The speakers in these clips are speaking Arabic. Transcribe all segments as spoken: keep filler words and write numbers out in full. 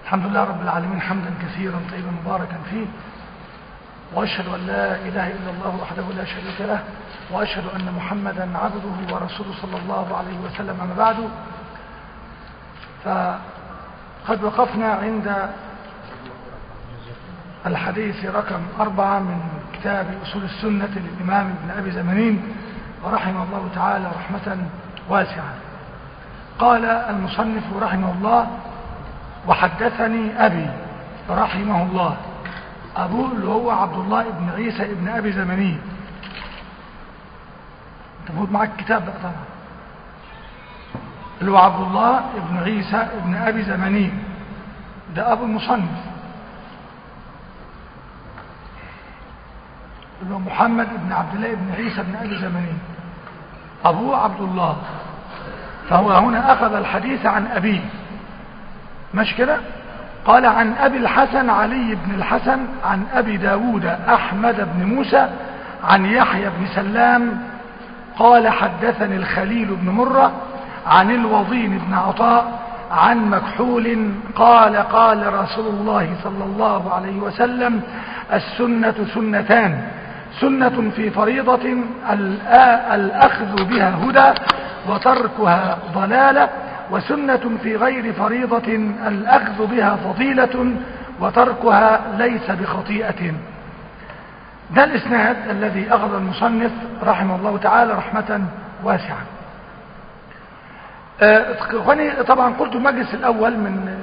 الحمد لله رب العالمين حمدا كثيرا طيبا مباركا فيه، وأشهد أن لا إله إلا الله وحده لا شريك له، وأشهد أن محمدا عبده ورسوله صلى الله عليه وسلم. أما بعد، فقد وقفنا عند الحديث رقم أربعة من كتاب أصول السنة للإمام ابن أبي زمنين ورحمه الله تعالى رحمة واسعة. قال المصنف رحمه الله: وحدثني أبي رحمه الله. أبوه اللي هو عبد الله بن عيسى ابن أبي زمنين. انت موجود معك الكتاب بقى طبعا، اللي هو عبد الله بن عيسى ابن أبي زمنين، ده أبو المصنف، اللي هو محمد بن عبد الله بن عيسى بن أبي زمنين، أبوه عبد الله. فهو هنا أخذ الحديث عن أبيه، مش كده؟ قال عن أبي الحسن علي بن الحسن عن أبي داود أحمد بن موسى عن يحيى بن سلام قال حدثني الخليل بن مرة عن الوضين بن عطاء عن مكحول قال قال رسول الله صلى الله عليه وسلم: السنة سنتان، سنة في فريضة الأخذ بها هدى وتركها ضلالة، وسنة في غير فريضة الأخذ بها فضيلة وتركها ليس بخطيئة. ده الإسناد الذي أخذ المصنف رحمه الله تعالى رحمة واسعة. أخواني، طبعا قلت المجلس الأول من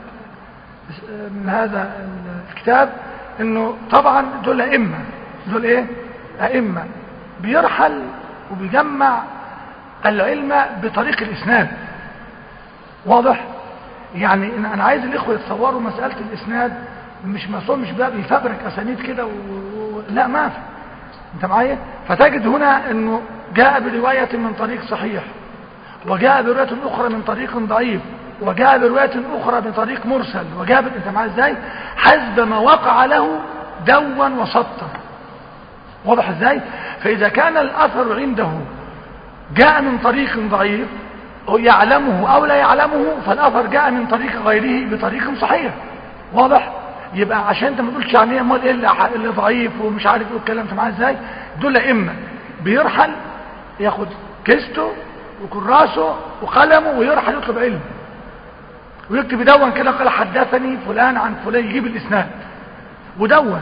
من هذا الكتاب إنه طبعا دول أئمة، دول إيه؟ أئمة بيرحل وبيجمع العلم بطريق الإسناد. واضح؟ يعني أنا عايز الإخوة يتصوروا مسألة الإسناد مش مسؤول، مش بقى بيفبرك أسانيد كده و... لا، ما في. أنت معايا؟ فتجد هنا إنه جاء برواية من طريق صحيح، وجاء برواية أخرى من طريق ضعيف، وجاء برواية أخرى من طريق مرسل، وجاء ب... أنت معايا إزاي؟ حسب ما وقع له دون وسطا. واضح إزاي؟ فإذا كان الأثر عنده جاء من طريق ضعيف يعلمه أو لا يعلمه، فالأثر جاء من طريق غيره بطريق صحيح. واضح؟ يبقى عشان انت ما تقولش يعني امال ايه اللي ضعيف ومش عارف ايه الكلام. انت معايا ازاي؟ دول ائمه بيرحل ياخد كيسته وكراسه وقلمه ويرحل يطلب علم ويكتب يدون كده، قال حدثني فلان عن فلان، يجيب الاسناد ودون.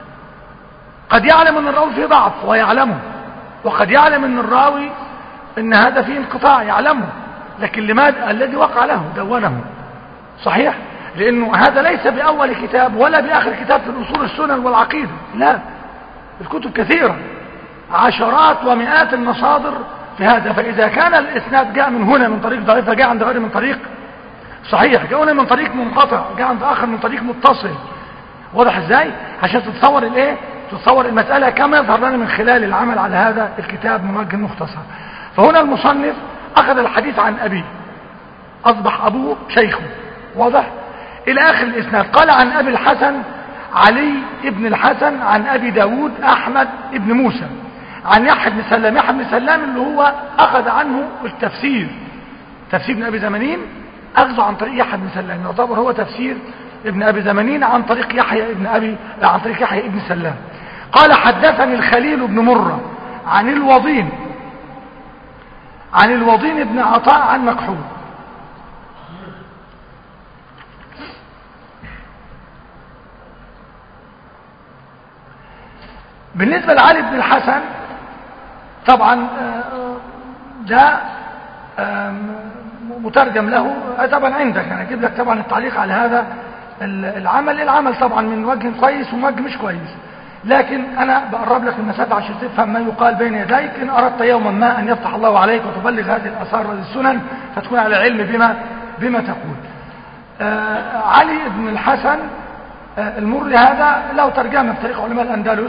قد يعلم ان الراوي فيه ضعف ويعلمه، وقد يعلم ان الراوي ان هذا فيه انقطاع يعلمه، لكن لماذا؟ الذي وقع له دونه. صحيح؟ لانه هذا ليس باول كتاب ولا باخر كتاب في الاصول السنن والعقيده، لا، الكتب كثيره، عشرات ومئات المصادر في هذا. فاذا كان الاسناد جاء من هنا من طريق ضعيف، جاء عند غير من طريق صحيح، جاء هنا من طريق منقطع، جاء عند اخر من طريق متصل. واضح ازاي؟ عشان تتصور الايه؟ تتصور المساله كما يظهر لنا من خلال العمل على هذا الكتاب موجه مختصر. فهنا المصنف اخذ الحديث عن ابيه، اصبح ابوه شيخه. واضح؟ الى اخر الاسناد. قال عن ابي الحسن علي ابن الحسن عن ابي داود احمد ابن موسى عن يحيى بن سلام. يحيى بن سلام اللي هو اخذ عنه التفسير، تفسير ابن ابي زمنين اخذه عن طريق يحيى بن سلام، يعتبر هو تفسير ابن ابي زمنين عن طريق يحيى ابن ابي عن طريق يحيى ابن سلام. قال حدثني الخليل بن مرة عن الوضين عن الوضين بن عطاء عن مكحول. بالنسبة لعلي بن الحسن طبعا ده مترجم له طبعا عندك، انا اجيب لك طبعا التعليق على هذا العمل. العمل طبعا من وجه كويس ومن وجه مش كويس، لكن انا بقرب لك المسافه عشان تفهم ما يقال بين يديك. ان اردت يوما ما ان يفتح الله عليك وتبلغ هذه الاثار والسنن فتكون على علم بما بما تقول. آه علي بن الحسن آه المري هذا له ترجمه في تاريخ علماء الاندلس،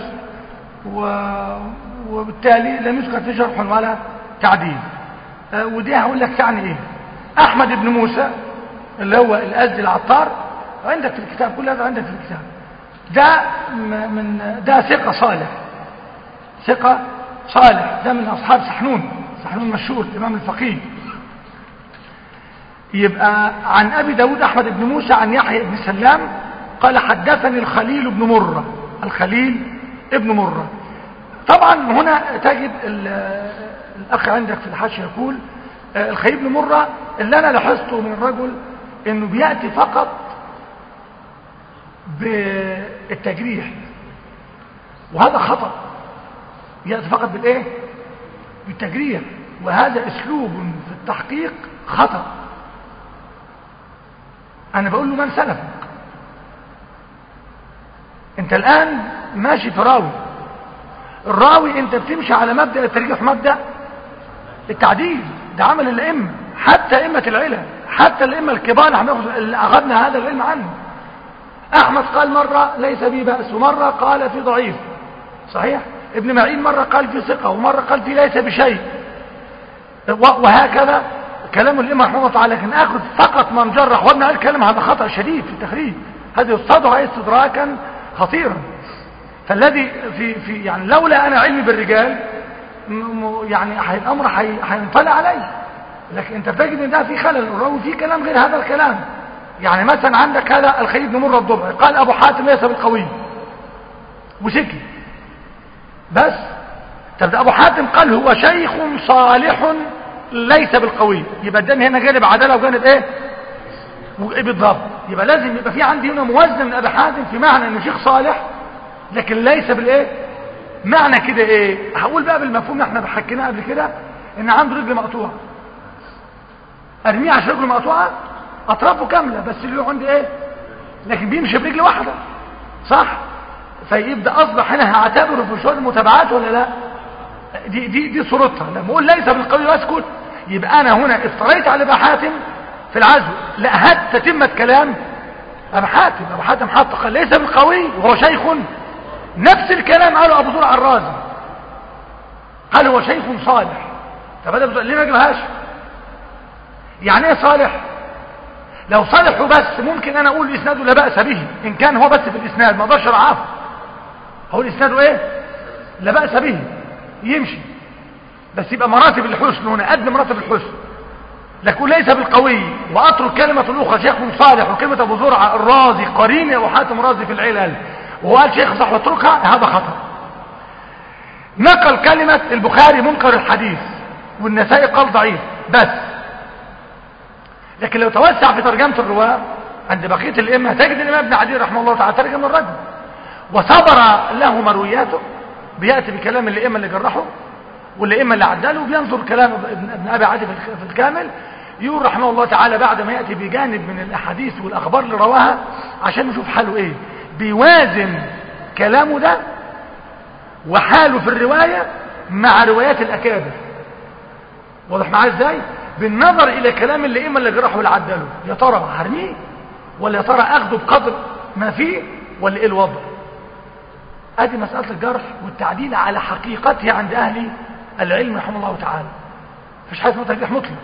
وبالتالي لم يذكر في جرح ولا تعديل. آه ودي هقول لك تعني ايه. احمد بن موسى اللي هو الازدي العطار عندك في الكتاب، كل هذا عندك في الكتاب. ده من ده ثقة صالح، ثقة صالح، ده من أصحاب سحنون، سحنون مشهور الإمام الفقيه. يبقى عن ابي داود احمد بن موسى عن يحيى بن سلام قال حدثني الخليل بن مرة. الخليل ابن مرة. طبعا هنا تجد الاخ عندك في الحاشية يقول الخليل بن مرة، اللي انا لاحظته من الرجل انه بيأتي فقط بالتجريح، وهذا خطأ. يأتي فقط بالايه؟ بالتجريح، وهذا اسلوب في التحقيق خطأ. انا بقول له من سلفك؟ انت الان ماشي في راوي، الراوي انت بتمشي على مبدأ الترجيح، مبدأ التعديل، ده عمل الائمه، حتى ائمه العلم، حتى الائمه الكبار اللي اخذنا هذا العلم عنه. احمد قال مره ليس بي بأس، ومره قال في ضعيف، صحيح. ابن معين مره قال في ثقه، ومره قال في ليس بشيء، وهكذا كلام الائمه رحمه الله تعالى. لكن اخذ فقط من جرح وابن علي الكلام، هذا خطأ شديد في التخريج، هذا يصطدع استدراكا خطيرا. فالذي في في يعني لولا انا علمي بالرجال يعني الامر هينطلع عليه، لكن انت تجد ان ده في خلل، الراوي فيه كلام غير هذا الكلام. يعني مثلا عندك هذا الخليل بن مرة الضبعي قال ابو حاتم ليس بالقوي وسكي بس. طب ده ابو حاتم قال هو شيخ صالح ليس بالقوي، يبقى اداني هنا جانب عداله وجانب ايه بالضبط. يبقى لازم يبقى في عندي هنا موازنه من ابي حاتم في معنى انه شيخ صالح لكن ليس بالايه. معنى كده ايه؟ هقول بقى بالمفهوم اللي احنا حكيناه قبل كده، ان عنده رجل مقطوعه، ارميه عشان رجله مقطوعه، اطرافه كامله بس اللي له عندي ايه، لكن بيمشي برجل واحده، صح؟ فيبدا اصبح هنا هعتبره في شويه المتابعات ولا لا؟ دي دي دي صورتها. لما اقول ليس بالقوي واسكت، يبقى انا هنا افتريت على ابي حاتم في العزو، لاهدت تتمه كلام ابي حاتم. ابو حاتم حط قال ليس بالقوي وهو شيخ، نفس الكلام قاله ابو زرع الرازي، قال هو شيخ صالح. طب هذا ليه ما جابهاش؟ يعني ايه صالح؟ لو صالح بس ممكن انا اقول اسناده لا باس به، ان كان هو بس في الاسناد ما اقدرش اعرفه، اقول اسناده ايه لا باس به يمشي، بس يبقى مراتب الحسن هنا قد مراتب الحسن. لكن ليس بالقوي واترك كلمه الاخرى شيخ صالح، وكلمه ابو زرع الرازي قرين يا ابو حاتم رازي في العلل وهو قال شيخ صح واتركها، هذا خطأ. نقل كلمة البخاري منكر الحديث والنسائي قال ضعيف بس، لكن لو توسع في ترجمة الرواة عند بقية الائمة تجد الامام ابن عدي رحمه الله تعالى ترجم الرجل وصبر له مروياته، بيأتي بكلام الائمة اللي جرحوا والائمة اللي عدلوا، بينظر كلام ابن ابي عدي في الكامل، يقول رحمه الله تعالى بعد ما يأتي بجانب من الاحاديث والاخبار اللي رواها عشان نشوف حاله ايه، بيوازن كلامه ده وحاله في الرواية مع روايات الأكابر. واضح معاه ازاي؟ بالنظر الى كلام الائمه اللي جرحوا والعدلوا، يا ترى هرميه ولا يا ترى اخده بقدر ما فيه ولا ايه الوضع؟ ادي مسألة الجرح والتعديل على حقيقته عند اهل العلم رحمه الله تعالى. مفيش حاجه اسمها ترجيح مطلق،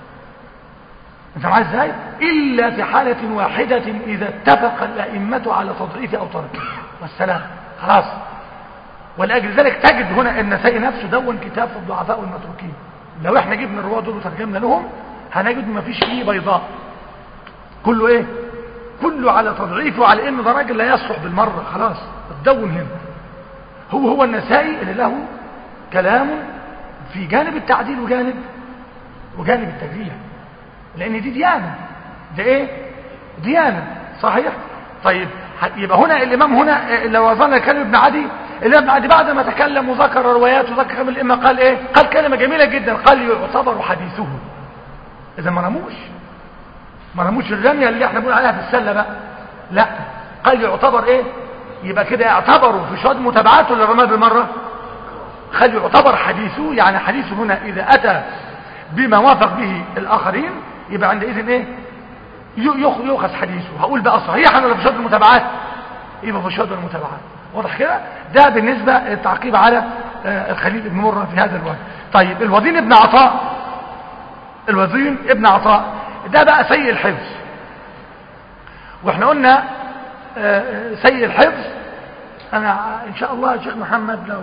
انت معايا ازاي؟ الا في حالة واحدة اذا اتفق الائمة على تضعيف او تركه والسلام، خلاص. ولاجل ذلك تجد هنا النسائي نفسه دون كتاب في الضعفاء والمتروكين، لو احنا جبنا الرواه دول وترجمنا لهم هنجد ما فيش فيه بيضاء، كله ايه؟ كله على تضعيفه، على ان ده راجل لا يصلح بالمره، خلاص الدون هنا. هو هو النسائي اللي له كلام في جانب التعديل وجانب وجانب التجريح، لان دي ديانه، ده ايه؟ ديانه، صحيح؟ طيب يبقى هنا الامام هنا لو ظن كلمه ابن عدي، الامام ابن عدي بعد ما تكلم وذكر روايات وذكر كلام الائمه قال ايه؟ قال كلمه جميله جدا، قال يعتبر حديثه. اذا ما رموش ما رموش الرميه اللي احنا بنقول عليها في السله بقى، لا، قال يعتبر ايه؟ يبقى كده اعتبروا في شهاده متابعاته اللي رماه بالمره، قال يعتبر حديثه، يعني حديثه هنا اذا اتى بما وافق به الاخرين يبقى عندئذ ايه؟ يؤخذ حديثه. هقول بقى صحيحا ولا في شهاده المتابعات؟ يبقى في شهاده المتابعات. واضح كده؟ ده بالنسبه للتعقيب على الخليل بن مره في هذا الوجه. طيب الوزين ابن عطاء، الوزين ابن عطاء ده بقى سيء الحفظ، واحنا قلنا سيء الحفظ. انا ان شاء الله يا شيخ محمد لو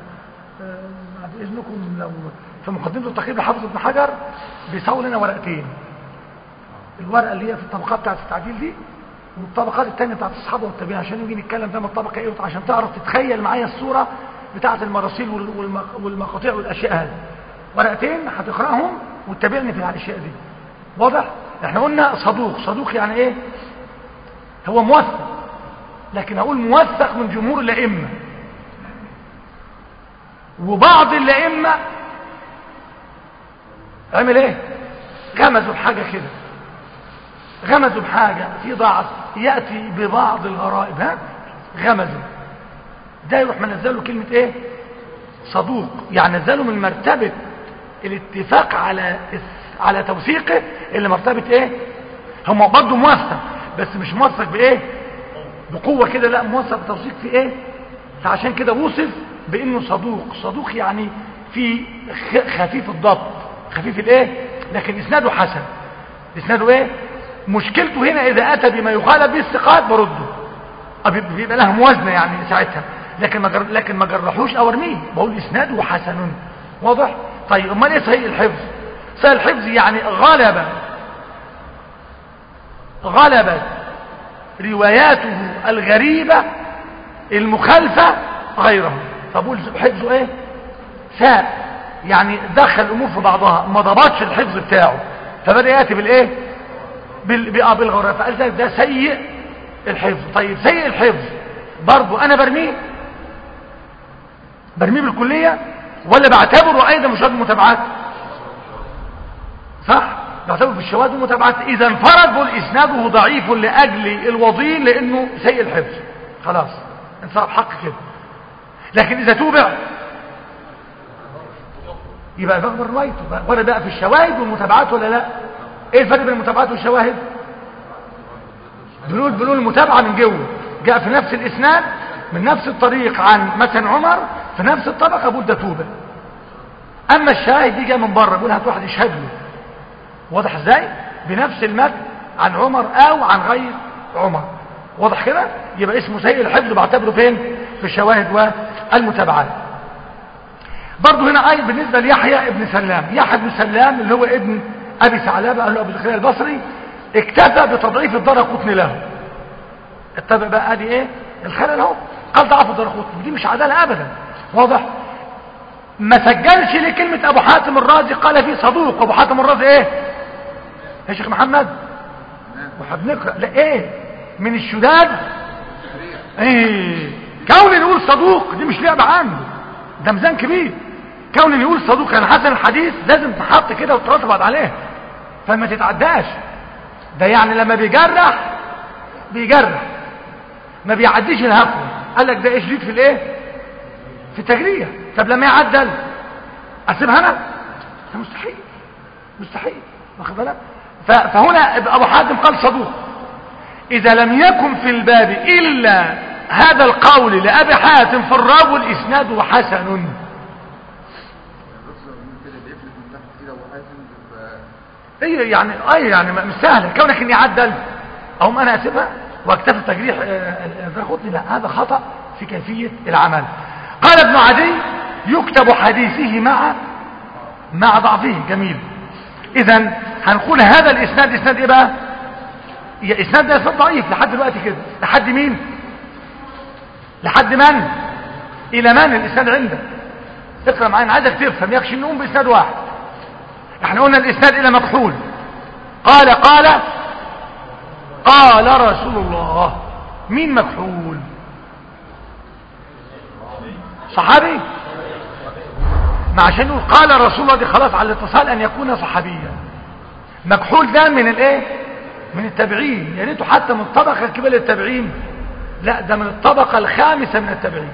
بعد اذنكم لو في مقدمه التقريب لحافظ ابن حجر بيساوي لنا ورقتين الورقه اللي هي في الطبقات بتاعت التعديل دي والطبقات الثانيه بتاعت الصحابه والتابعين، عشان نيجي نتكلم ده من الطبقه ايه، عشان تعرف تتخيل معايا الصوره بتاعت المراسيل والمقاطيع والاشياء هذه. ورقتين هتقراهم وتتابعني في الاشياء دي. واضح؟ احنا قلنا صدوق. صدوق يعني ايه؟ هو موثق، لكن اقول موثق من جمهور الائمه. وبعض الائمه عمل ايه؟ غمزوا بحاجه كده، غمزوا بحاجه في ضعف ياتي ببعض الغرائب، ها غمزوا ده يروح منزله كلمه ايه؟ صدوق. يعني نزله من مرتبه الاتفاق على على توثيقه اللي مرتبه ايه؟ هم برضه موثق بس مش موثق بايه؟ بقوه كده، لا موثق بتوثيق في ايه؟ فعشان كده وصف بانه صدوق. صدوق يعني في خفيف الضبط، خفيف الايه، لكن اسناده حسن. اسناده ايه؟ مشكلته هنا اذا اتى بما يخالف به الثقات برده، بيبقى لها موازنه يعني ساعتها، لكن ما جر... لكن ما جرحوش او ارميه، بقول اسناده حسن. واضح؟ طيب امال ايه صحيح الحفظ؟ صحيح الحفظ يعني غلب غلبت رواياته الغريبه المخالفه غيره. فبقول حفظه ايه؟ ساء، يعني دخل الامور في بعضها، ما ضبطش الحفظ بتاعه، فبدا ياتي بالايه؟ بالغرابه، فقال ده, ده سيء الحفظ. طيب سيء الحفظ برضه انا برميه برميه بالكليه ولا بعتبره ايضا مشاهد المتابعات؟ صح، بعتبره في الشواهد والمتابعات. اذا انفرد بقول اسناده ضعيف لاجل الوضيء لانه سيء الحفظ، خلاص انصرف حق كده. لكن اذا توبع يبقى بقبل روايته، ولا بقى في الشواهد والمتابعات ولا لا؟ ايه الفرق بين المتابعات والشواهد؟ بنقول بنقول المتابعه من جوه جاء في نفس الاسناد من نفس الطريق عن مثلا عمر في نفس الطبقه، بقول ده توبه. اما الشاهد دي جاء من بره، بقول هات واحد يشهد له. واضح ازاي؟ بنفس المتن عن عمر او عن غير عمر. واضح كده؟ يبقى اسمه سيء الحفظ، بعتبره فين؟ في الشواهد والمتابعات. برضه هنا ايضا بالنسبه ليحيى ابن سلام، يحيى ابن سلام اللي هو ابن ابي ثعلبه قال له ابو زكريا البصري، اكتفى بتضعيف الدرقطني له. اتبع بقى ادي ايه الخلل اهو، قال ضعف الدرقطني، دي مش عداله ابدا. واضح؟ ما سجلش ليه كلمه ابو حاتم الرازي قال فيه صدوق. ابو حاتم الرازي ايه يا شيخ محمد؟ واحنا بنقرا لا ايه من الشداد ايه، كون نقول صدوق دي مش لعبه عنده، ده ميزان كبير. كون يقول صدوق كان حسن الحديث لازم تحط كده وترتبط عليه، فما تتعداش. ده يعني لما بيجرح بيجرح ما بيعديش الهفوه. قال لك ده ايش جديد في الايه؟ في التجريح. طب لما يعدل اسيبها انا؟ ده مستحيل مستحيل، واخد بالك؟ فهنا ابو حاتم قال صدوق. اذا لم يكن في الباب الا هذا القول لابي حاتم في الراوي الاسناد حسن. ايه يعني اي يعني مش سهله كونك اني اعدل او انا اسيبها واكتفي تجريح الدرقطني، لا هذا خطا في كيفيه العمل. قال ابن عدي يكتب حديثه مع مع ضعفه. جميل. اذا هنقول هذا الاسناد اسناد ايه بقى؟ اسناد ده اسناد ضعيف لحد دلوقتي كده. لحد مين؟ لحد من؟ الى من الاسناد عندك؟ اقرا معايا، عايزك تفهم، يكفي نقوم باسناد واحد. احنا قلنا الاسناد الى مكحول. قال قال قال رسول الله. مين مكحول؟ صحابي. ما عشان نقول قال رسول الله دي خلاص على الاتصال ان يكون صحابيا. مكحول ده من الايه؟ من التابعين، يا ريته حتى من الطبقه الكبيره للتابعين، لا ده من الطبقه الخامسه من التابعين.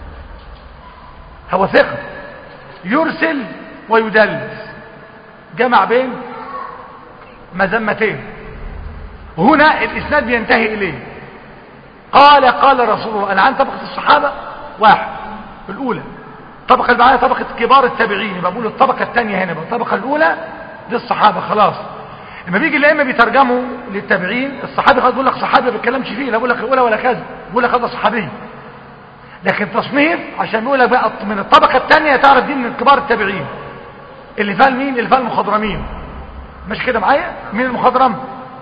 هو ثقه يرسل ويدلس، جمع بين مذمتين، هنا الاسناد بينتهي اليه. قال قال رسول الله. الان طبقه الصحابه واحد الاولى، الطبقه اللي بعدها طبقه كبار التابعين، يبقى بقول الطبقه الثانيه هنا بقى الطبقه الاولى دي الصحابه. خلاص لما بيجي الائمه بيترجموا للتابعين الصحابي خلاص بيقول لك صحابي ما بيتكلمش فيه، لا بيقول لك الاولى ولا كذا، بيقول لك هذا صحابي. لكن تصنيف عشان بيقول لك بقى من الطبقه الثانيه تعرف دي من كبار التابعين. اللي فال مين؟ اللي فال المخضرمين. مش كده معايا؟ مين المخضرم؟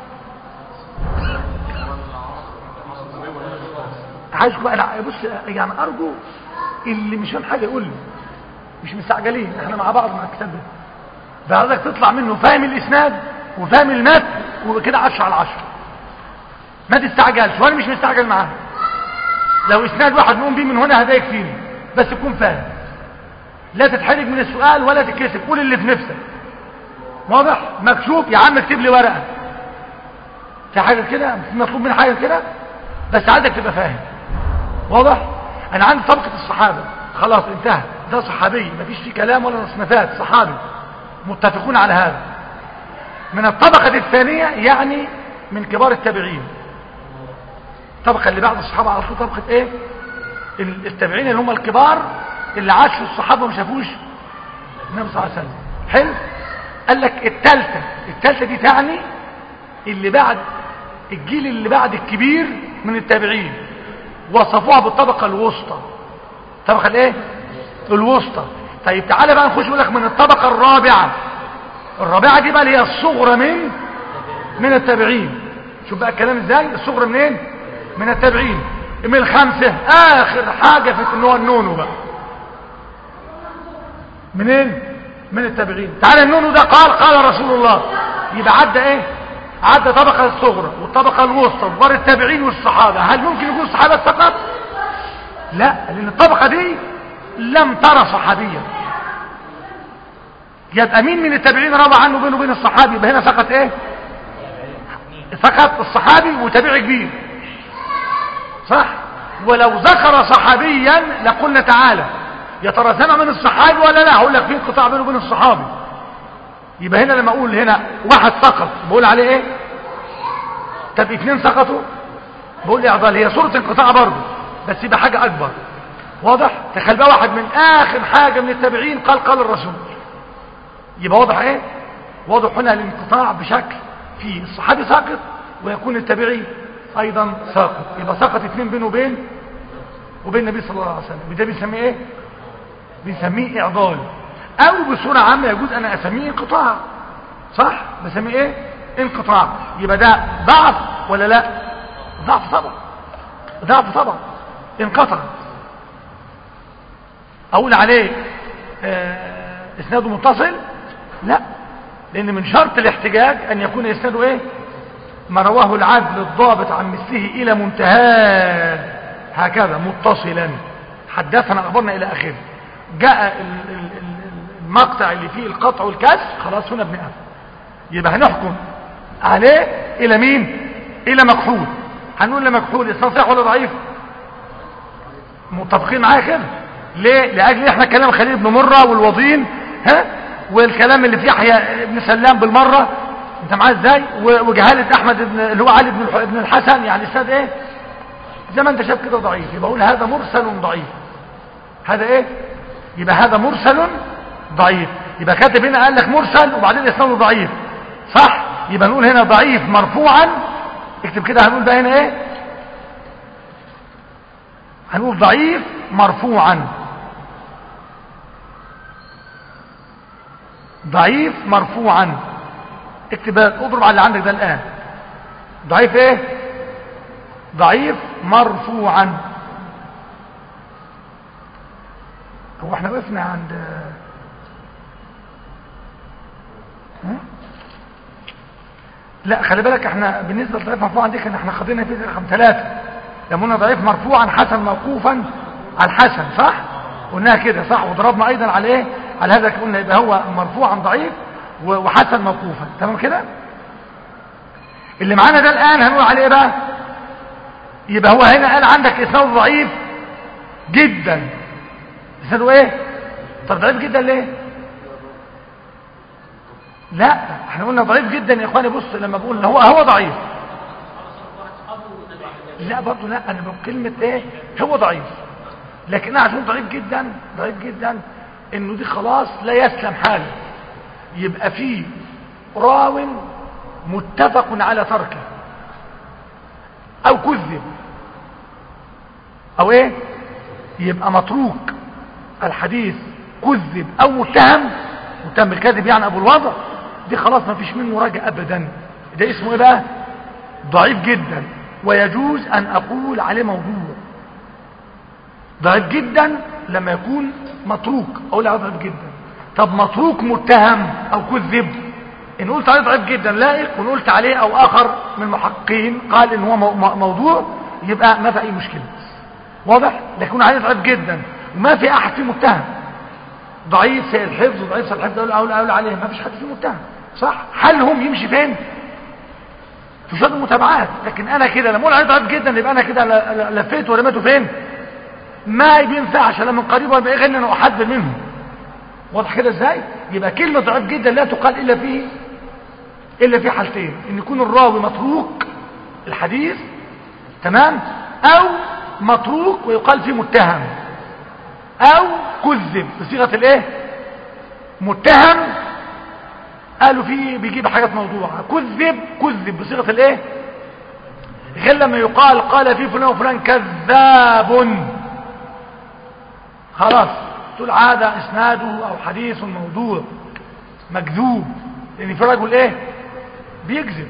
عايزكم بقى بص يعني ارجو اللي مش فاهم حاجه يقول لي، مش مستعجلين احنا مع بعض مع الكتاب ده، بعدك تطلع منه فاهم الاسناد وفاهم المتن وكده عشرة على عشرة. ما تستعجلش وانا مش مستعجل معاه. لو اسناد واحد نقوم بيه من هنا هذا يكفيني، بس تكون فاهم. لا تتحرج من السؤال ولا تتكسف، قول اللي في نفسك. واضح؟ مكشوف يا عم اكتب لي ورقه في حاجه كده، مطلوب مني حاجه كده، بس عايزك تبقى فاهم. واضح؟ انا عندي طبقه الصحابه خلاص انتهى، ده صحابي مفيش فيه كلام ولا تصنيفات، صحابي متفقون على هذا. من الطبقه الثانيه يعني من كبار التابعين، الطبقه اللي بعد الصحابه على طول طبقه ايه؟ التابعين اللي هم الكبار اللي عاشوا الصحابه وما شافوش النبي صلى الله عليه وسلم. حلو. قال لك الثالثه الثالثه دي تعني اللي بعد الجيل اللي بعد الكبير من التابعين، وصفوها بالطبقه الوسطى. الطبقه الايه؟ الوسطى. طيب تعالى بقى نخش لك من الطبقه الرابعه. الرابعه دي بقى اللي هي الصغرى من من التابعين. شوف بقى الكلام ازاي، الصغرى منين؟ من التابعين. من الخمسه اخر حاجه في ان هو النونو بقى منين؟ من التابعين. تعالى النونو ده قال قال رسول الله، يبقى عدى ايه؟ عدى طبقه الصغرى والطبقه الوسطى وكبار التابعين والصحابه. هل ممكن يكون الصحابه فقط؟ لا، لان الطبقه دي لم ترى صحابيا. يبقى مين من التابعين روى عنه بينه وبين الصحابي؟ يبقى هنا فقط ايه؟ فقط الصحابي وتابعي كبير، صح؟ ولو ذكر صحابيا لقلنا تعالى يا ترى سمع من الصحابي ولا لا؟ هقول لك في انقطاع بينه وبين الصحابي. يبقى هنا لما اقول هنا واحد سقط بقول عليه ايه؟ طب اثنين سقطوا بقول لي اعضال، هي صورة انقطاع برضه بس يبقى حاجة اكبر. واضح؟ تخيل بقى واحد من اخر حاجة من التابعين قال قال الرسول، يبقى واضح ايه؟ واضح هنا الانقطاع بشكل في الصحابي ساقط ويكون التابعي ايضا ساقط. يبقى سقط اثنين بينه وبين وبين النبي صلى الله عليه وسلم. وده بنسميه ايه؟ بنسميه اعضال، او بصورة عامة يجوز انا اسميه انقطاع، صح؟ بسميه ايه؟ انقطاع. يبقى ده ضعف ولا لا؟ ضعف طبعا، ضعف طبعا، انقطع. اقول عليه اه اسناده متصل؟ لا، لان من شرط الاحتجاج ان يكون اسناده ايه؟ ما رواه العدل الضابط عن مثله الى منتهاه هكذا متصلا، حدثنا اخبرنا الى اخره. جاء المقطع اللي فيه القطع والكسر خلاص هنا بنقف. يبقى هنحكم عليه الى مين؟ الى مكحول. هنقول لمكحول اسناد صحيح ولا ضعيف؟ متفقين معايا كده؟ ليه؟ لاجل احنا كلام خليل بن مره والوضين ها والكلام اللي فيه يحيى بن سلام بالمره، انت معايا ازاي؟ وجهاله احمد بن اللي هو علي بن الحسن، يعني الاسناد ايه؟ زي ما انت شايف كده ضعيف. يبقى اقول هذا مرسل ضعيف. هذا ايه؟ يبقى هذا مرسل ضعيف. يبقى كاتب هنا قال لك مرسل وبعدين اسناده ضعيف، صح؟ يبقى نقول هنا ضعيف مرفوعا. اكتب كده، هنقول بقى هنا ايه؟ هنقول ضعيف مرفوعا. ضعيف مرفوعا. اكتب، اضرب على اللي عندك ده الان. ضعيف ايه؟ ضعيف مرفوعا. هو احنا وقفنا عند ها؟ لا خلي بالك، احنا بالنسبه لضعيف مرفوعا دي كان احنا خدينا في رقم ثلاثة، لما ضعيف مرفوعا حسن موقوفا على الحسن، صح؟ قلناها كده صح، وضربنا ايضا على ايه؟ على هذا قلنا يبقى هو مرفوعا ضعيف وحسن موقوفا، تمام كده؟ اللي معانا ده الان هنقول عليه ايه بقى؟ يبقى هو هنا قال عندك اسناد ضعيف جدا. اسناده ايه؟ طب ضعيف جدا ليه؟ لا احنا قلنا ضعيف جدا يا اخواني. بص لما بقول هو هو ضعيف، لا برضه لا، انا بقول كلمه ايه؟ هو ضعيف، لكن انا عشان ضعيف جدا ضعيف جدا انه دي خلاص لا يسلم حاله. يبقى فيه راو متفق على تركه او كذب او ايه، يبقى متروك الحديث كذب او متهم متهم بالكذب يعني ابو الوضع، دي خلاص ما فيش منه رجع ابدا. ده اسمه ايه بقى؟ ضعيف جدا. ويجوز ان اقول عليه موضوع، ضعيف جدا لما يكون متروك اقول عليه ضعيف جدا. طب متروك متهم او كذب، ان قلت عليه ضعيف جدا لائق وان قلت عليه او اخر من المحققين قال ان هو موضوع، يبقى ما في اي مشكله. واضح؟ لكن عليه ضعيف جدا وما في احد فيه متهم، ضعيف سيء الحفظ وضعيف سيء الحفظ اقول اقول عليه ما فيش حد فيه متهم، صح؟ حالهم يمشي فين؟ في شويه المتابعات. لكن انا كده لما اقول عليه ضعيف جدا يبقى انا كده لفيت ورميته فين؟ ما بينفعش لا من قريب ولا بعيد ان انا احذر منه. واضح كده ازاي؟ يبقى كلمه ضعيف جدا لا تقال الا فيه الا في حالتين، ان يكون الراوي متروك الحديث، تمام، او متروك ويقال فيه متهم، او كذب بصيغه الايه؟ متهم قالوا فيه بيجيب حاجات موضوعه، كذب كذب بصيغه الايه؟ غير لما يقال قال فيه فلان وفلان كذاب، خلاص تقول عادة اسناده او حديث موضوع مكذوب، لان في رجل ايه؟ بيكذب،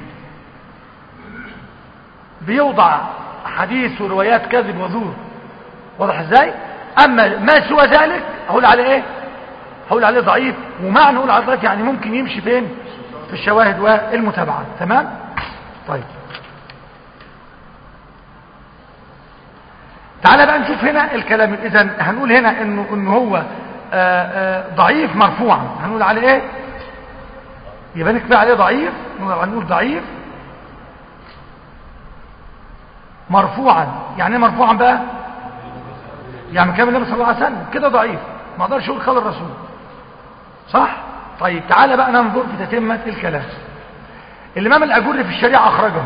بيوضع حديث وروايات كذب وزور. واضح ازاي؟ اما ما سوى ذلك اقول عليه ايه؟ اقول عليه ضعيف. ومعنى اقول عليه ضعيف يعني ممكن يمشي فين؟ في الشواهد والمتابعات. تمام؟ طيب تعالى بقى نشوف هنا الكلام. اذا هنقول هنا انه انه هو آآ آآ ضعيف مرفوعا، هنقول عليه ايه؟ يبقى نكتب عليه ضعيف، نقول ضعيف مرفوعا. يعني ايه مرفوعا بقى؟ يعني كلام النبي صلى الله عليه وسلم كده ضعيف، ما اقدرش اقول قال الرسول، صح؟ طيب تعالى بقى ننظر في تتمه الكلام. الامام الاجري في الشريعه اخرجه،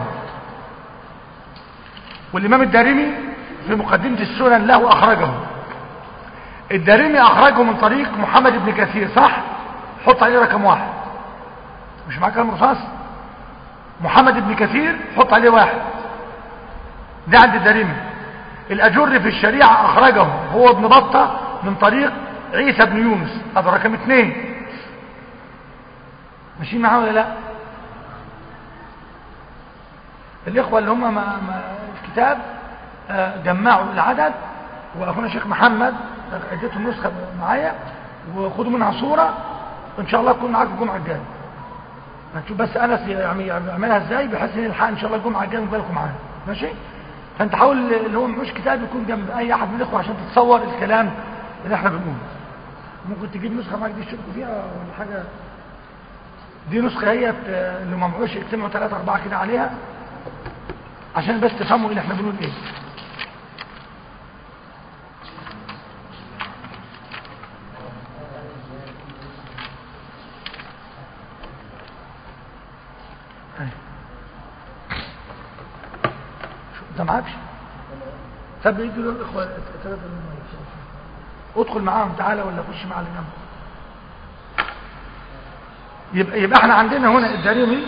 والامام الدارمي في مقدمه السنن له اخرجه. الدارمي اخرجه من طريق محمد بن كثير، صح؟ حط عليه رقم واحد، مش معاك كلام رصاص؟ محمد بن كثير حط عليه واحد، ده عند الدارمي. الاجر في الشريعه اخرجه هو ابن بطه من طريق عيسى بن يونس، هذا رقم اثنين. ماشيين معاه ولا لا؟ الاخوه اللي هم ما ما الكتاب جمعوا العدد، واخونا الشيخ محمد اديته النسخه معايا، وخدوا منها صوره ان شاء الله تكون معاكم الجمعه الجايه. هنشوف بس انس يعملها ازاي بحيث ان الحق ان شاء الله الجمعه الجايه نبقى لكم معانا، ماشي؟ فانت حاول اللي هو مش كتاب يكون جنب اي احد من الاخوه عشان تتصور الكلام اللي احنا بنقوله. ممكن تجيب نسخه معاك دي تشاركوا فيها ولا حاجه؟ دي نسخه هي اللي ما معوش اجتمعوا ثلاثه اربعه كده عليها عشان بس تفهموا اللي احنا بنقول ايه. انت معكش؟ طب يدوا للاخوه الثلاثه ادخل معاهم تعالى ولا خش مع اللي جنبك. يبقى يبقى احنا عندنا هنا الدارمي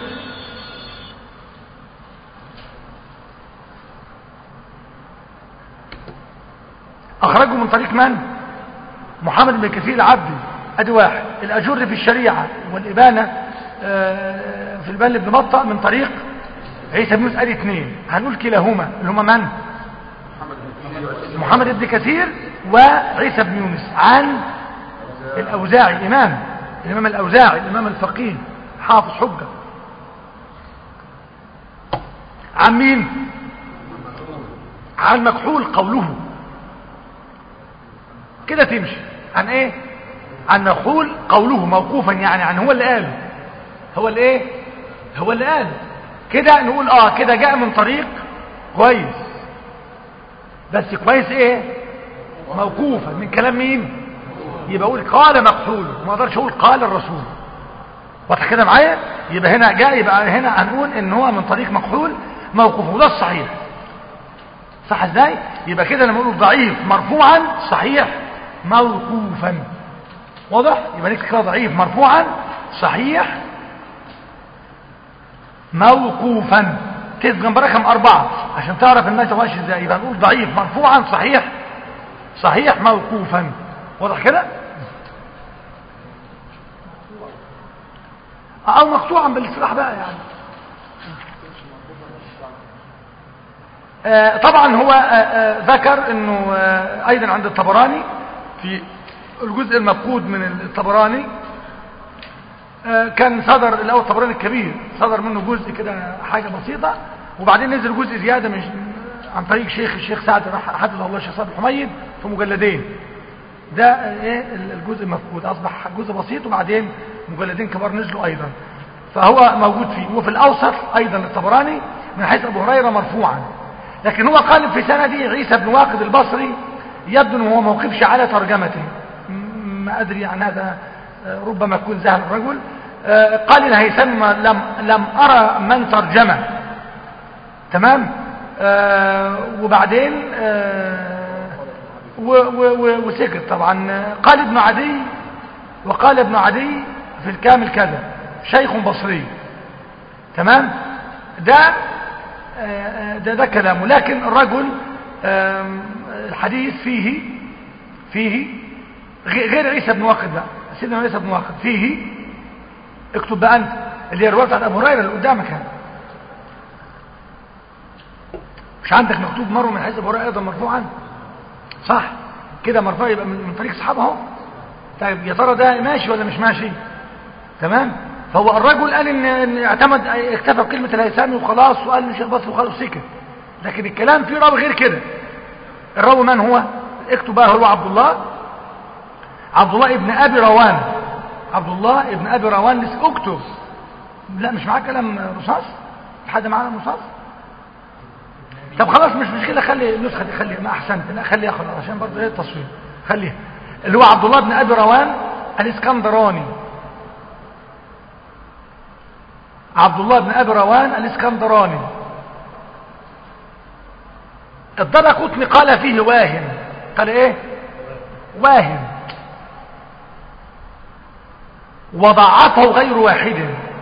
اخرجه من طريق من؟ محمد بن كثير العبدي، ادي واحد. الاجر في الشريعه والابانه في البان بن بطه من طريق عيسى بن يونس، ادي اثنين. هنقول كلاهما اللي هما من؟ محمد بن كثير وعيسى بن يونس عن الاوزاعي، امام الامام الاوزاعي الامام الفقيه حافظ حجه. عن مين؟ عن مكحول قوله كده تمشي. عن ايه؟ عن مكحول قوله موقوفا، يعني عن هو اللي قاله، هو اللي ايه؟ هو اللي قاله كده. نقول اه كده جاء من طريق كويس، بس كويس ايه؟ موقوفا من كلام مين؟ يبقى اقول قال مكحول، ما اقدرش اقول قال الرسول. واضح كده معايا؟ يبقى هنا جاء، يبقى هنا هنقول ان هو من طريق مكحول موقوف، وده الصحيح. صح ازاي؟ يبقى كده لما نقول ضعيف مرفوعا صحيح موقوفا. واضح؟ يبقى نكتب كده ضعيف مرفوعا صحيح موقوفا، تكتب جنب رقم أربعة عشان تعرف المادة ماشي ازاي. يبقى نقول ضعيف مرفوعا صحيح صحيح موقوفا. واضح كده؟ او مقطوعا بالاصطلاح بقى يعني. آه طبعا هو آه آه ذكر انه آه ايضا عند الطبراني في الجزء المفقود من الطبراني آه كان صدر الاول الطبراني الكبير صدر منه جزء كده حاجة بسيطة، وبعدين نزل جزء زيادة من عن طريق شيخ الشيخ سعد حفظه الله الشيخ صالح الحميد في مجلدين. ده ايه الجزء المفقود اصبح جزء بسيط، وبعدين مجلدين كبار نزلوا ايضا، فهو موجود فيه. وفي الاوسط ايضا الطبراني من حيث ابو هريره مرفوعا، لكن هو قال في سندي عيسى بن واقد البصري يبدو انه هو ما وقفش على ترجمته، ما ادري عن هذا، ربما يكون ذهل الرجل. قال الهيثم لم لم ارى من ترجمه، تمام. آه وبعدين آه وسكت طبعا. قال ابن عدي وقال ابن عدي في الكامل كذا شيخ بصري، تمام. ده آه ده ده كلامه. لكن الرجل آه الحديث فيه فيه غير عيسى بن واقد بقى، سيدنا عيسى بن واقد فيه، اكتب بقى انت اللي هي الروايه عن ابو هريره اللي قدامك هنا، مش عندك مكتوب مره من حيث ابو هريره ايضا مرفوعا؟ صح كده، مرفوع يبقى من طريق صحابه اهو. طيب يا ترى ده ماشي ولا مش ماشي؟ تمام. فهو الرجل قال ان, إن اعتمد اكتفى بكلمه الهيثمي وخلاص، وقال الشيخ بصري وخلاص سكت، لكن الكلام فيه راوي غير كده. الراوي من هو؟ اكتب بقى، هو عبد الله عبد الله ابن ابي روان عبد الله ابن ابي روان لسه اكتب. لا مش معاه كلام رصاص؟ حد معانا رصاص؟ طب خلاص مش مشكله، خلي النسخه دي، خليها، ما احسنت، لا خليها خلاص عشان برضه ايه التصوير، خليها. اللي هو عبد الله بن ابي روان الاسكندراني، عبد الله بن ابي روان الاسكندراني. الدرقطني قال فيه واهم، قال ايه؟ واهم، وضعفه غير واحد.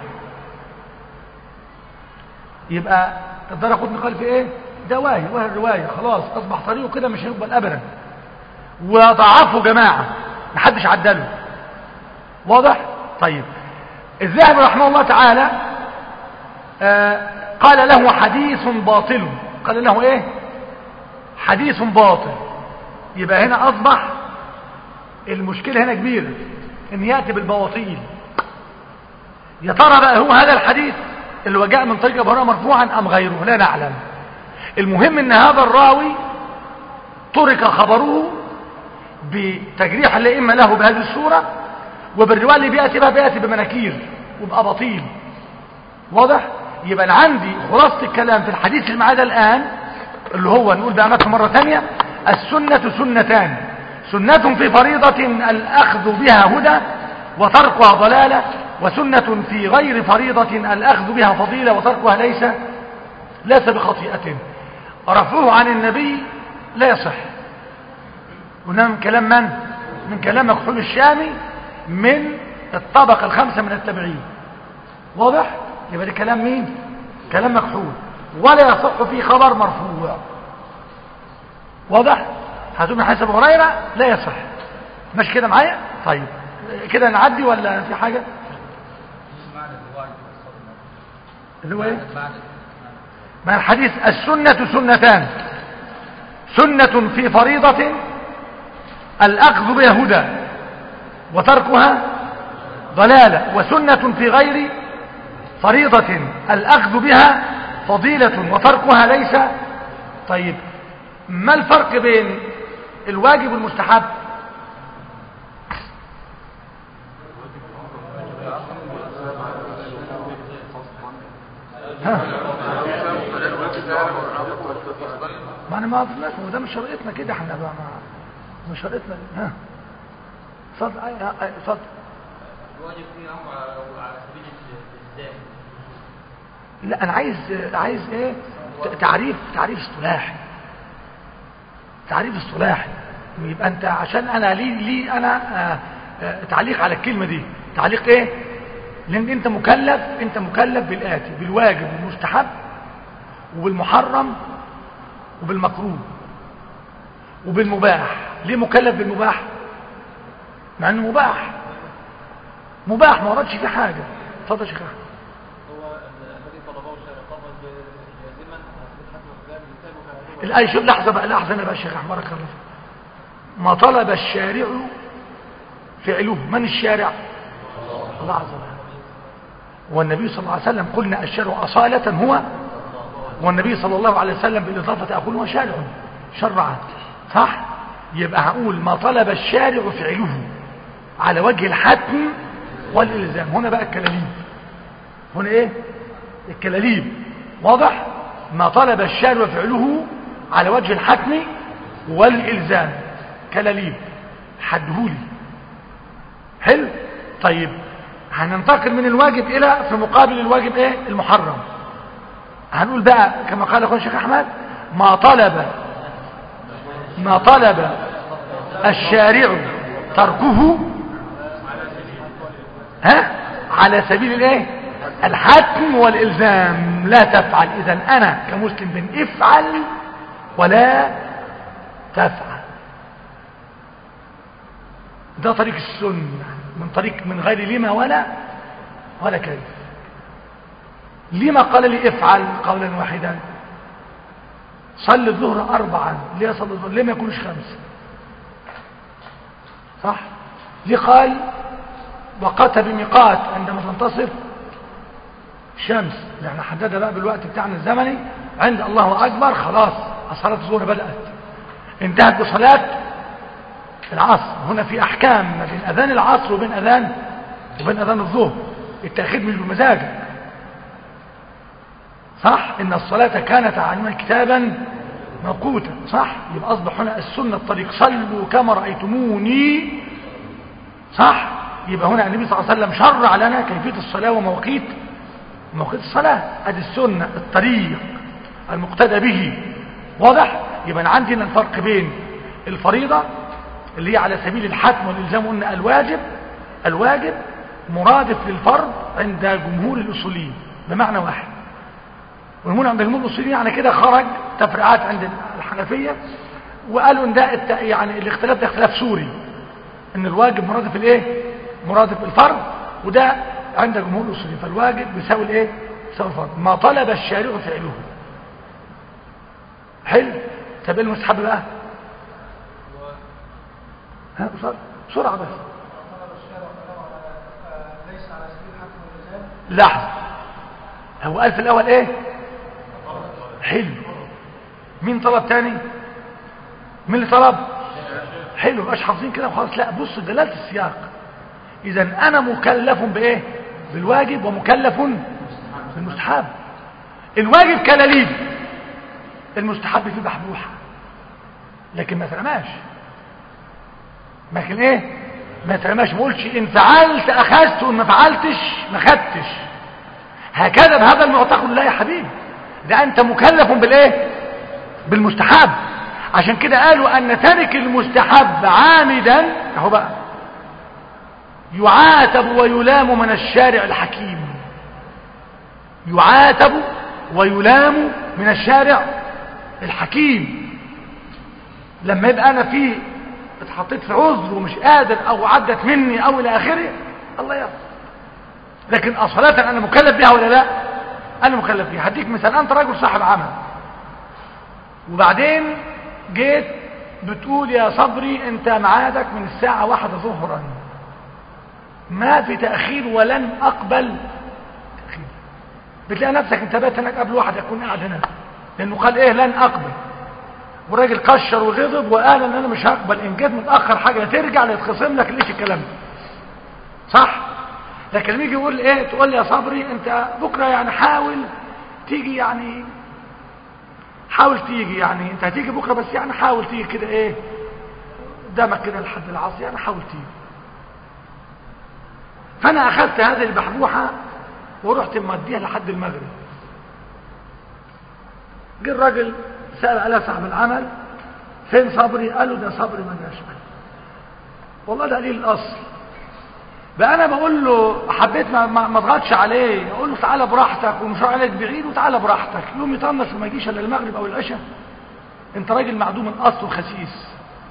يبقى الدرقطني قال فيه ايه؟ ده واهي، واهي الروايه، خلاص اصبح طريقه كده مش هيقبل ابدا. وضعفه جماعه محدش عدله، واضح؟ طيب الذهبي رحمه الله تعالى آه قال له حديث باطل، قال له ايه؟ حديث باطل. يبقى هنا اصبح المشكله هنا كبيره، ان ياتي بالبواطيل. يا ترى بقى هو هذا الحديث اللي هو جاء من طريق ابو هريره مرفوعا ام غيره؟ لا نعلم. المهم ان هذا الراوي ترك خبره بتجريح الائمه له بهذه الصوره، وبالروايه اللي بياتي بها بياتي بمناكير وبقى بطيل، واضح؟ يبقى انا عندي خلاصه الكلام في الحديث اللي معانا الان، اللي هو نقول بأمانة مرة ثانية: السنة سنتان، سنة في فريضة الأخذ بها هدى وتركها ضلالة، وسنة في غير فريضة الأخذ بها فضيلة وتركها ليس ليس بخطيئة. رفعه عن النبي لا يصح. هنا من كلام من؟ من كلام مكحول الشامي من الطبقة الخمسة من التابعين، واضح؟ يبقى ده كلام مين؟ كلام مكحول، ولا يصح فيه خبر مرفوع، واضح؟ هاتوا من حسب هريرة لا يصح. مش كده معايا؟ طيب كده نعدي ولا في حاجة؟ اللي هو ايه؟ مع الحديث: السنة سنتان، سنة في فريضة الأخذ بها هدى وتركها ضلالة، وسنة في غير فريضة الأخذ بها فضيلة وتركها ليس. طيب ما الفرق بين الواجب والمستحب؟ ها ما انا ما قلتلكش، وده مش شريطنا كده، احنا بقى مش شريطنا. ها صد صد الواجب فيه امر على سبيل الالزام. لا انا عايز عايز ايه؟ تعريف تعريف اصطلاحي، تعريف اصطلاحي. يبقى انت عشان انا لي لي انا آآ آآ تعليق على الكلمه دي، تعليق ايه؟ لان انت مكلف انت مكلف بالاتي: بالواجب والمستحب وبالمحرم وبالمكروه وبالمباح. ليه مكلف بالمباح؟ مع انه مباح مباح ما وردش فيه حاجه. اتفضل يا شيخ. هو الذي طلبه الشارع طلب جازما على سبيل الحد والإلزام، الكتاب الآية شوف لحظة بقى لحظة أنا بقى الشيخ أحمد بارك الله فيك. ما طلب الشارع فعله، من الشارع؟ الله عز وجل. والنبي صلى الله عليه وسلم قلنا الشارع أصالة هو، والنبي صلى الله عليه وسلم بالإضافة أقول هو شارع شرع، صح؟ يبقى هقول ما طلب الشارع فعله على وجه الحتم والإلزام. هنا بقى الكلاليب، هنا ايه الكلاليب؟ واضح؟ ما طلب الشارع فعله على وجه الحتم والإلزام، كلاليب حدهولي. حلو. طيب هننتقل من الواجب الى في مقابل الواجب ايه؟ المحرم. هنقول بقى كما قال اخونا الشيخ احمد ما طلب ما طلب الشارع تركه ها على سبيل الايه؟ الحتم والالزام، لا تفعل. اذا انا كمسلم بن افعل ولا تفعل، ده طريق السنه، من طريق من غير لما ولا ولا كيف. لما قال لي افعل قولا واحدا؟ صل الظهر اربعا، ليه صلي الظهر؟ ليه ما يكونش خمسه؟ صح؟ ليه قال وقت بميقات عندما تنتصف شمس؟ يعني حددها بقى بالوقت بتاعنا الزمني، عند الله اكبر خلاص صلاه الظهر بدات، انتهت بصلاه العصر. هنا في احكام ما بين اذان العصر وبين اذان وبين اذان الظهر، التاخير مش بمزاجك، صح؟ ان الصلاه كانت علينا كتابا موقوتا، صح؟ يبقى اصبح هنا السنه الطريق، صلوا كما رايتموني، صح؟ يبقى هنا النبي صلى الله عليه وسلم شرع لنا كيفيه الصلاه ومواقيت مواقيت الصلاه، ادي السنه الطريق المقتدى به. واضح؟ يبقى أنا عندنا الفرق بين الفريضه اللي هي على سبيل الحتم والالزام، قلنا الواجب الواجب مرادف للفرض عند جمهور الاصوليين بمعنى واحد، والمون عند جمهور الاصوليين يعني كده خرج تفريعات عند الحنفيه وقالوا ان ده يعني الاختلاف ده اختلاف سوري، ان الواجب مرادف الايه؟ مرادف الفرض، وده عند جمهور الاصوليين فالواجب بيساوي الايه؟ بيساوي الفرض. ما طلب الشارع فعله. حلو. طب ايه المستحب بقى؟ ها بسرعه بس. لحظه، هو قال في الاول ايه؟ حلو. مين طلب تاني؟ مين اللي طلب؟ حلو. مبقاش حافظين كده وخلاص، لا بص دلاله السياق. اذا انا مكلف بايه؟ بالواجب ومكلف بالمستحب. الواجب كلاليب، المستحب فيه بحبوحه لكن ما ترماش، لكن ايه؟ ما ترماش. ما قلتش ان فعلت اخذت وان ما فعلتش ما خدتش، هكذا بهذا المعتقد. لا يا حبيبي، ده انت مكلف بالايه؟ بالمستحب. عشان كده قالوا ان ترك المستحب عامدا اهو بقى يعاتب ويلام من الشارع الحكيم، يعاتب ويلام من الشارع الحكيم. لما يبقى انا في اتحطيت في عذر ومش قادر او عدت مني او الى اخره، الله يرضى. لكن اصلا انا مكلف بها ولا لا؟ انا مكلف بها. هديك مثال، انت راجل صاحب عمل وبعدين جيت بتقول يا صبري انت ميعادك من الساعه واحدة ظهرا، ما في تاخير ولن اقبل تاخير. بتلاقي نفسك انت بات هناك قبل واحد يكون قاعد هناك، لانه قال ايه؟ لن اقبل. والراجل قشر وغضب وقال ان انا مش هقبل، ان جيت متاخر حاجه ترجع يتخصم لك ليش الكلام ده، صح؟ لكن لما يجي يقول ايه؟ تقول لي يا صبري انت بكره يعني حاول تيجي، يعني حاول تيجي، يعني انت هتيجي بكره بس يعني حاول تيجي كده ايه قدامك كده لحد العصر، يعني حاول تيجي. فانا اخذت هذه البحبوحه ورحت موديها لحد المغرب. جه الراجل سأل على صاحب العمل فين صبري؟ قالوا ده صبري ما جاش. والله ده قليل الاصل. بقى انا بقول له حبيت ما ما اضغطش عليه، اقول له تعالى براحتك ومش عليك بعيد وتعالى براحتك، يوم يطنش وما يجيش الا المغرب او العشاء. انت راجل معدوم الاصل وخسيس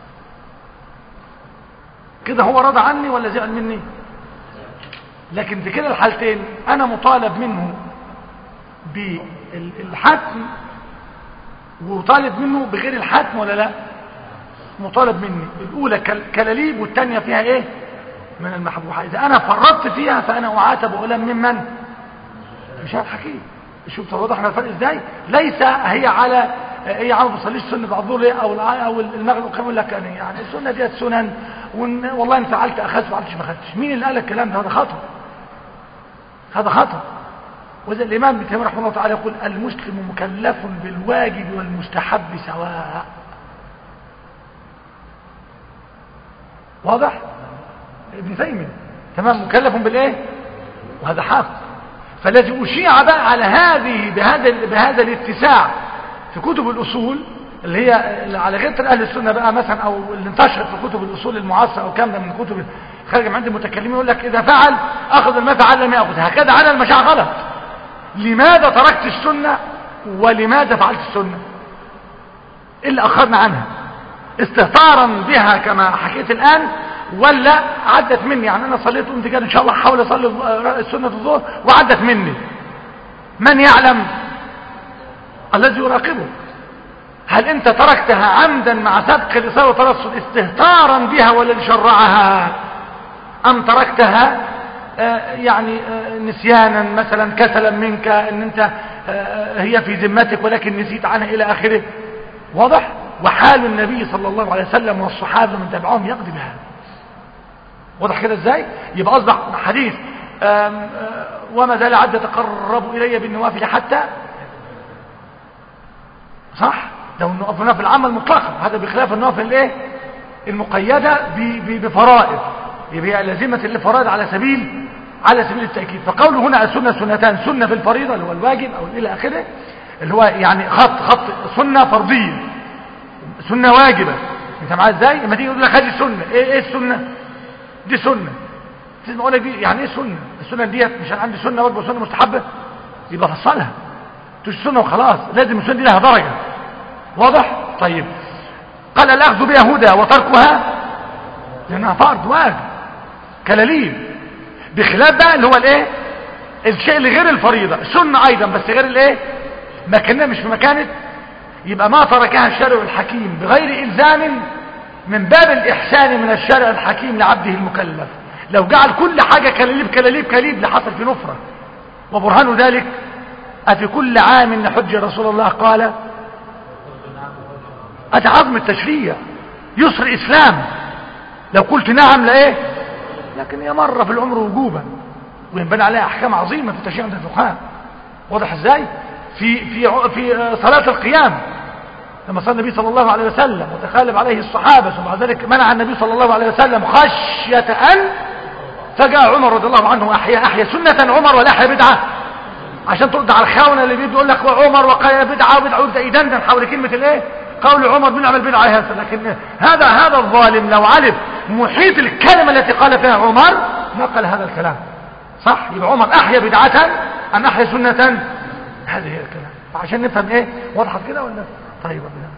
كده. هو رضى عني ولا زعل مني؟ لكن في كده الحالتين انا مطالب منه بالحتم وطالب منه بغير الحتم ولا لا؟ مطالب مني. الاولى كلاليب والثانيه فيها ايه؟ من المحبوحه. اذا انا فرطت فيها فانا اعاتب اولم ممن مش الحكيم. شوف توضحنا الفرق ازاي. ليس هي على ايه عم بصليش سنه بعض الظهر او او المغرب كمان لك يعني يعني السنه ديت سنن والله ان فعلت اخذت ما فعلتش ما اخذتش. مين اللي قال الكلام ده؟ هذا خطأ، هذا خطأ. وإذا الامام ابن تيميه رحمه الله تعالى يقول المسلم مكلف بالواجب والمستحب سواء. واضح؟ ابن تيميه تمام مكلف بالايه؟ وهذا حق. فالذي أشيع بقى على هذه بهذا بهذا الاتساع في كتب الأصول اللي هي على غير أهل السنة بقى مثلا أو اللي انتشرت في كتب الأصول المعاصرة أو كاملة من كتب خارج من عند المتكلمين يقول لك إذا فعل أخذ ما فعل لم يأخذ. هكذا على المشاع غلط. لماذا تركت السنة ولماذا فعلت السنة؟ إيه اللي أخرنا عنها؟ استهتارا بها كما حكيت الآن ولا عدت مني؟ يعني انا صليت قمت كده ان شاء الله احاول اصلي سنه الظهر وعدت مني. من يعلم؟ الذي يراقبه. هل انت تركتها عمدا مع سبق الاصرار وترصد استهتارا بها ولا لشرعها، ام تركتها آه يعني آه نسيانا مثلا كسلا منك ان انت آه هي في ذمتك ولكن نسيت عنها الى اخره؟ واضح؟ وحال النبي صلى الله عليه وسلم والصحابه من تبعهم يقضي بها. واضح كده ازاي؟ يبقى اصبح حديث آم آم وما زال عبد يتقرب الي بالنوافل حتى صح. لو النوافل العامه المطلقه هذا بخلاف النوافل الايه المقيده بفرائض. يبقى لازمه الفرائض على سبيل على سبيل التاكيد. فقوله هنا السنه سنتان، سنه في الفريضه اللي هو الواجب او الى اخره اللي هو يعني خط خط سنه فرضيه سنه واجبه. انت معايا ازاي؟ لما تيجي يقول لك هذه سنه ايه ايه السنه دي؟ سنة تسمع اقول لك دي يعني ايه سنة؟ السنة ديت مش انا عندي سنة واجبة وسنة مستحبة يبقى فصلها مش سنة وخلاص. لازم السنة دي لها درجة. واضح؟ طيب قال الاخذ بها هدى وتركها لانها فرض واجب كلاليب. بخلاف بقى اللي هو الايه الشيء اللي غير الفريضة سنة ايضا بس غير الايه مكانها مش في مكانه. يبقى ما تركها الشارع الحكيم بغير الزام من باب الإحسان من الشارع الحكيم لعبده المكلف. لو جعل كل حاجة كلاليب كلاليب كلاليب لحصل في نفرة. وبرهان ذلك أفي كل عام نحج رسول الله قال أتى عظم التشريع يسر إسلام. لو قلت نعم لإيه لكن هي مرة في العمر وجوبا وينبنى عليها أحكام عظيمة في التشريع عند الفقهاء. واضح إزاي؟ في في في صلاة القيام لما صلى النبي صلى الله عليه وسلم وتخالف عليه الصحابة ثم بعد ذلك منع النبي صلى الله عليه وسلم خشية أن فجاء عمر رضي الله عنه أحيا أحيا سنة عمر ولا أحيا بدعة عشان ترد على الخاونة اللي بيقول لك وعمر وقال بدعة وبدعة وبدعة يدندن حول كلمة الايه قول عمر بن عمل بدعة هذا. لكن هذا هذا الظالم لو علم محيط الكلمة التي قال فيها عمر ما قال هذا الكلام صح. يبقى عمر أحيا بدعة أم أحيا سنة؟ هذه هي الكلام. عشان نفهم ايه وضحت كده ولا طيب ربنا.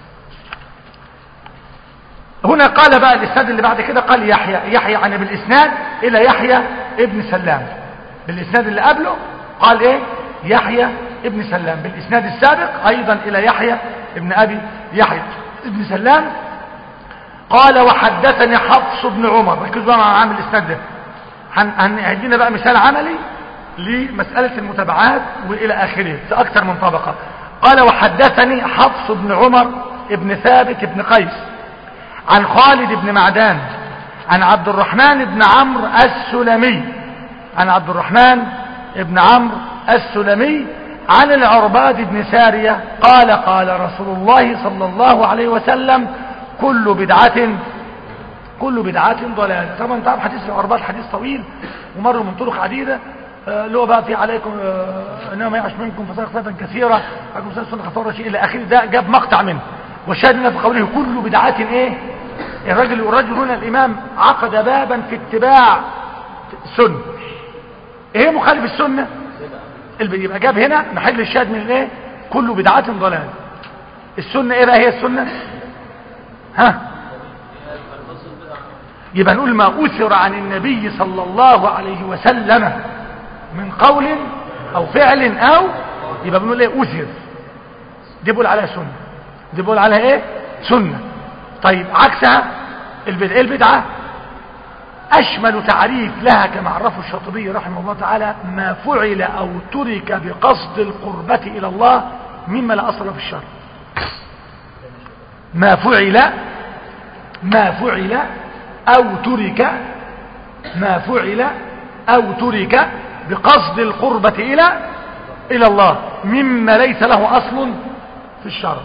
هنا قال بقى الاسناد اللي بعد كده قال يحيى يحيى عن بالاسناد الى يحيى ابن سلام. بالاسناد اللي قبله قال ايه يحيى ابن سلام. بالاسناد السابق ايضا الى يحيى ابن ابي يحيى ابن سلام قال وحدثني حفص بن عمر. ركزوا بقى مع عامل الاسناد ده هندينا بقى مثال عملي لمسألة المتابعات والى اخره في اكثر من طبقة. قال وحدثني حفص بن عمر ابن ثابت بن قيس عن خالد بن معدان عن عبد الرحمن بن عمرو السلمي عن عبد الرحمن بن عمرو السلمي عن العرباد بن سارية قال قال رسول الله صلى الله عليه وسلم كل بدعة كل بدعة ضلالة. طبعا تعرف حديث العرباد حديث طويل ومر من طرق عديدة اللي هو بقى في عليكم انما يعش منكم فسائق فتن كثيرة عليكم سنة خطار شيء الى اخره. ده جاب مقطع منه والشاهد منه في قوله كل بدعة ايه الرجل والرجل هنا الامام عقد بابا في اتباع سنة ايه مخالف السنة يبقى جاب هنا محل الشاهد من ايه كل بدعة ضلال. السنة ايه بقى هي السنة ها يبقى نقول ما أثر عن النبي صلى الله عليه وسلم من قول او فعل او يبقى بنقول ايه أثر دي بقول عليها سنة، دي بقول عليها ايه؟ سنة. طيب عكسها البدعة. البدعة أشمل تعريف لها كما عرفه الشاطبي رحمه الله تعالى: ما فعل أو ترك بقصد القربة إلى الله مما لا أصل في الشرع. ما فعل ما فعل أو ترك ما فعل أو ترك بقصد القربة إلى إلى الله مما ليس له أصل في الشرع.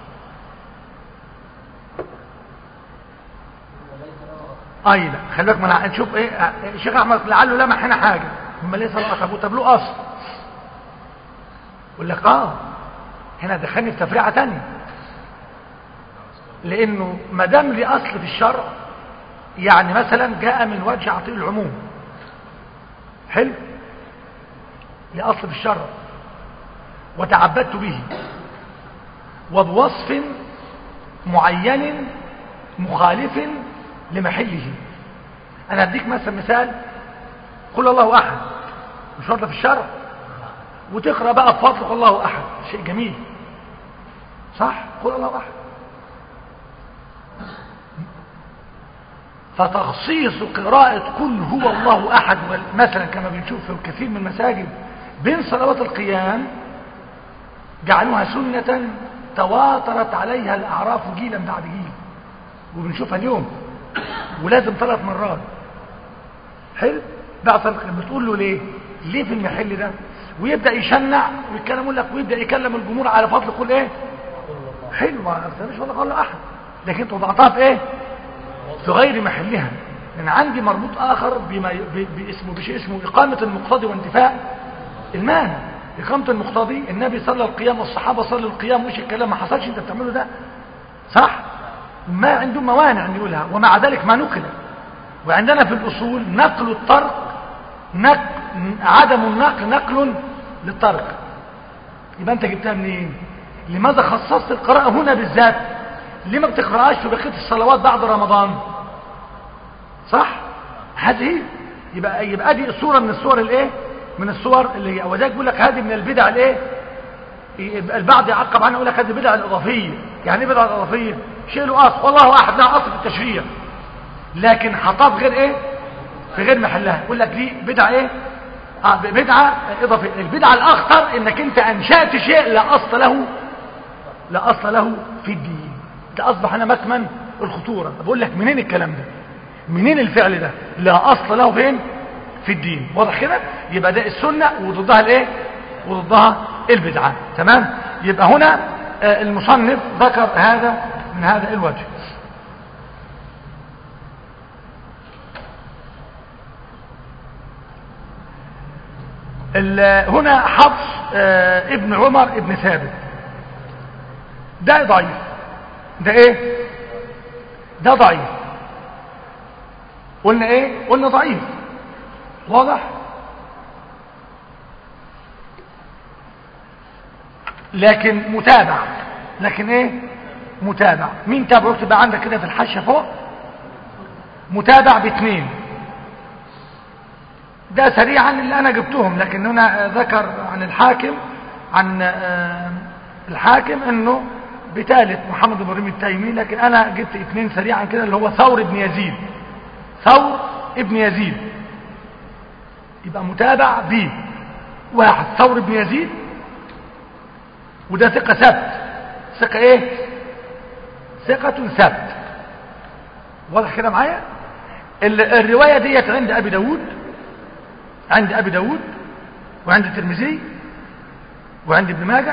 اي لا خلي بالك، ما نشوف ايه الشيخ احمد لعله لمح هنا حاجه مما ليس له اصل. طب له اصل؟ يقول لك اه هنا دخلني في تفريعه ثانيه، لانه ما دام لي اصل في الشرع، يعني مثلا جاء من وجه عطيء العموم، حلو، لي اصل في الشرع وتعبدت به وبوصف معين مخالف لمحله. انا اديك مثلا مثال: قل الله احد، مش واضح في الشرع، وتقرا بقى بفضل قل الله احد، شيء جميل صح؟ قل الله احد. فتخصيص قراءة قل هو الله احد مثلا كما بنشوف في كثير من المساجد بين صلوات القيام، جعلوها سنة تواترت عليها الاعراف جيلا بعد جيل، وبنشوفها اليوم، ولازم ثلاث مرات. حلو، بعد ثلاث مرات. بتقول له ليه؟ ليه في المحل ده؟ ويبدا يشنع ويتكلم، يقول لك ويبدا يكلم الجمهور على فضل قول ايه؟ حلو، ما اقتنعش ولا قال له احد، لكن انت وضعتها في ايه؟ في غير محلها. لان عندي مربوط اخر بما ي... باسمه بشيء اسمه اقامه المقتضي وانتفاء المانع. اقامه المقتضي النبي صلى القيام والصحابه صلوا القيام، وش الكلام ما حصلش انت بتعمله ده صح؟ ما عندهم موانع ان يقولها، ومع ذلك ما نقل. وعندنا في الاصول نقل الطرق نقل، عدم النقل نقل للطرق. يبقى انت جبتها منين؟ لماذا خصصت القراءه هنا بالذات؟ ليه ما بتقراش في بقيه الصلوات بعد رمضان؟ صح؟ هذه يبقى يبقى دي صوره من الصور الايه؟ من الصور اللي هي، وذلك بيقول لك هذه من البدع الايه؟ البعض يعقب عنها يقول لك هذه بدعه الاضافيه. يعني ايه بدعه الاضافيه؟ شيء له اصل، والله احد لها اصل في التشريع، لكن حطها في غير ايه؟ في غير محلها. يقول لك دي بدعه ايه؟ اه بدعه اضافيه. البدعه الاخطر انك انت انشات شيء لا اصل له، لا اصل له في الدين. ده اصبح هنا مكمن الخطوره. بقول لك منين الكلام ده؟ منين الفعل ده؟ لا اصل له فين؟ في الدين. واضح كده؟ يبقى ده السنه وضدها الايه؟ وضدها البدعه. تمام؟ يبقى هنا آه المصنف ذكر هذا من هذا الوجه. هنا حفص آه ابن عمر ابن ثابت، ده ضعيف. ده ايه؟ ده ضعيف. قلنا ايه؟ قلنا ضعيف. واضح؟ لكن متابع. لكن ايه؟ متابع. مين تابعه؟ تبقى عندك كده في الحاشيه فوق متابع باثنين. ده سريعا اللي انا جبتهم، لكن هنا ذكر عن الحاكم عن الحاكم انه بثالث محمد بن ابراهيم التيمي، لكن انا جبت اثنين سريعا كده اللي هو ثور ابن يزيد. ثور ابن يزيد يبقى متابع ب واحد، ثور ابن يزيد، وده ثقة ثبت. ثقة ايه؟ ثقة ثبت. واضح كده معايا؟ الرواية ديت عند ابي داود، عند ابي داود وعند الترمذي وعند ابن ماجه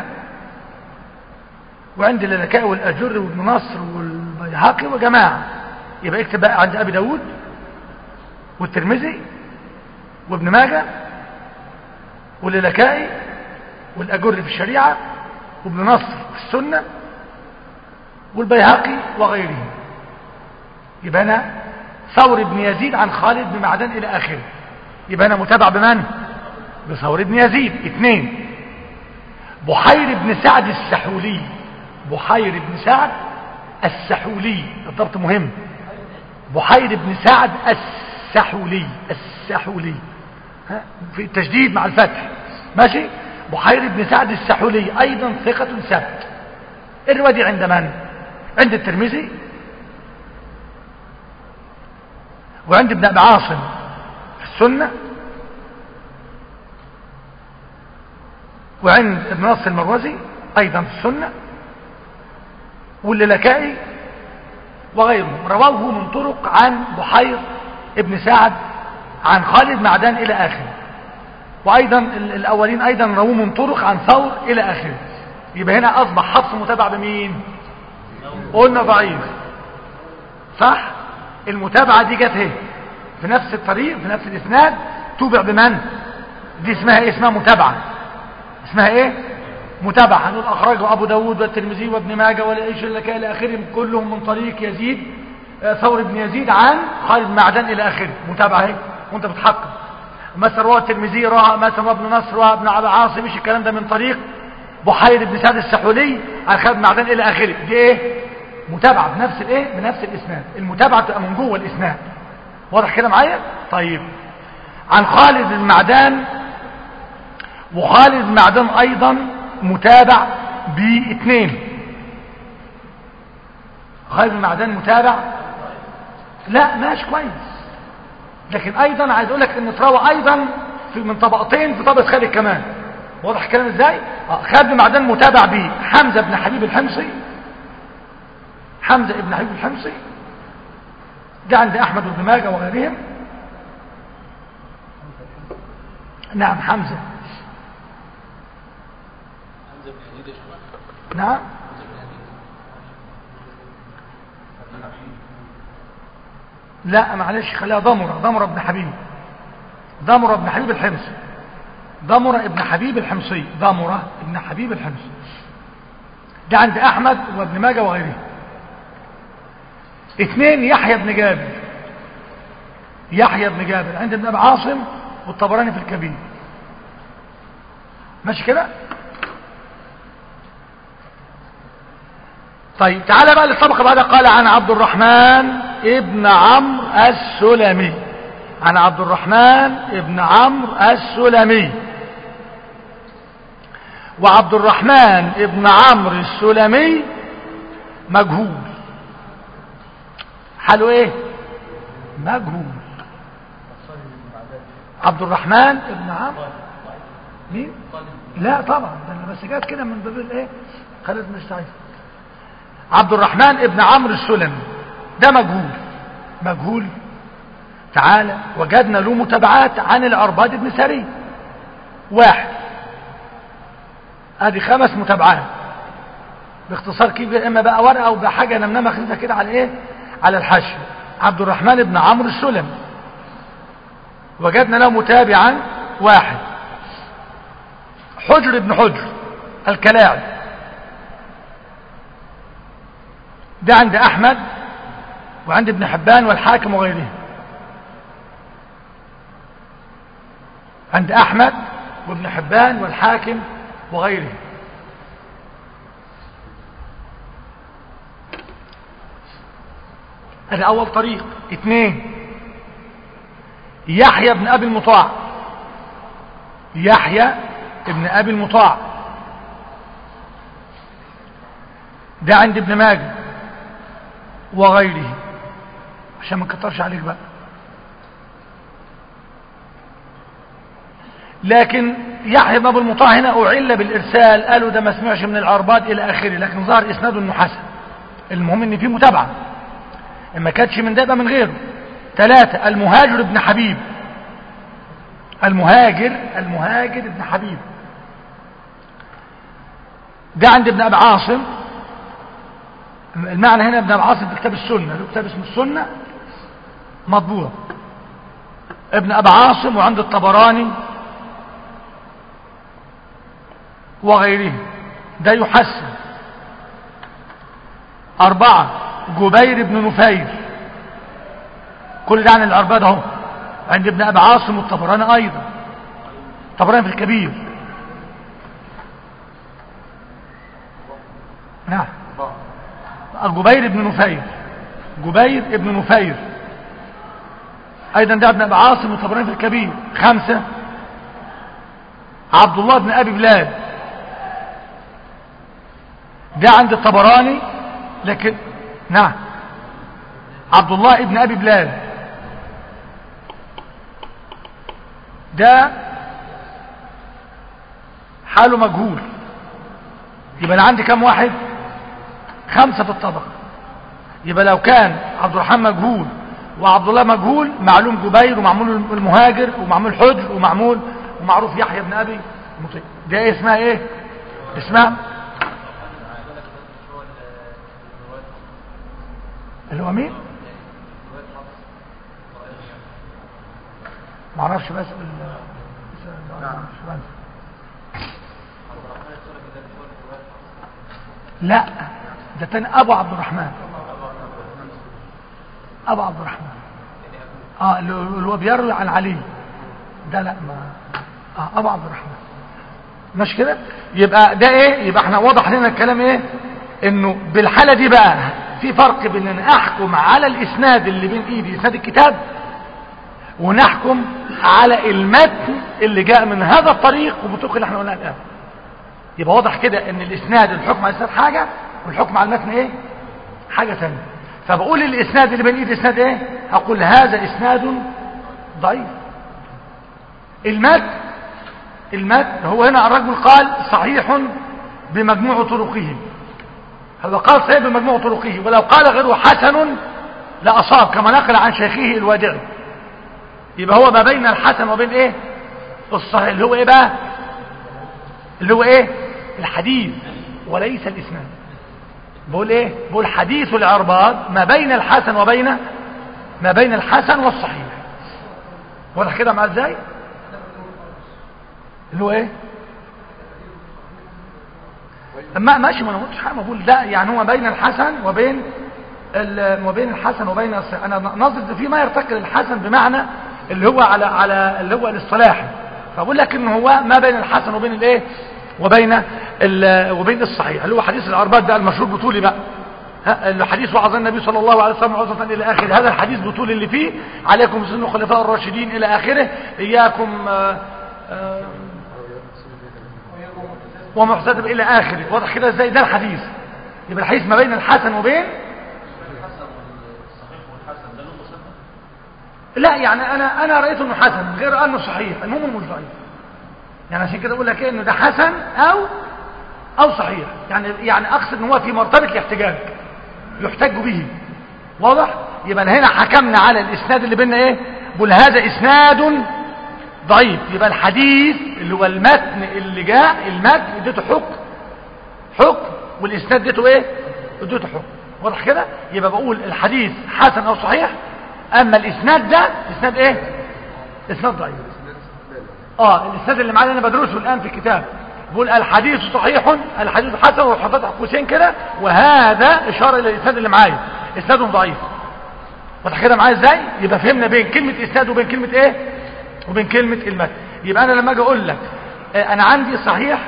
وعند اللالكائي والاجر وابن نصر والبيهقي وجماعة. يبقى اكتب بقى عند ابي داود والترمذي وابن ماجه واللالكائي والاجر في الشريعة وابن نصر في السنة والبيهقي وغيره. يبقى انا ثور بن يزيد عن خالد بن معدان الى اخره. يبقى انا متابع بمن؟ بثور بن يزيد. اثنين، بحير بن سعد السحولي. بحير بن سعد السحولي، الضبط مهم. بحير بن سعد السحولي. السحولي ها في التشديد مع الفتح، ماشي؟ بحير بن سعد السحولي ايضا ثقة ثبت. الرواية دي عند من؟ عند الترمذي وعند ابن أبي عاصم في السنة وعند ابن نصر المروزي أيضا في السنة واللالكائي وغيرهم رواه من طرق عن بحير ابن سعد عن خالد معدان إلى آخره، وأيضا الأولين أيضا رواه من طرق عن ثور إلى آخره. يبقى هنا أصبح حفص متابع بمين؟ قلنا ضعيف صح؟ المتابعة دي جت اهي في نفس الطريق في نفس الإسناد، توبع بمن؟ دي اسمها ايه؟ اسمها متابعة. اسمها ايه؟ متابعة. هنقول أخرجه أبو داود والترمذي وابن ماجه ولا إيش إلا إلى آخره كلهم من طريق يزيد ثور بن يزيد عن خالد معدان إلى آخره. متابعة اهي وأنت بتحقق. مثلا رواه الترمذي رواه مثلا رواه ابن نصر رواه ابن أبي عاصم، مش الكلام ده من طريق بحير بن سعد السحولي عن خالد معدان إلى آخره. دي ايه؟ متابعة بنفس الايه؟ بنفس الإسناد. المتابعة تبقى من جوه الإسناد. واضح كده معايا؟ طيب عن خالد بن معدان، وخالد بن معدان أيضا متابع باثنين. خالد بن معدان متابع لا ماشي كويس، لكن ايضا عايز اقول لك ان تراوى ايضا في من طبقتين في طبقه خالد كمان. واضح الكلام ازاي؟ اه خالد بن معدان متابع به حمزه بن حبيب الحمصي، حمزه بن حبيب الحمصي ده عند احمد وابن ماجه وغيرهم. نعم حمزه نعم لا معلش خليها ضمرة ضمرة ابن حبيب ضمرة ابن حبيب الحمصي ضمرة ابن حبيب الحمصي ضمرة ابن حبيب الحمصي ده عند احمد وابن ماجه وغيره. اثنين يحيى بن جابر يحيى بن جابر عند ابن ابي عاصم والطبراني في الكبير. ماشي كده؟ طيب تعالى بقى للطبقه بعدها. قال عن عبد الرحمن ابن عمرو السلمي عن عبد الرحمن ابن عمرو السلمي. وعبد الرحمن ابن عمرو السلمي مجهول. حاله ايه؟ مجهول. عبد الرحمن ابن عمرو مين؟ لا طبعا ده انا بس جات كده من باب الايه؟ خالد مش تعرف. عبد الرحمن ابن عمرو السلمي ده مجهول. مجهول. تعالى وجدنا له متابعات عن العرباض بن سري واحد. ادي خمس متابعات باختصار كبير، اما بقى ورقه او بحاجه نمنمه خدتها كده على ايه؟ على الحاشيه. عبد الرحمن ابن عمرو السلمي وجدنا له متابعا واحد. حجر ابن حجر الكلاعي ده عند احمد وعند ابن حبان والحاكم وغيره. عند احمد وابن حبان والحاكم وغيره. هذا اول طريق. اثنين يحيى بن ابي المطاع يحيى ابن ابي المطاع ده عند ابن ماجه وغيره عشان ما نكترش عليك بقى. لكن يحيى بن ابي المطاع هنا اعل بالارسال، قالوا ده ما سمعش من العرباض الى اخره، لكن ظهر اسناده انه حسن. المهم ان في متابعه، ما كانتش من ده يبقى من غيره. ثلاثة المهاجر ابن حبيب المهاجر المهاجر ابن حبيب ده عند ابن ابي عاصم. المعنى هنا ابن ابي عاصم في كتاب السنه، له كتاب اسمه السنه مطبوع. ابن ابي عاصم وعند الطبراني وغيره ده يحسن. أربعة جبير بن نفير كل ده عن العرباد اهو عند ابن ابي عاصم والطبراني ايضا. الطبراني في الكبير. نعم جبير بن نفير جبير بن نفير ايضا ده ابن ابي عاصم والطبراني في الكبير. خمسة عبد الله بن ابي بلال ده عند الطبراني. لكن نعم عبد الله ابن ابي بلال ده حاله مجهول. يبقى انا عندي كم واحد؟ خمسة في الطبقة. يبقى لو كان عبد الرحمن مجهول وعبد الله مجهول، معلوم جبير ومعمول المهاجر ومعمول حجر ومعمول ومعروف يحيى بن ابي مطيع. ده ايه اسمها ايه؟ اسمها اللي هو مين؟ ما اعرفش بس لا ده تاني ابو عبد الرحمن. ابو عبد الرحمن اه اللي هو بيروي عن علي ده. لا ما اه ابو عبد الرحمن مش كده. يبقى ده ايه؟ يبقى احنا واضح لنا الكلام ايه؟ انه بالحالة دي بقى في فرق بين ان احكم على الاسناد اللي بين ايدي اسناد الكتاب، ونحكم على المتن اللي جاء من هذا الطريق وبالطرق اللي احنا قلناها الان. يبقى واضح كده ان الاسناد الحكم على الاسناد حاجة والحكم على المتن ايه؟ حاجة ثانية. فبقول الاسناد اللي بين ايدي اسناد ايه؟ هقول هذا اسناد ضعيف. المتن المتن هو هنا الرجل قال صحيح بمجموع طرقه، هذا قال صحيح بمجموع طرقه، ولو قال غيره حسن لأصاب كما نقل عن شيخه الوادعي. يبقى هو ما بين الحسن وبين ايه؟ الصحيح اللي هو ايه بقى؟ اللي هو ايه؟ الحديث وليس الاسناد. بقول ايه؟ بقول حديث العرباض ما بين الحسن وبين ما بين الحسن والصحيح. واضح كده معاه ازاي؟ اللي هو ايه؟ ما ماشي، ما انا قلتش حاجه، بقول ده يعني هو بين الحسن وبين وبين الحسن وبين الصحيح. انا نظرت في ما يرتقي للحسن بمعنى اللي هو على على اللي هو الاصطلاحي، فبقول لك ان هو ما بين الحسن وبين الايه وبين وبين الصحيح اللي هو حديث العرباد ده المشهور بطولي بقى. الحديث وعظ النبي صلى الله عليه وسلم عظة الى اخر هذا الحديث بطول اللي فيه عليكم بسنة الخلفاء الراشدين الى اخره، اياكم آآ آآ ومحتسب الى اخره. واضح كده ازاي؟ ده الحديث. يبقى الحديث ما بين الحسن وبين لا يعني انا انا رايته انه حسن غير انه صحيح، المهم انه مش ضعيف. يعني عشان كده اقول لك ايه؟ انه ده حسن او او صحيح. يعني يعني اقصد ان هو في مرتبه الاحتجاج يحتج به. واضح؟ يبقى هنا حكمنا على الاسناد اللي بيننا ايه؟ بقول هذا اسناد ضعيف. يبقى الحديث اللي هو المتن اللي جاء المتن اديته حكم حكم والاسناد اديته ايه؟ اديته حكم. واضح كده؟ يبقى بقول الحديث حسن او صحيح، اما الاسناد ده اسناد ايه؟ اسناد ضعيف. اه الاسناد اللي معانا انا بدرسه الان في الكتاب بقول الحديث صحيح الحديث حسن وحطيت قوسين كده، وهذا اشاره الى الاسناد اللي معايا اسناد ضعيف. واضح كده معايا ازاي؟ يبقى فهمنا بين كلمه اسناد وبين كلمه ايه؟ وبين كلمه المتن. يبقى انا لما اجي اقول لك انا عندي صحيح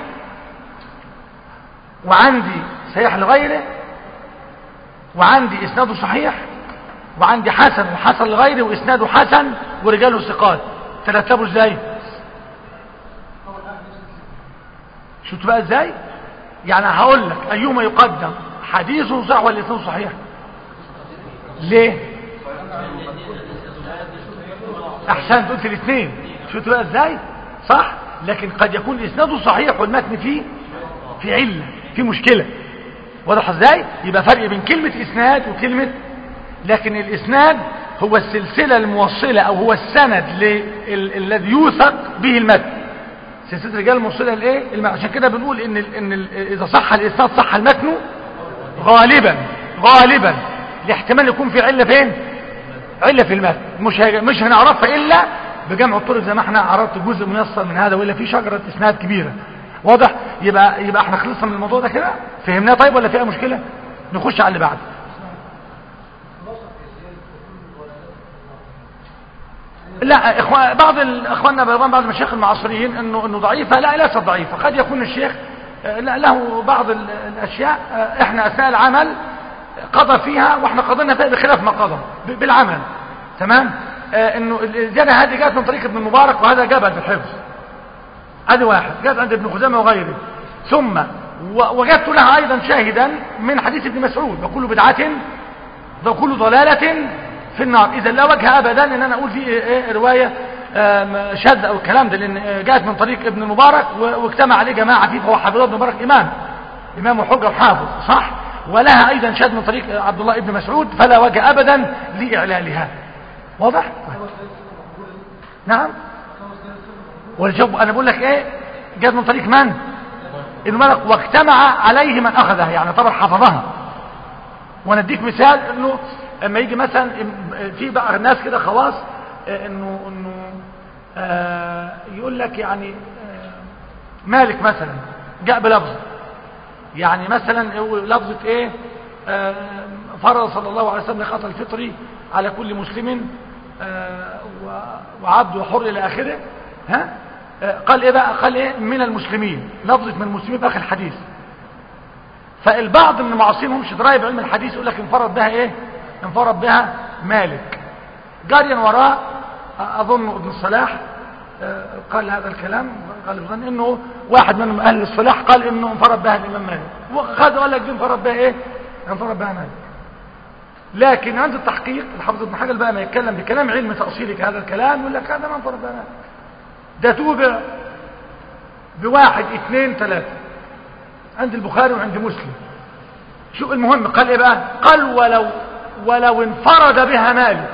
وعندي صحيح لغيره وعندي اسناده صحيح وعندي حسن وحسن لغيره واسناده حسن ورجاله ثقات، ترتبوا ازاي؟ شفت بقى ازاي؟ يعني هقول لك ايهما يقدم، حديث صحيح ولا اسناد صحيح؟ ليه؟ احسنت قلت الاثنين. شفت بقى ازاي؟ صح. لكن قد يكون اسناده صحيح والمتن فيه في عله في مشكله. واضح ازاي؟ يبقى فرق بين كلمه اسناد وكلمه، لكن الاسناد هو السلسله الموصله او هو السند الذي يوثق به المتن، سلسله رجال الموصله لايه المتن. عشان كده بنقول ان ال ان ال اذا صح الاسناد صح المتن غالبا غالبا لاحتمال يكون في عله فين؟ عله في المتن مش مش هنعرفها الا بجمع الطرق زي ما احنا عرفت جزء ميسر من هذا، والا في شجره اسناد كبيره. واضح؟ يبقى يبقى احنا خلصنا من الموضوع ده كده، فهمناه طيب ولا فيها مشكله؟ نخش على اللي بعده. لا إخوان بعض اخواننا بعض المشايخ المعاصرين انه انه ضعيفه، لا ليست ضعيفه. قد يكون الشيخ له بعض الاشياء احنا اثناء العمل قضى فيها واحنا قضينا فيها بخلاف ما قضى بالعمل. تمام؟ انه الزياده هذه جاءت من طريق ابن المبارك وهذا جبل بالحفظ. ادي واحد جاءت عند ابن خزيمه وغيره. ثم ووجدت لها ايضا شاهدا من حديث ابن مسعود: وكل بدعة وكل ضلالة في النار. اذا لا وجه ابدا ان انا اقول دي ايه رواية شاذة او الكلام ده، لان جاءت من طريق ابن المبارك واجتمع عليه جماعة فيه، فهو حافظ ابن المبارك امام امام وحجة وحافظ صح، ولها ايضا شاذ من طريق عبد الله ابن مسعود، فلا وجه ابدا لاعلالها. واضح؟ نعم. والجواب انا بقول لك ايه، جاءت من طريق من؟ ابن المبارك، واجتمع عليه من اخذها، يعني طبعا حفظها. ونديك مثال انه اما يجي مثلا في بقى ناس كده خواص انه انه آه يقول لك يعني آه مالك مثلا جاء بلفظ، يعني مثلا لفظة ايه آه فرض صلى الله عليه وسلم خطأ الفطري على كل مسلم آه وعبد وحر الى اخره. ها آه قال ايه بقى؟ قال ايه من المسلمين، لفظة من المسلمين في اخر الحديث. فالبعض من المعاصرين همش درايه بعلم الحديث يقول لك انفرد بها ايه؟ انفرد بها مالك. جاريا وراء اظن ابن الصلاح قال هذا الكلام، قال بظن انه واحد من اهل الصلاح قال انه انفرد بها الامام مالك، وخذ قال لك دي انفرد بها ايه؟ انفرد بها مالك. لكن عند التحقيق الحافظ ابن حجر بقى ما يتكلم بكلام علمي تأصيلي كهذا الكلام يقول لك هذا ما انفرد بها مالك، ده توبع بواحد اثنين ثلاثة عند البخاري وعند مسلم. شو المهم قال ايه بقى؟ قال ولو ولو انفرد بها مالك،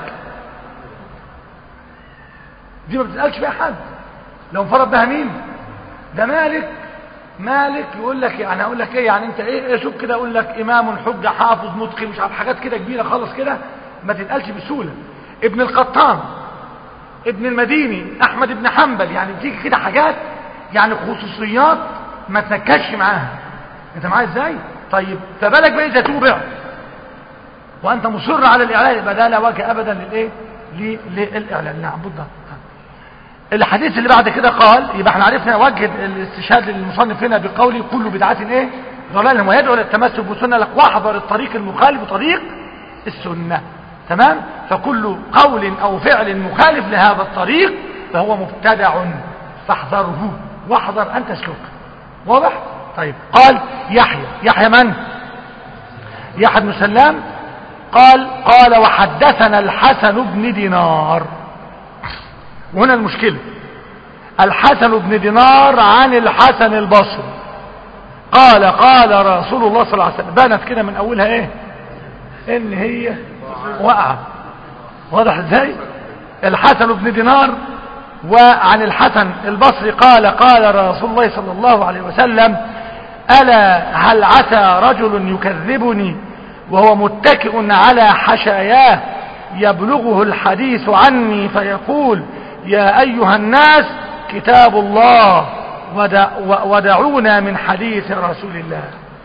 دي ما بتسألش فيها حد. لو انفرد بها مين؟ ده مالك. مالك يقول لك يعني اقول لك ايه يعني انت ايه شوف كده اقول لك امام حجة حافظ متقن مش عارف حاجات كده كبيرة خالص كده ما تتقالش بسهولة. ابن القطان، ابن المديني، احمد بن حنبل، يعني بتيجي كده حاجات يعني خصوصيات ما تنكش معاها. انت معايا ازاي؟ طيب فبالك بقى اذا توبع وانت مصر على الاعلان يبقى ده لا وجه ابدا للايه؟ للاعلان. نعم بالضبط. الحديث اللي بعد كده قال يبقى احنا عرفنا وجه الاستشهاد للمصنف هنا بقوله كل بدعة ايه؟ ضلال، ويدعو للتمسك بالسنه، لك واحذر الطريق المخالف طريق السنه. تمام؟ فكل قول او فعل مخالف لهذا الطريق فهو مبتدع فاحذره واحذر ان تسلكه. واضح؟ طيب قال يحيى يحيى من؟ يحيى بن سلام قال قال وحدثنا الحسن بن دينار. وهنا المشكلة الحسن بن دينار عن الحسن البصري قال قال رسول الله صلى الله عليه وسلم. بانت كده من اولها ايه؟ ان هي وقع. واضح ازاي؟ الحسن بن دينار وعن الحسن البصري قال قال رسول الله صلى الله عليه وسلم ألا هل عسى رجل يكذبني وهو متكئ على حشاياه يبلغه الحديث عني فيقول يا أيها الناس كتاب الله ودعونا من حديث رسول الله.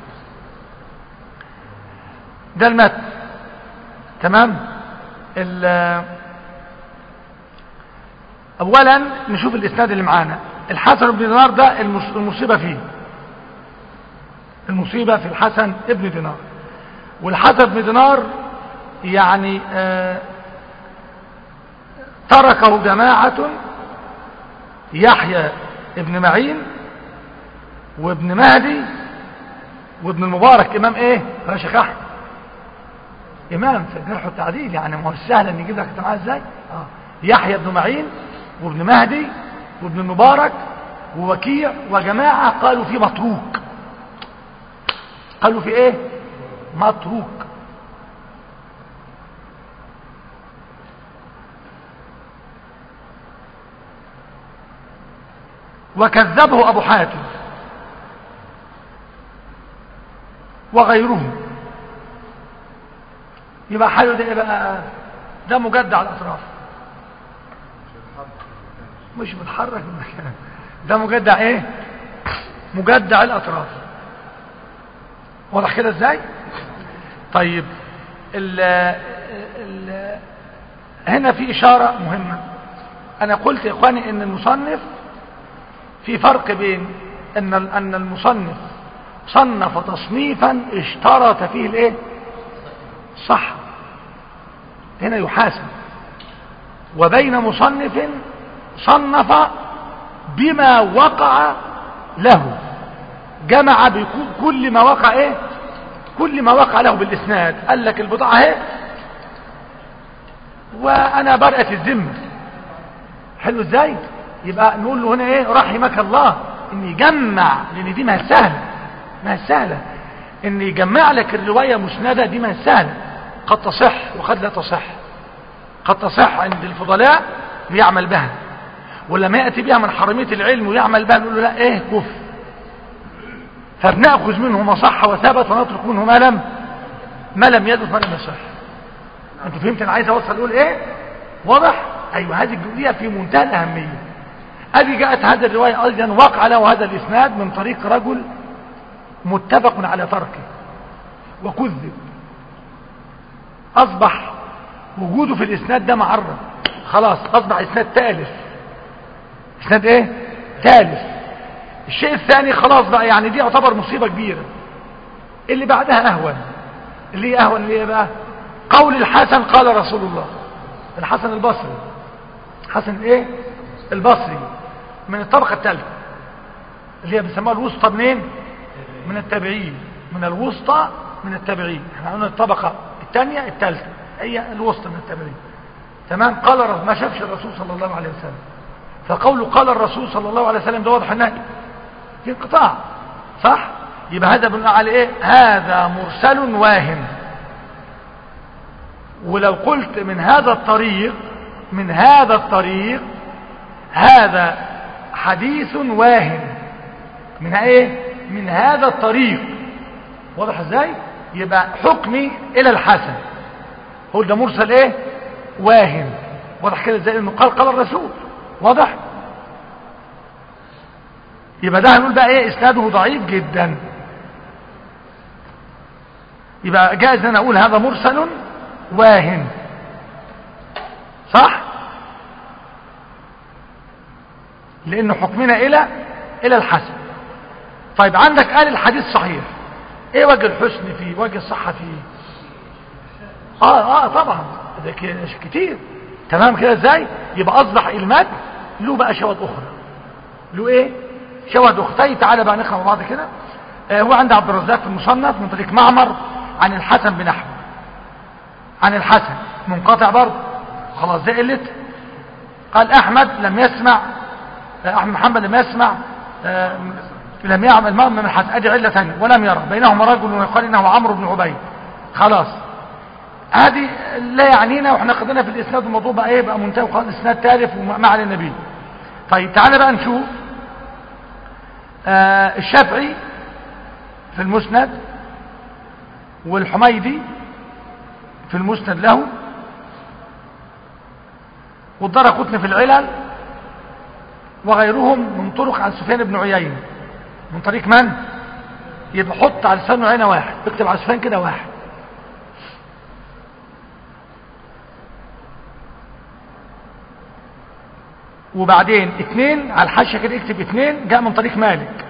ده المتن. تمام؟ اولا نشوف الاسناد اللي معانا. الحسن بن دينار ده المصيبة فيه، المصيبة في الحسن ابن دينار. والحسن بن دينار يعني آه تركه جماعة، يحيى ابن معين وابن مهدي وابن المبارك. امام ايه يا شيخ احمد؟ امام في الجرح والتعديل، يعني ما هو سهل ان يجيب لك انت معاه ازاي. اه يحيى ابن معين وابن مهدي وابن المبارك ووكيع وجماعة قالوا فيه متروك. قالوا في ايه؟ متروك. وكذبه ابو حاتم وغيره. يبقى حاله ده ايه بقى؟ ده مجدع الاطراف، مش متحرك من مكان. ده مجدع ايه؟ مجدع الاطراف. واضح كده ازاي؟ طيب ال ال هنا في اشارة مهمة. انا قلت يا اخواني ان المصنف في فرق بين ان ان المصنف صنف تصنيفا اشترط فيه الايه؟ صح، هنا يحاسب، وبين مصنف صنف بما وقع له. جمع بكل ما وقع ايه كل ما وقع له بالاسناد. قال لك البضاعة اهي وانا برأة الذمة. حلو ازاي؟ يبقى نقول له هنا ايه رحمك الله ان يجمع، لان دي ما هي سهلة ما هي سهلة ان يجمع لك الرواية مسندة، دي ما هي سهلة. قد تصح وقد لا تصح. قد تصح عند الفضلاء ويعمل بها، ولما يأتي بها من حرمية العلم ويعمل بها نقول له لا ايه كف. فبنأخذ منه ما صح وثبت ونترك منه ما لم ما لم يدف ما لم يصح. انت فهمت انا عايز اوصل اقول ايه؟ واضح؟ ايوه هذه الجزئيه في منتهى الاهميه. ادي جاءت هذه الروايه ايضا وقع له هذا الاسناد من طريق رجل متفق على تركه وكذب، اصبح وجوده في الاسناد ده معرض، خلاص اصبح اسناد ثالث. اسناد ايه ثالث. الشيء الثاني خلاص بقى، يعني دي يعتبر مصيبه كبيره. اللي بعدها اهون. اللي هي اهون اللي هي بقى قول الحسن قال رسول الله. الحسن البصري، حسن ايه البصري، من الطبقه الثالثه اللي هي بيسموها الوسطى. منين؟ من التابعين. من الوسطى من التابعين. احنا قلنا الطبقه الثانيه الثالثه هي الوسطى من التابعين. تمام. قال ما شافش الرسول صلى الله عليه وسلم، فقوله قال الرسول صلى الله عليه وسلم ده واضح انه في انقطاع، صح؟ يبقى هذا بنقول عليه ايه؟ هذا مرسل واهم. ولو قلت من هذا الطريق من هذا الطريق هذا حديث واهم. من ايه؟ من هذا الطريق. واضح ازاي؟ يبقى حكمي الى الحسن هو ده مرسل ايه واهم. واضح كده ازاي؟ انه قال قال الرسول. واضح؟ يبقى ده هنقول بقى ايه؟ اسناده ضعيف جدا. يبقى جائز ان اقول هذا مرسل واهم، صح؟ لانه حكمنا الى الى الحسن. طيب عندك قال الحديث صحيح، ايه وجه الحسن فيه؟ وجه الصحة فيه؟ اه اه طبعا ده كتير. تمام كده ازاي؟ يبقى اصبح المتن له بقى شواهد اخرى. له ايه؟ شواهد اخرى. تعالى بقى نقرا مع بعض كده. آه هو عند عبد الرزاق في المصنف من طريق معمر عن الحسن بن احمد عن الحسن منقطع برضه، خلاص ده قلت. قال احمد لم يسمع، احمد محمد لم يسمع آه لم يعمل مرة من الحسن. ادي علة ثانية. ولم يرى بينهما رجل ويقال انه عمرو بن عبيد. خلاص هذه لا يعنينا، واحنا قضينا في الاسناد الموضوع بقى ايه؟ بقى منتهي وخلاص اسناد تالف ومع النبي. طيب تعالى بقى نشوف آه الشافعي في المسند والحميدي في المسند له والدارقطني في العلل وغيرهم من طرق عن سفيان بن عيينة. من طريق من؟ يبقى حط على سفيان بن عيينة واحد، اكتب على سفيان كده واحد. وبعدين اثنين على الحاشية كده اكتب اثنين جاء من طريق مالك،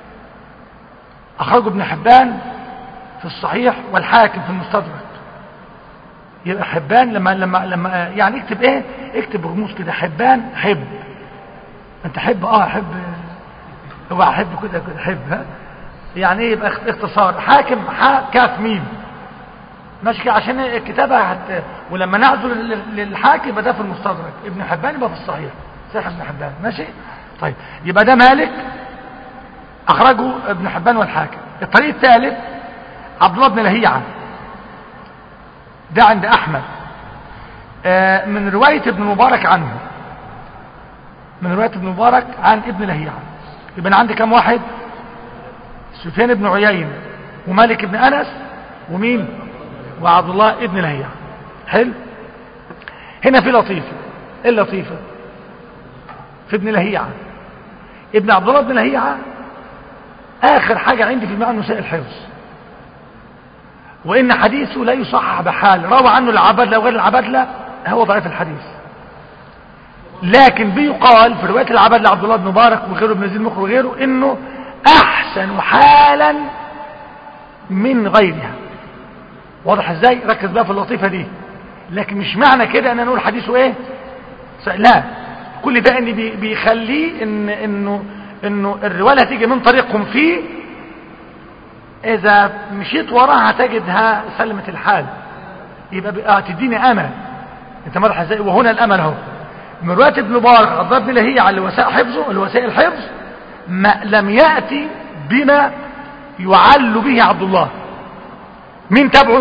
اخرجه ابن حبان في الصحيح والحاكم في المستدرك. يبقى حبان لما لما لما يعني اكتب ايه؟ اكتب رموز كده. حبان حب، انت حب اه حب، هو حب كده كده حب ها، يعني ايه؟ يبقى اختصار. حاكم حا كاف ميم، ماشي كده عشان الكتابه هت... ولما نعزل للحاكم يبقى ده في المستدرك، ابن حبان يبقى في الصحيح صحيح ابن حبان. ماشي طيب. يبقى ده مالك اخرجه ابن حبان والحاكم. الطريق الثالث عبد الله بن لهيعة، ده عند احمد آه من رواية ابن مبارك عنه، من رواية ابن مبارك عن ابن لهيعة. يبقى عندي كم واحد؟ سفيان بن عيينة ومالك بن انس ومين؟ وعبد الله ابن لهيعة. حلو. هنا في لطيفة. ايه اللطيفة؟ في ابن لهيعة. ابن عبد الله بن لهيعة اخر حاجة عندي في المعنى مسائل الحفظ، وان حديثه لا يصحح بحال. روى عنه العبادلة وغير العبادلة هو ضعيف الحديث، لكن بيقال في رواية العبادلة عبد الله بن مبارك وغيره ابن زيد مخر وغيره انه احسن حالا من غيرها. واضح ازاي؟ ركز بقى في اللطيفة دي. لكن مش معنى كده ان نقول حديثه ايه؟ لا، كل ده ان بيخليه ان انه انه الرواية هتيجي من طريقهم فيه اذا مشيت وراها تجدها سلمت الحال، يبقى بقى تديني امل. انت مرح ازاي؟ وهنا الامل اهو. من روايه ابن مبارك الضرب اللي هي على وسائل حفظه الوسائل الحفظ ما لم ياتي بما يعل به عبد الله. مين تبعه؟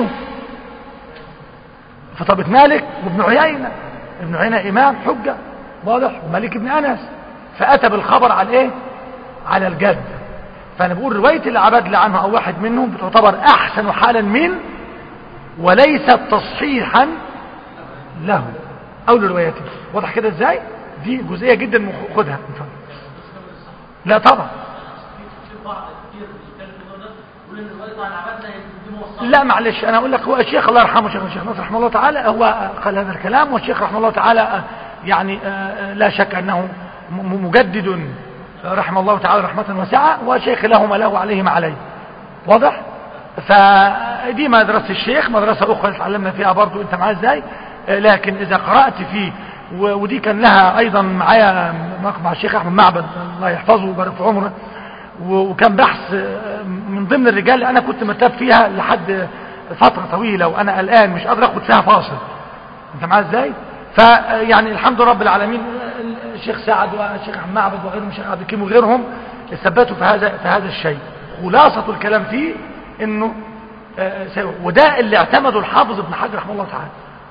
فطبة مالك وابن عيينة. ابن عيينة امام حجة واضح، ومالك بن انس، فاتى بالخبر على ايه؟ على الجد. فانا بقول رواية العباد عنه او واحد منهم بتعتبر احسن حالا من، وليست تصحيحا له او لروايته. واضح كده ازاي؟ دي جزئية جدا خدها. لا طبعا لا معلش انا اقول لك، هو الشيخ الله يرحمه شيخ الشيخ ناصر رحمه الله تعالى هو قال هذا الكلام، والشيخ رحمه الله تعالى يعني لا شك انه مجدد رحمه الله تعالى رحمة واسعة، وشيخ له ما له عليه ما عليه. واضح؟ فدي مدرسة الشيخ، مدرسة اخرى اتعلمنا فيها برضو انت معاه ازاي. لكن اذا قرأت فيه، ودي كان لها ايضا معايا مع الشيخ احمد معبد الله يحفظه ويبارك في عمره، وكان بحث من ضمن الرجال اللي انا كنت مرتاب فيها لحد فترة طويلة، وانا الان مش قادر اخد فيها فاصل. انت معاه ازاي؟ فيعني الحمد لله رب العالمين الشيخ سعد والشيخ احمد معبد وغيرهم الشيخ عبد الكريم وغيرهم ثبتوا في هذا في هذا الشيء. خلاصة الكلام فيه انه وده اللي اعتمده الحافظ ابن حجر رحمه الله تعالى.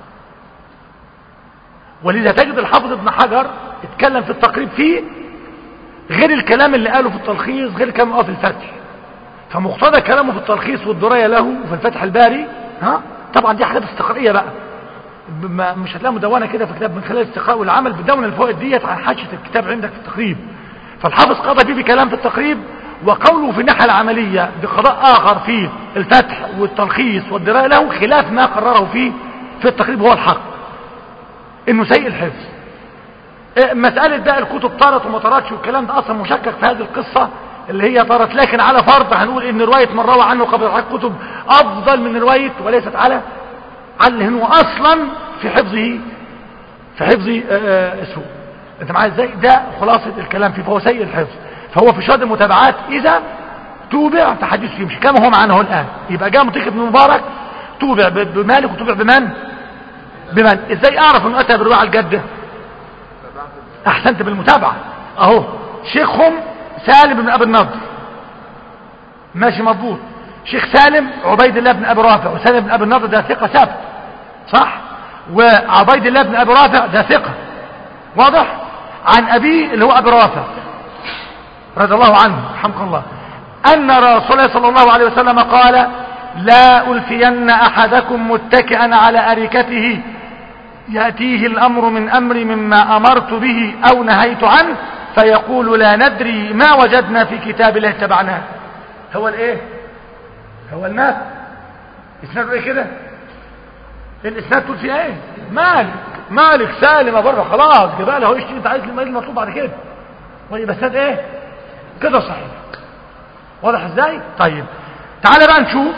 ولذا تجد الحافظ ابن حجر اتكلم في التقريب فيه غير الكلام اللي قاله في التلخيص، غير الكلام اللي قاله في الفتح. فمقتضى كلامه في التلخيص والدراية له وفي الفتح الباري، ها طبعا دي حاجات استقرائية بقى، مش هتلاقي مدونة كده في كتاب من خلال الاستقراء والعمل بدون الفوائد ديت عن حاشية الكتاب عندك في التقريب. فالحافظ قضى فيه بكلام في التقريب، وقوله في الناحية العملية بقضاء آخر في الفتح والتلخيص والدراية له خلاف ما قرره فيه في التقريب. هو الحق انه سيء الحفظ. مسألة بقى الكتب طارت وما طارتش والكلام ده اصلا مشكك في هذه القصة اللي هي طارت، لكن على فرض هنقول ان رواية من روى عنه قبل الحق كتب افضل من رواية، وليست على على هو اصلا في حفظه في حفظه سوء. انت معايا ازاي؟ ده خلاصة الكلام فيه. فهو سيء الحفظ، فهو في شهادة المتابعات اذا توبع فحديث فيه مش كما هو معنا الان. يبقى جاء مطيق بن مبارك توبع بمالك وتوبع بمن بمن ازاي اعرف انه اتى بالرواية على الجدة؟ احسنت بالمتابعة اهو. شيخهم سالم بن ابي النضر ماشي مضبوط. شيخ سالم عبيد الله بن ابي رافع، وسالم بن ابي النضر ده ثقة ثابت صح، وعبيد الله بن ابي رافع ده ثقة واضح، عن ابيه اللي هو ابي رافع رضي الله عنه رحمه الله ان رسول الله صلى الله عليه وسلم قال: لا ألفين احدكم متكئا على اريكته يأتيه الأمر من أمري مما أمرت به أو نهيت عنه فيقول لا ندري ما وجدنا في كتاب الله اتبعناه. هو الايه؟ هو المات اسناد ايه كده؟ الاسناد تقول فيه ايه؟ مالك مالك سالم بره خلاص جباله هو اشتري انت عايز المال المطلوب بعد كده. طيب اسناد ايه؟ كده صحيح. واضح ازاي؟ طيب تعالى بقى نشوف.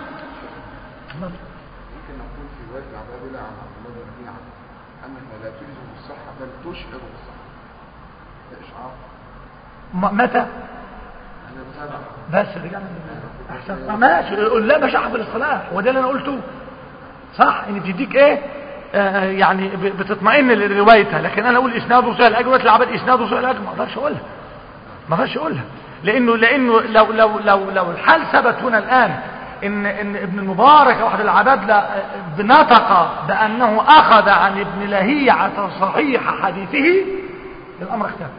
تشعر بالصحة إشعار متى؟ بس رجعنا احسن ماشي. لا مش احب الصلاح، وده اللي انا قلته صح، ان بتديك ايه آه يعني بتطمئن لروايتها. لكن انا اقول اسناد وصول الاجر العبد اسناد وصول الاجر ما اقدرش اقولها ما اقدرش اقولها لانه لانه لو لو لو لو الحال ثبت هنا الان ان ان ابن المبارك واحد العباد بنطق بانه اخذ عن ابن لهيعة صحيح حديثه، الامر اختلف.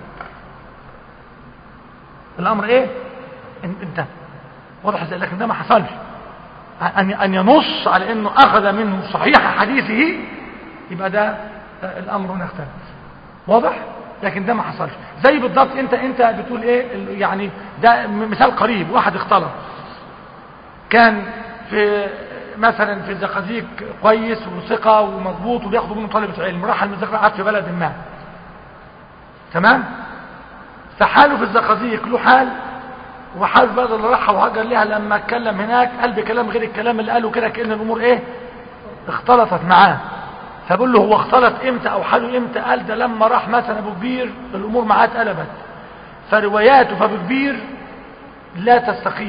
الامر ايه؟ انت واضح ازاي؟ لكن ده ما حصلش. ان ان ينص على انه اخذ منه صحيح حديثه يبقى ده الامر هنا اختلف. واضح؟ لكن ده ما حصلش. زي بالضبط انت انت بتقول ايه يعني؟ ده مثال قريب. واحد اختلط كان في مثلا في الزقازيق كويس وثقة ومضبوط وبياخدوا منه طالبة علم، راح المزقازيق قعد في بلد ما تمام، فحاله في الزقازيق له حال وحال البلد اللي راحها وهجر لها. لما اتكلم هناك قال بكلام غير الكلام اللي قاله كده، كأن الامور ايه اختلطت معاه. فبقول له هو اختلط امتى او حاله امتى؟ قال ده لما راح مثلا ابو كبير الامور معاه اتقلبت، فرواياته في ابو كبير لا تستقيم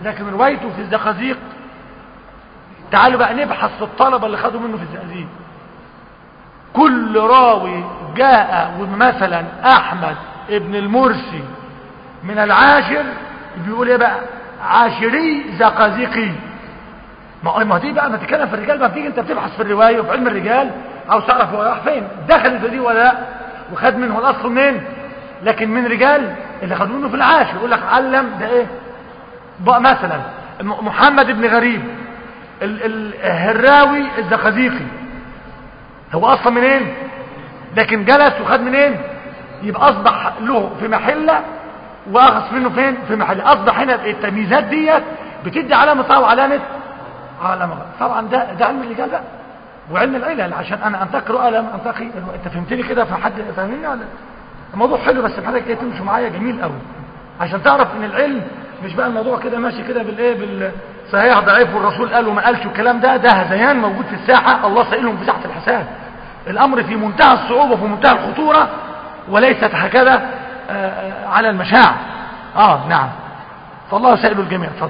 لكن روايته في الزقازيق، تعالوا بقى نبحث في الطلبة اللي خدوا منه في الزقازيق. كل راوي جاء ومثلا احمد ابن المرسي من العاشر بيقول ايه بقى؟ عاشري زقازيقي. ما دي بقى ما تتكلم في الرجال بقى، بتيجي انت بتبحث في الروايه وفي علم الرجال عاوز تعرف هو راح فين، دخل في دي ولا لا، وخد منه الاصل منين. لكن من رجال اللي خدوا منه في العاشر يقول لك علم ده ايه بقى. مثلا محمد بن غريب الهراوي الزقازيقي، هو اصلا منين؟ لكن جلس وخد منين؟ يبقى اصبح له في محله واخذ منه فين؟ في محله. اصبح هنا التمييزات ديت بتدي علامه طبعا وعلامه علامه. طبعا ده ده علم الرجال بقى وعلم العلل، عشان انا انتقي رؤى لم انتقي. انت فهمتني كده؟ في حد فاهمني ولا؟ الموضوع حلو، بس حضرتك ايه تمشوا معايا جميل قوي عشان تعرف ان العلم مش بقى الموضوع كده ماشي كده بالايه بالصحيح ضعيف والرسول قال وما قالش والكلام ده. ده هذيان موجود في الساحه، الله سائلهم في ساحه الحساب. الامر في منتهى الصعوبه وفي منتهى الخطوره، وليست هكذا على المشاع. اه نعم، فالله سائل الجميع. اتفضل.